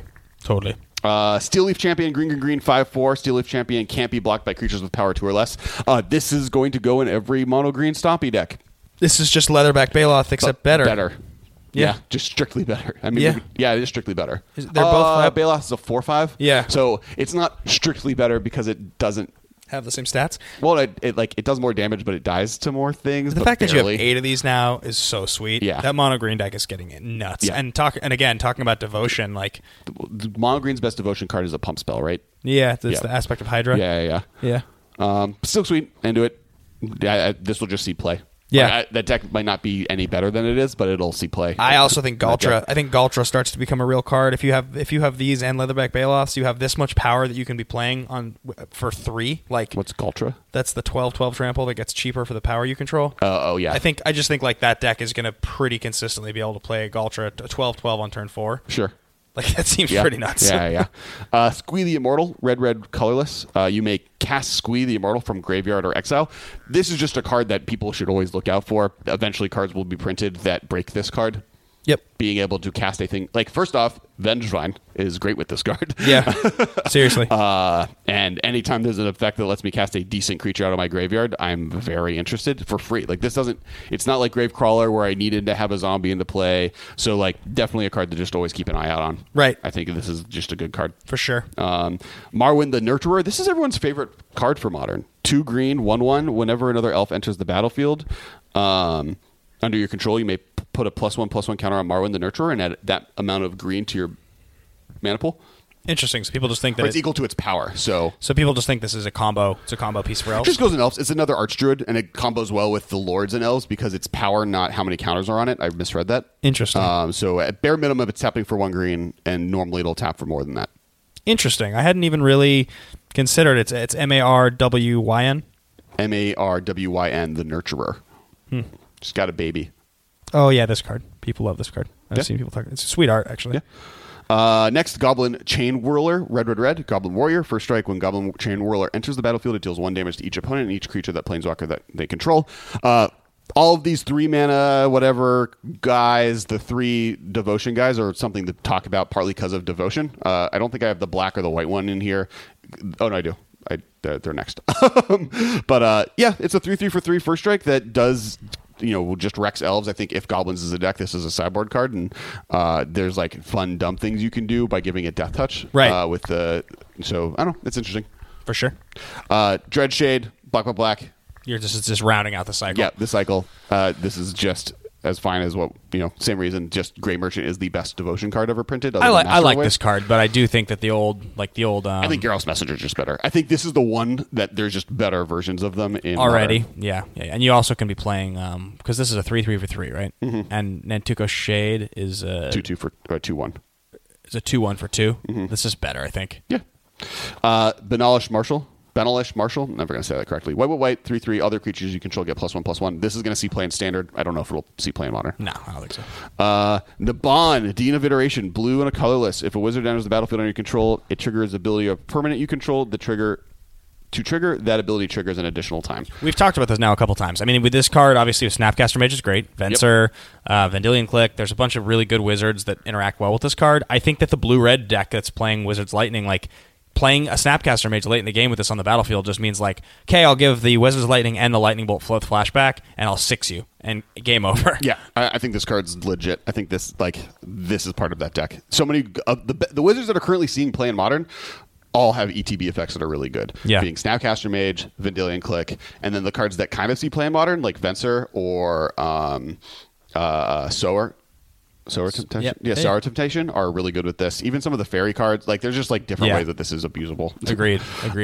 [SPEAKER 3] Steel Leaf Champion, green, 5/4. Steel Leaf Champion can't be blocked by creatures with power 2 or less. This is going to go in every mono green Stompy deck.
[SPEAKER 4] This is just Leatherback Baloth, except better.
[SPEAKER 3] Better.
[SPEAKER 4] Yeah.
[SPEAKER 3] Just strictly better. I mean,
[SPEAKER 4] Yeah.
[SPEAKER 3] It is strictly better.
[SPEAKER 4] They're both
[SPEAKER 3] Baloth is a 4/5.
[SPEAKER 4] Yeah.
[SPEAKER 3] So it's not strictly better because it doesn't.
[SPEAKER 4] Have the same stats.
[SPEAKER 3] Well, it does more damage, but it dies to more things.
[SPEAKER 4] The fact that you have 8 of these now is so sweet.
[SPEAKER 3] Yeah.
[SPEAKER 4] That mono green deck is getting it nuts.
[SPEAKER 3] Yeah.
[SPEAKER 4] And again, talking about devotion, like
[SPEAKER 3] the mono green's best devotion card is a pump spell, right?
[SPEAKER 4] it's the aspect of Hydra.
[SPEAKER 3] Yeah. Still sweet. Into it. This will just see play.
[SPEAKER 4] Yeah.
[SPEAKER 3] Like, that deck might not be any better than it is, but it'll see play.
[SPEAKER 4] I also think Galtra. I think Galtra starts to become a real card. If you have these and Leatherback Baloths, you have this much power that you can be playing on for 3. Like,
[SPEAKER 3] what's Galtra?
[SPEAKER 4] That's the 12/12 trample that gets cheaper for the power you control.
[SPEAKER 3] Oh yeah.
[SPEAKER 4] I just think like that deck is going to pretty consistently be able to play a Galtra 12/12 on turn 4.
[SPEAKER 3] Sure.
[SPEAKER 4] Like, that seems pretty nuts.
[SPEAKER 3] Yeah. Squee the Immortal, red, colorless. You may cast Squee the Immortal from graveyard or exile. This is just a card that people should always look out for. Eventually, cards will be printed that break this card.
[SPEAKER 4] Yep.
[SPEAKER 3] Being able to cast a thing like, first off, Vengevine is great with this card.
[SPEAKER 4] Yeah. Seriously.
[SPEAKER 3] And anytime there's an effect that lets me cast a decent creature out of my graveyard, I'm very interested for free. Like, it's not like Gravecrawler where I needed to have a zombie into play. So, like, definitely a card to just always keep an eye out on.
[SPEAKER 4] Right.
[SPEAKER 3] I think this is just a good card.
[SPEAKER 4] For sure.
[SPEAKER 3] Marwyn the Nurturer. This is everyone's favorite card for Modern. 2 green, 1/1. Whenever another elf enters the battlefield, under your control, you may put a +1/+1 counter on Marwyn the Nurturer and add that amount of green to your mana pool.
[SPEAKER 4] Interesting. So people just think that
[SPEAKER 3] it's equal to its power. So
[SPEAKER 4] people just think this is a combo. It's a combo piece for elves.
[SPEAKER 3] It just goes in elves. It's another Archdruid, and it combos well with the Lords and elves because it's power, not how many counters are on it. I misread that.
[SPEAKER 4] Interesting.
[SPEAKER 3] So at bare minimum, it's tapping for 1 green, and normally it'll tap for more than that.
[SPEAKER 4] Interesting. I hadn't even really considered it. It's Marwyn.
[SPEAKER 3] Marwyn, the Nurturer. Just got a baby.
[SPEAKER 4] Oh yeah, this card. People love this card. I've seen people talk. It's sweet art, actually.
[SPEAKER 3] Yeah. Next, Goblin Chain Whirler, red. Goblin Warrior. First strike, when Goblin Chain Whirler enters the battlefield, it deals 1 damage to each opponent and each creature that Planeswalker that they control. All of these 3 mana, whatever guys, the 3 devotion guys are something to talk about partly because of devotion. I don't think I have the black or the white one in here. Oh, no, I do. They're next. But it's a 3/3 for 3 first strike that does, just wrecks elves. I think if Goblins is a deck, this is a sideboard card, and there's like fun, dumb things you can do by giving it Death Touch.
[SPEAKER 4] Right.
[SPEAKER 3] So I don't know. It's interesting.
[SPEAKER 4] For sure.
[SPEAKER 3] Dreadshade, black.
[SPEAKER 4] It's just rounding out the cycle.
[SPEAKER 3] Yeah, the cycle. This is just as fine as what, same reason, just Grey Merchant is the best devotion card ever printed.
[SPEAKER 4] I like this card, but I do think that the old I
[SPEAKER 3] think Geralt's Messenger is just better. I think this is the one that there's just better versions of them in
[SPEAKER 4] already.
[SPEAKER 3] Modern.
[SPEAKER 4] Yeah. And you also can be playing because this is a 3/3 for 3, right?
[SPEAKER 3] Mm-hmm.
[SPEAKER 4] And Nantuko Shade is a
[SPEAKER 3] 2/2 for 2/1.
[SPEAKER 4] It's a 2/1 for 2.
[SPEAKER 3] Mm-hmm.
[SPEAKER 4] This is better, I think.
[SPEAKER 3] Yeah. Benalish Marshall, never going to say that correctly. White, 3/3, other creatures you control get +1/+1. This is going to see play in Standard. I don't know if it'll see play in Modern.
[SPEAKER 4] No, I don't think so.
[SPEAKER 3] Naban, Dean of Iteration, blue and a colorless. If a wizard enters the battlefield under your control, it triggers the ability of permanent you control. To trigger, that ability triggers an additional time.
[SPEAKER 4] We've talked about this now a couple times. I mean, with this card, obviously, with Snapcaster Mage is great. Venser, Vendilion Click, there's a bunch of really good wizards that interact well with this card. I think that the blue-red deck that's playing Wizards Lightning, like, playing a Snapcaster Mage late in the game with this on the battlefield just means like, okay, I'll give the Wizards Lightning and the Lightning Bolt flashback, and I'll 6 you, and game over.
[SPEAKER 3] Yeah, I think this card's legit. I think this is part of that deck. So many the Wizards that are currently seeing play in Modern all have ETB effects that are really good.
[SPEAKER 4] Yeah.
[SPEAKER 3] Being Snapcaster Mage, Vendilion Click, and then the cards that kind of see play in Modern, like Venser or Sower. Sour Temptation.
[SPEAKER 4] Yep.
[SPEAKER 3] Yeah, Sour Temptation are really good with this. Even some of the fairy cards, like there's just like different ways that this is abusable.
[SPEAKER 4] Agreed.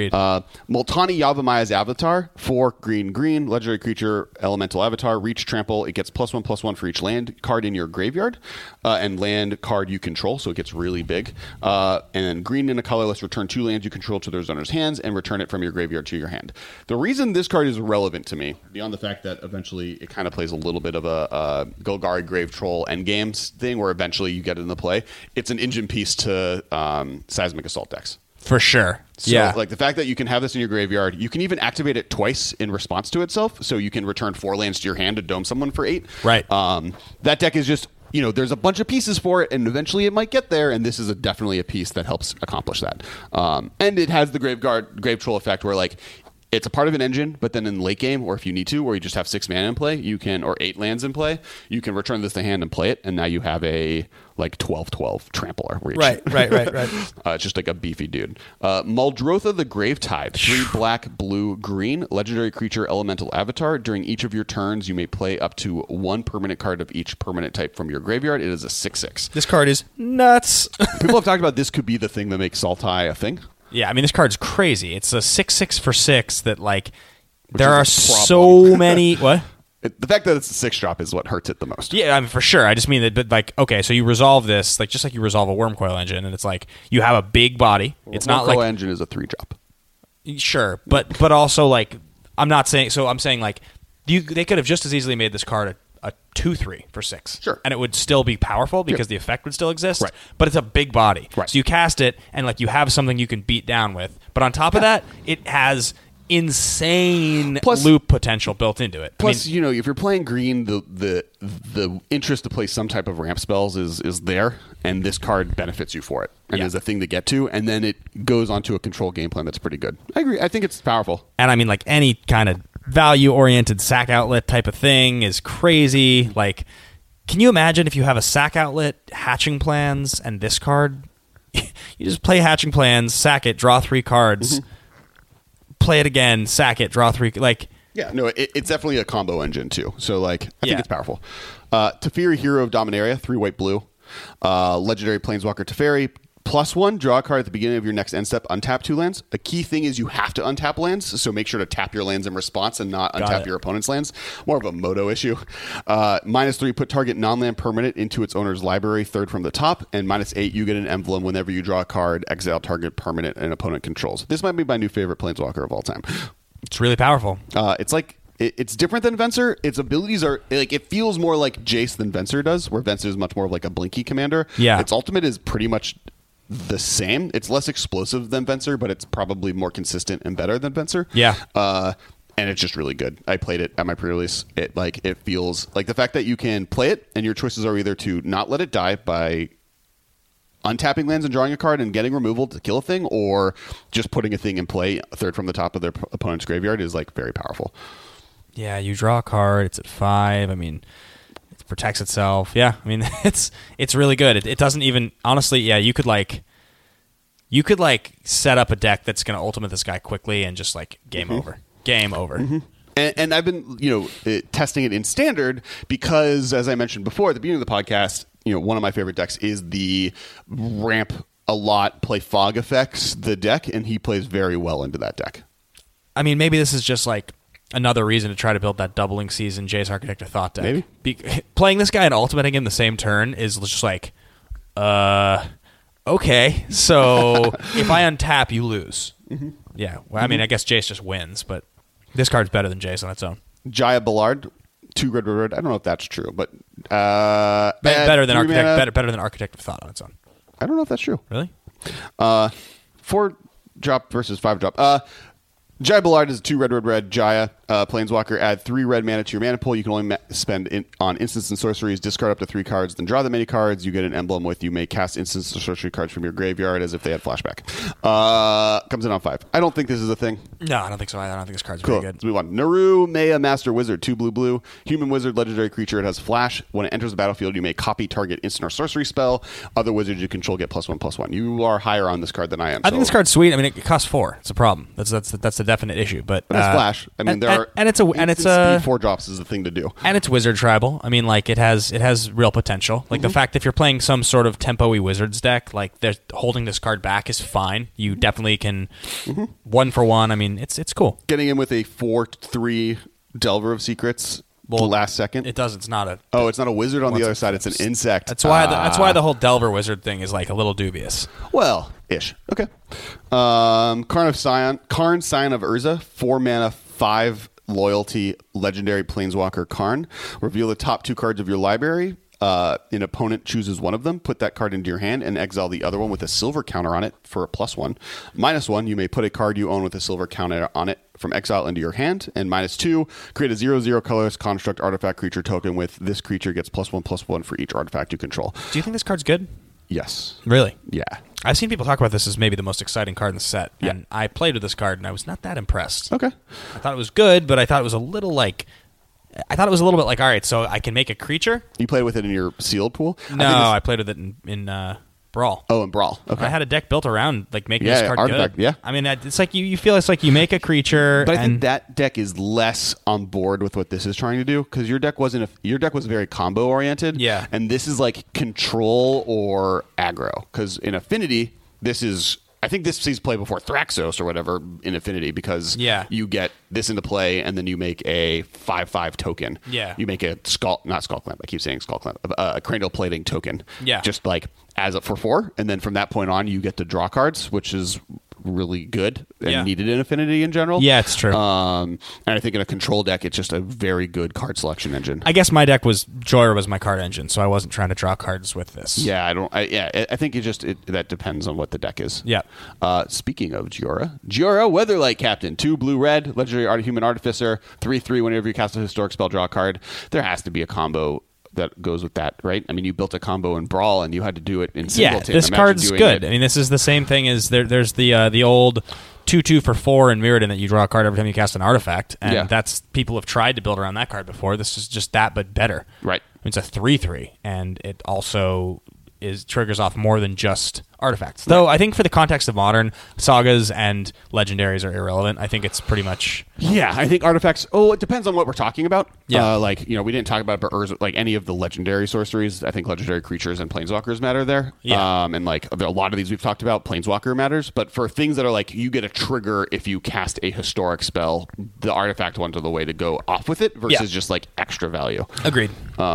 [SPEAKER 3] Multani Yavamaya's Avatar, 4 green, legendary creature, elemental avatar, reach, trample. It gets +1/+1 for each land card in your graveyard and land card you control, so it gets really big. And then green in a colorless, return 2 lands you control to their owner's hands and return it from your graveyard to your hand. The reason this card is relevant to me, beyond the fact that eventually it kind of plays a little bit of a Golgari Grave Troll endgames thing where eventually you get it into play, it's an engine piece to Seismic Assault decks.
[SPEAKER 4] For sure.
[SPEAKER 3] So, like the fact that you can have this in your graveyard, you can even activate it twice in response to itself. So you can return 4 lands to your hand to dome someone for 8.
[SPEAKER 4] Right.
[SPEAKER 3] That deck is just, there's a bunch of pieces for it, and eventually it might get there. And this is definitely a piece that helps accomplish that. And it has the Grave Troll effect where like it's a part of an engine, but then in late game, or if you need to, or you just have 6 mana in play, you can, or 8 lands in play, you can return this to hand and play it, and now you have a like 12/12 trampler.
[SPEAKER 4] Right.
[SPEAKER 3] It's just like a beefy dude. Muldrotha the Gravetide, 3 black, blue, green, legendary creature, elemental avatar. During each of your turns, you may play up to 1 permanent card of each permanent type from your graveyard. It is a 6/6.
[SPEAKER 4] This card is nuts.
[SPEAKER 3] People have talked about this could be the thing that makes Sultai a thing.
[SPEAKER 4] Yeah, I mean, this card's crazy. It's a 6/6 for 6 that, like, there are so many... What?
[SPEAKER 3] The fact that it's a 6-drop is what hurts it the most.
[SPEAKER 4] Yeah, I mean, for sure. I just mean that, but like, okay, so you resolve this, like, just like you resolve a Wormcoil Engine, and it's like, you have a big body. It's not like...
[SPEAKER 3] Wormcoil Engine is a 3-drop.
[SPEAKER 4] Sure, but also, like, I'm saying, like, they could have just as easily made this card a 2/3 for 6.
[SPEAKER 3] Sure.
[SPEAKER 4] And it would still be powerful because the effect would still exist.
[SPEAKER 3] Right.
[SPEAKER 4] But it's a big body.
[SPEAKER 3] Right.
[SPEAKER 4] So you cast it and like you have something you can beat down with. But on top of that, it has insane loop potential built into it.
[SPEAKER 3] Plus, if you're playing green, the interest to play some type of ramp spells is there, and this card benefits you for it and is a thing to get to, and then it goes onto a control game plan that's pretty good. I agree. I think it's powerful.
[SPEAKER 4] And I mean, like any kind of value-oriented sack outlet type of thing is crazy. Like, can you imagine if you have a sack outlet, hatching plans, and this card? You just play hatching plans, sack it, draw 3 cards, play it again, sack it, draw 3. Like,
[SPEAKER 3] yeah, no, it's definitely a combo engine too. So, like, I think it's powerful. Teferi, Hero of Dominaria, 3 white, blue, legendary Planeswalker Teferi. +1, draw a card at the beginning of your next end step, untap 2 lands. A key thing is you have to untap lands, so make sure to tap your lands in response and not untap your opponent's lands. More of a Moto issue. -3, put target non-land permanent into its owner's library, 3rd from the top. And -8, you get an emblem whenever you draw a card, exile target permanent an opponent controls. This might be my new favorite Planeswalker of all time.
[SPEAKER 4] It's really powerful.
[SPEAKER 3] It's like... It's different than Venser. Its abilities are like, it feels more like Jace than Venser does, where Venser is much more of like a blinky commander.
[SPEAKER 4] Yeah.
[SPEAKER 3] Its ultimate is pretty much the same. It's less explosive than Venser, but it's probably more consistent and better than Venser.
[SPEAKER 4] Yeah.
[SPEAKER 3] And it's just really good. I played it at my pre-release. It feels like the fact that you can play it and your choices are either to not let it die by untapping lands and drawing a card and getting removal to kill a thing, or just putting a thing in play 3rd from the top of their opponent's graveyard is like very powerful.
[SPEAKER 4] Yeah, you draw a card. It's at 5. I mean, it protects itself. Yeah, I mean, it's really good. It doesn't even, honestly. Yeah, you could set up a deck that's going to ultimate this guy quickly and just like game over. And
[SPEAKER 3] I've been testing it in standard because, as I mentioned before at the beginning of the podcast, one of my favorite decks is the ramp a lot, play fog effects the deck, and he plays very well into that deck.
[SPEAKER 4] I mean, maybe this is just like another reason to try to build that doubling season Jace Architect of Thought deck.
[SPEAKER 3] Maybe.
[SPEAKER 4] Playing this guy and ultimating him the same turn is just like, okay, so if I untap, you lose. Yeah, well, I mean, I guess Jace just wins, but this card's better than Jace on its own.
[SPEAKER 3] Jaya Ballard, 2 red. I don't know if that's true, but
[SPEAKER 4] better than Architect of Thought on its own.
[SPEAKER 3] I don't know if that's true.
[SPEAKER 4] Really?
[SPEAKER 3] 4-drop versus 5-drop. Jaya Ballard is 2 red Jaya Planeswalker. Add 3 red mana to your mana pool. You can only spend on instants and sorceries. Discard up to 3 cards, then draw the many cards. You get an emblem with you may cast instants or sorcery cards from your graveyard as if they had flashback. Comes in on 5. I don't think this is a thing.
[SPEAKER 4] No, I don't think so either. I don't think this card's
[SPEAKER 3] cool.
[SPEAKER 4] very good.
[SPEAKER 3] Let's move on. Naru Maya Master Wizard, 2 blue. Human wizard, legendary creature. It has flash. When it enters the battlefield, you may copy target instant or sorcery spell. Other wizards you control get +1/+1. You are higher on this card than I am.
[SPEAKER 4] I think this card's sweet. I mean, it costs 4. It's a problem. That's the a definite issue. But
[SPEAKER 3] it's Flash. I mean,
[SPEAKER 4] it's
[SPEAKER 3] speed 4 drops is the thing to do,
[SPEAKER 4] and it's Wizard tribal. I mean, like it has real potential. Like the fact if you're playing some sort of tempo-y Wizards deck, like they're holding this card back is fine. You definitely can 1-for-1. I mean, it's cool.
[SPEAKER 3] Getting in with a 4/3 Delver of Secrets. Well, last second.
[SPEAKER 4] It does. It's not a.
[SPEAKER 3] Oh, it's not a wizard on the other side. It's an insect.
[SPEAKER 4] That's why the whole Delver wizard thing is like a little dubious.
[SPEAKER 3] Well, ish. Okay. Karn, Scion of Urza, 4 mana, 5 loyalty, legendary planeswalker Karn. Reveal the top 2 cards of your library. An opponent chooses one of them, put that card into your hand, and exile the other one with a silver counter on it for a +1. -1, you may put a card you own with a silver counter on it from exile into your hand. And -2, create a 0/0 colorless construct artifact creature token with this creature gets +1/+1 for each artifact you control.
[SPEAKER 4] Do you think this card's good?
[SPEAKER 3] Yes.
[SPEAKER 4] Really?
[SPEAKER 3] Yeah.
[SPEAKER 4] I've seen people talk about this as maybe the most exciting card in the set, and I played with this card, and I was not that impressed.
[SPEAKER 3] Okay.
[SPEAKER 4] I thought it was good, but I thought it was a little bit like, all right, so I can make a creature?
[SPEAKER 3] You played with it in your sealed pool?
[SPEAKER 4] No, I played with it in Brawl.
[SPEAKER 3] Oh, in Brawl. Okay.
[SPEAKER 4] I had a deck built around like making this card
[SPEAKER 3] artifact,
[SPEAKER 4] good.
[SPEAKER 3] Yeah.
[SPEAKER 4] I mean, it's like you feel it's like you make a creature,
[SPEAKER 3] but I think that deck is less on board with what this is trying to do because your deck was very combo oriented.
[SPEAKER 4] Yeah.
[SPEAKER 3] And this is like control or aggro because in Affinity I think this sees play before Thraxos or whatever in Affinity because you get this into play and then you make a 5/5 token.
[SPEAKER 4] Yeah.
[SPEAKER 3] You make a not Skullclamp. I keep saying Skullclamp. A Cranial Plating token.
[SPEAKER 4] Yeah.
[SPEAKER 3] Just like as up for 4, and then from that point on you get to draw cards, which is really good and needed in Affinity in general.
[SPEAKER 4] Yeah, it's true.
[SPEAKER 3] And I think in a control deck, it's just a very good card selection engine.
[SPEAKER 4] I guess my deck Joyer was my card engine, so I wasn't trying to draw cards with this.
[SPEAKER 3] Yeah, I think that depends on what the deck is.
[SPEAKER 4] Yeah.
[SPEAKER 3] Speaking of Giora, Weatherlight Captain, 2 blue-red, legendary human artificer, 3/3. Whenever you cast a historic spell, draw a card. There has to be a combo that goes with that, right? I mean, you built a combo in Brawl, and you had to do it in Singleton.
[SPEAKER 4] Yeah, this card's good. I mean, this is the same thing as there's the old 2/2 for 4 in Mirrodin that you draw a card every time you cast an artifact, and that's people have tried to build around that card before. This is just that, but better.
[SPEAKER 3] Right.
[SPEAKER 4] It's a 3/3, and it also triggers off more than just artifacts. Though I think for the context of Modern, sagas and legendaries are irrelevant. I think it's pretty much...
[SPEAKER 3] Yeah, I think artifacts... Oh, it depends on what we're talking about.
[SPEAKER 4] Yeah.
[SPEAKER 3] We didn't talk about it, but Urza, like any of the legendary sorceries, I think legendary creatures and planeswalkers matter there.
[SPEAKER 4] Yeah.
[SPEAKER 3] And like a lot of these we've talked about, planeswalker matters. But for things that are like, you get a trigger if you cast a historic spell, the artifact ones are the way to go off with it versus just like extra value.
[SPEAKER 4] Agreed.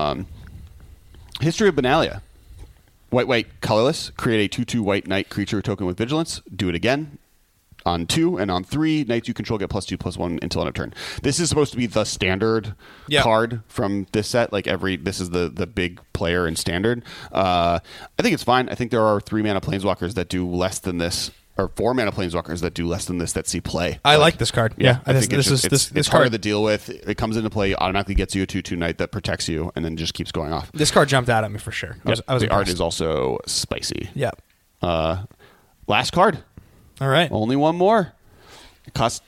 [SPEAKER 3] History of Benalia. White, colorless. Create a 2/2 white knight creature token with vigilance. Do it again. On 2 and on 3, knights you control get +2/+1 until end of turn. This is supposed to be the standard card from this set. Like this is the big player in standard. I think it's fine. I think there are 3 mana planeswalkers that do less than this, or 4 mana planeswalkers that do less than this that see play.
[SPEAKER 4] I like this card. Yeah,
[SPEAKER 3] I think it's harder to deal with. It comes into play, automatically gets you a 2/2 knight that protects you, and then just keeps going off.
[SPEAKER 4] This card jumped out at me for sure. I was
[SPEAKER 3] the
[SPEAKER 4] impressed.
[SPEAKER 3] art is also spicy.
[SPEAKER 4] Yeah.
[SPEAKER 3] Last card.
[SPEAKER 4] All right.
[SPEAKER 3] Only one more. It costs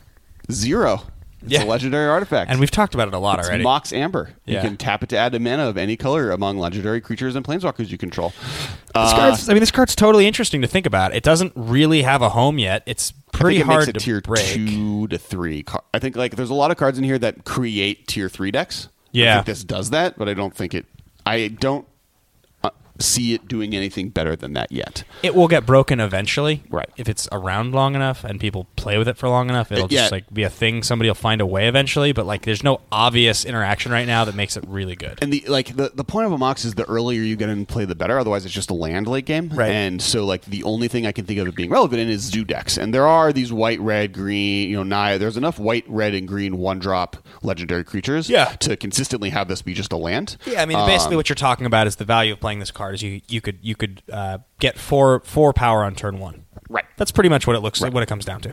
[SPEAKER 3] 0. It's a legendary artifact.
[SPEAKER 4] And we've talked about it a lot already.
[SPEAKER 3] Mox Amber.
[SPEAKER 4] Yeah.
[SPEAKER 3] You can tap it to add a mana of any color among legendary creatures and planeswalkers you control.
[SPEAKER 4] This card's totally interesting to think about. It doesn't really have a home yet. It's pretty hard to
[SPEAKER 3] tier
[SPEAKER 4] break.
[SPEAKER 3] 2 to 3. I think there's a lot of cards in here that create tier 3 decks.
[SPEAKER 4] Yeah.
[SPEAKER 3] I think this does that, but I don't think I don't see it doing anything better than that yet.
[SPEAKER 4] It will get broken eventually.
[SPEAKER 3] Right.
[SPEAKER 4] If it's around long enough and people play with it for long enough, it'll just be a thing. Somebody will find a way eventually, but there's no obvious interaction right now that makes it really good.
[SPEAKER 3] And the point of a Mox is the earlier you get in and play, the better. Otherwise, it's just a land late game.
[SPEAKER 4] Right.
[SPEAKER 3] And so the only thing I can think of it being relevant in is zoo decks. And there are these white, red, green, Naya. There's enough white, red, and green 1-drop legendary creatures to consistently have this be just a land.
[SPEAKER 4] Yeah, I mean, basically what you're talking about is the value of playing this card is you could get four power on turn 1.
[SPEAKER 3] Right.
[SPEAKER 4] That's pretty much what it looks like, what it comes down to.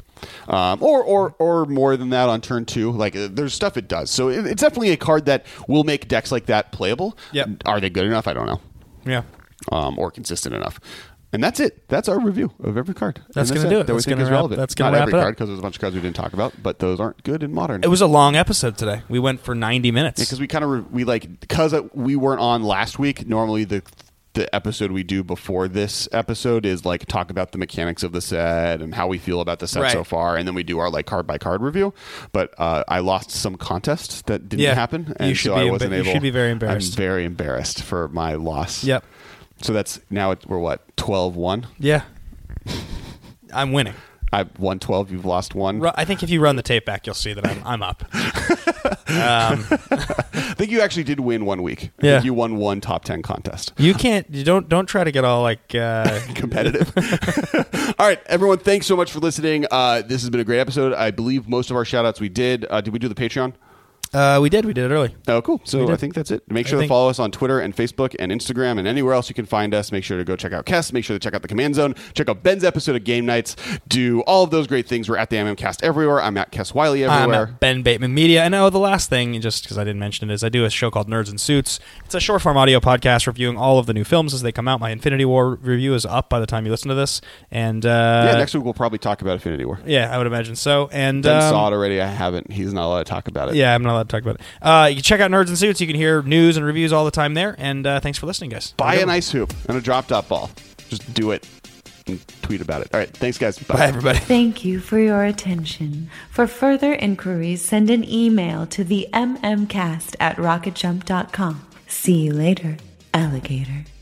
[SPEAKER 3] Or more than that on turn 2. There's stuff it does. So it's definitely a card that will make decks like that playable.
[SPEAKER 4] Yep.
[SPEAKER 3] Are they good enough? I don't know.
[SPEAKER 4] Yeah.
[SPEAKER 3] Or consistent enough. And that's it. That's our review of every card.
[SPEAKER 4] That's going to do it.
[SPEAKER 3] That we think is relevant.
[SPEAKER 4] That's going to wrap
[SPEAKER 3] every
[SPEAKER 4] it up.
[SPEAKER 3] card, because there's a bunch of cards we didn't talk about, but those aren't good in Modern.
[SPEAKER 4] It was a long episode today. We went for 90 minutes.
[SPEAKER 3] Because we kind of because we weren't on last week. Normally the the episode we do before this episode is like talk about the mechanics of the set and how we feel about the set so far, and then we do our like card by card review. But I lost some contests that didn't happen, and so I wasn't able.
[SPEAKER 4] You should be very embarrassed.
[SPEAKER 3] I'm very embarrassed for my loss.
[SPEAKER 4] Yep.
[SPEAKER 3] So that's now we're what 12-1.
[SPEAKER 4] Yeah. I'm winning.
[SPEAKER 3] I've won 12. You've lost 1.
[SPEAKER 4] I think if you run the tape back, you'll see that I'm up.
[SPEAKER 3] I think you actually did win 1 week. I think you won 1 top 10 contest.
[SPEAKER 4] You don't try to get all like
[SPEAKER 3] competitive. All right, everyone. Thanks so much for listening. This has been a great episode. I believe most of our shout outs we did. Did we do the Patreon?
[SPEAKER 4] We did it early.
[SPEAKER 3] Oh, cool. So I think that's it. Make sure to follow us on Twitter and Facebook and Instagram and anywhere else you can find us. Make sure to go check out Kess. Make sure to check out the Command Zone. Check out Ben's episode of Game Nights. Do all of those great things. We're at the MMCast everywhere. I'm at Kess Wiley everywhere.
[SPEAKER 4] I'm at Ben Bateman Media. And the last thing, just because I didn't mention it, is I do a show called Nerds in Suits. It's a short form audio podcast reviewing all of the new films as they come out. My Infinity War review is up by the time you listen to this. And
[SPEAKER 3] next week we'll probably talk about Infinity War.
[SPEAKER 4] Yeah, I would imagine so. And
[SPEAKER 3] Ben saw it already. I haven't. He's not allowed to talk about it.
[SPEAKER 4] Yeah, I'm not allowed to talk about it. You can check out Nerds in Suits. You can hear news and reviews all the time there. And thanks for listening, guys.
[SPEAKER 3] Buy an ice hoop and a drop-top ball. Just do it and tweet about it. All right. Thanks, guys.
[SPEAKER 4] Bye, everybody.
[SPEAKER 2] Thank you for your attention. For further inquiries, send an email to the mmcast@rocketjump.com. See you later, alligator.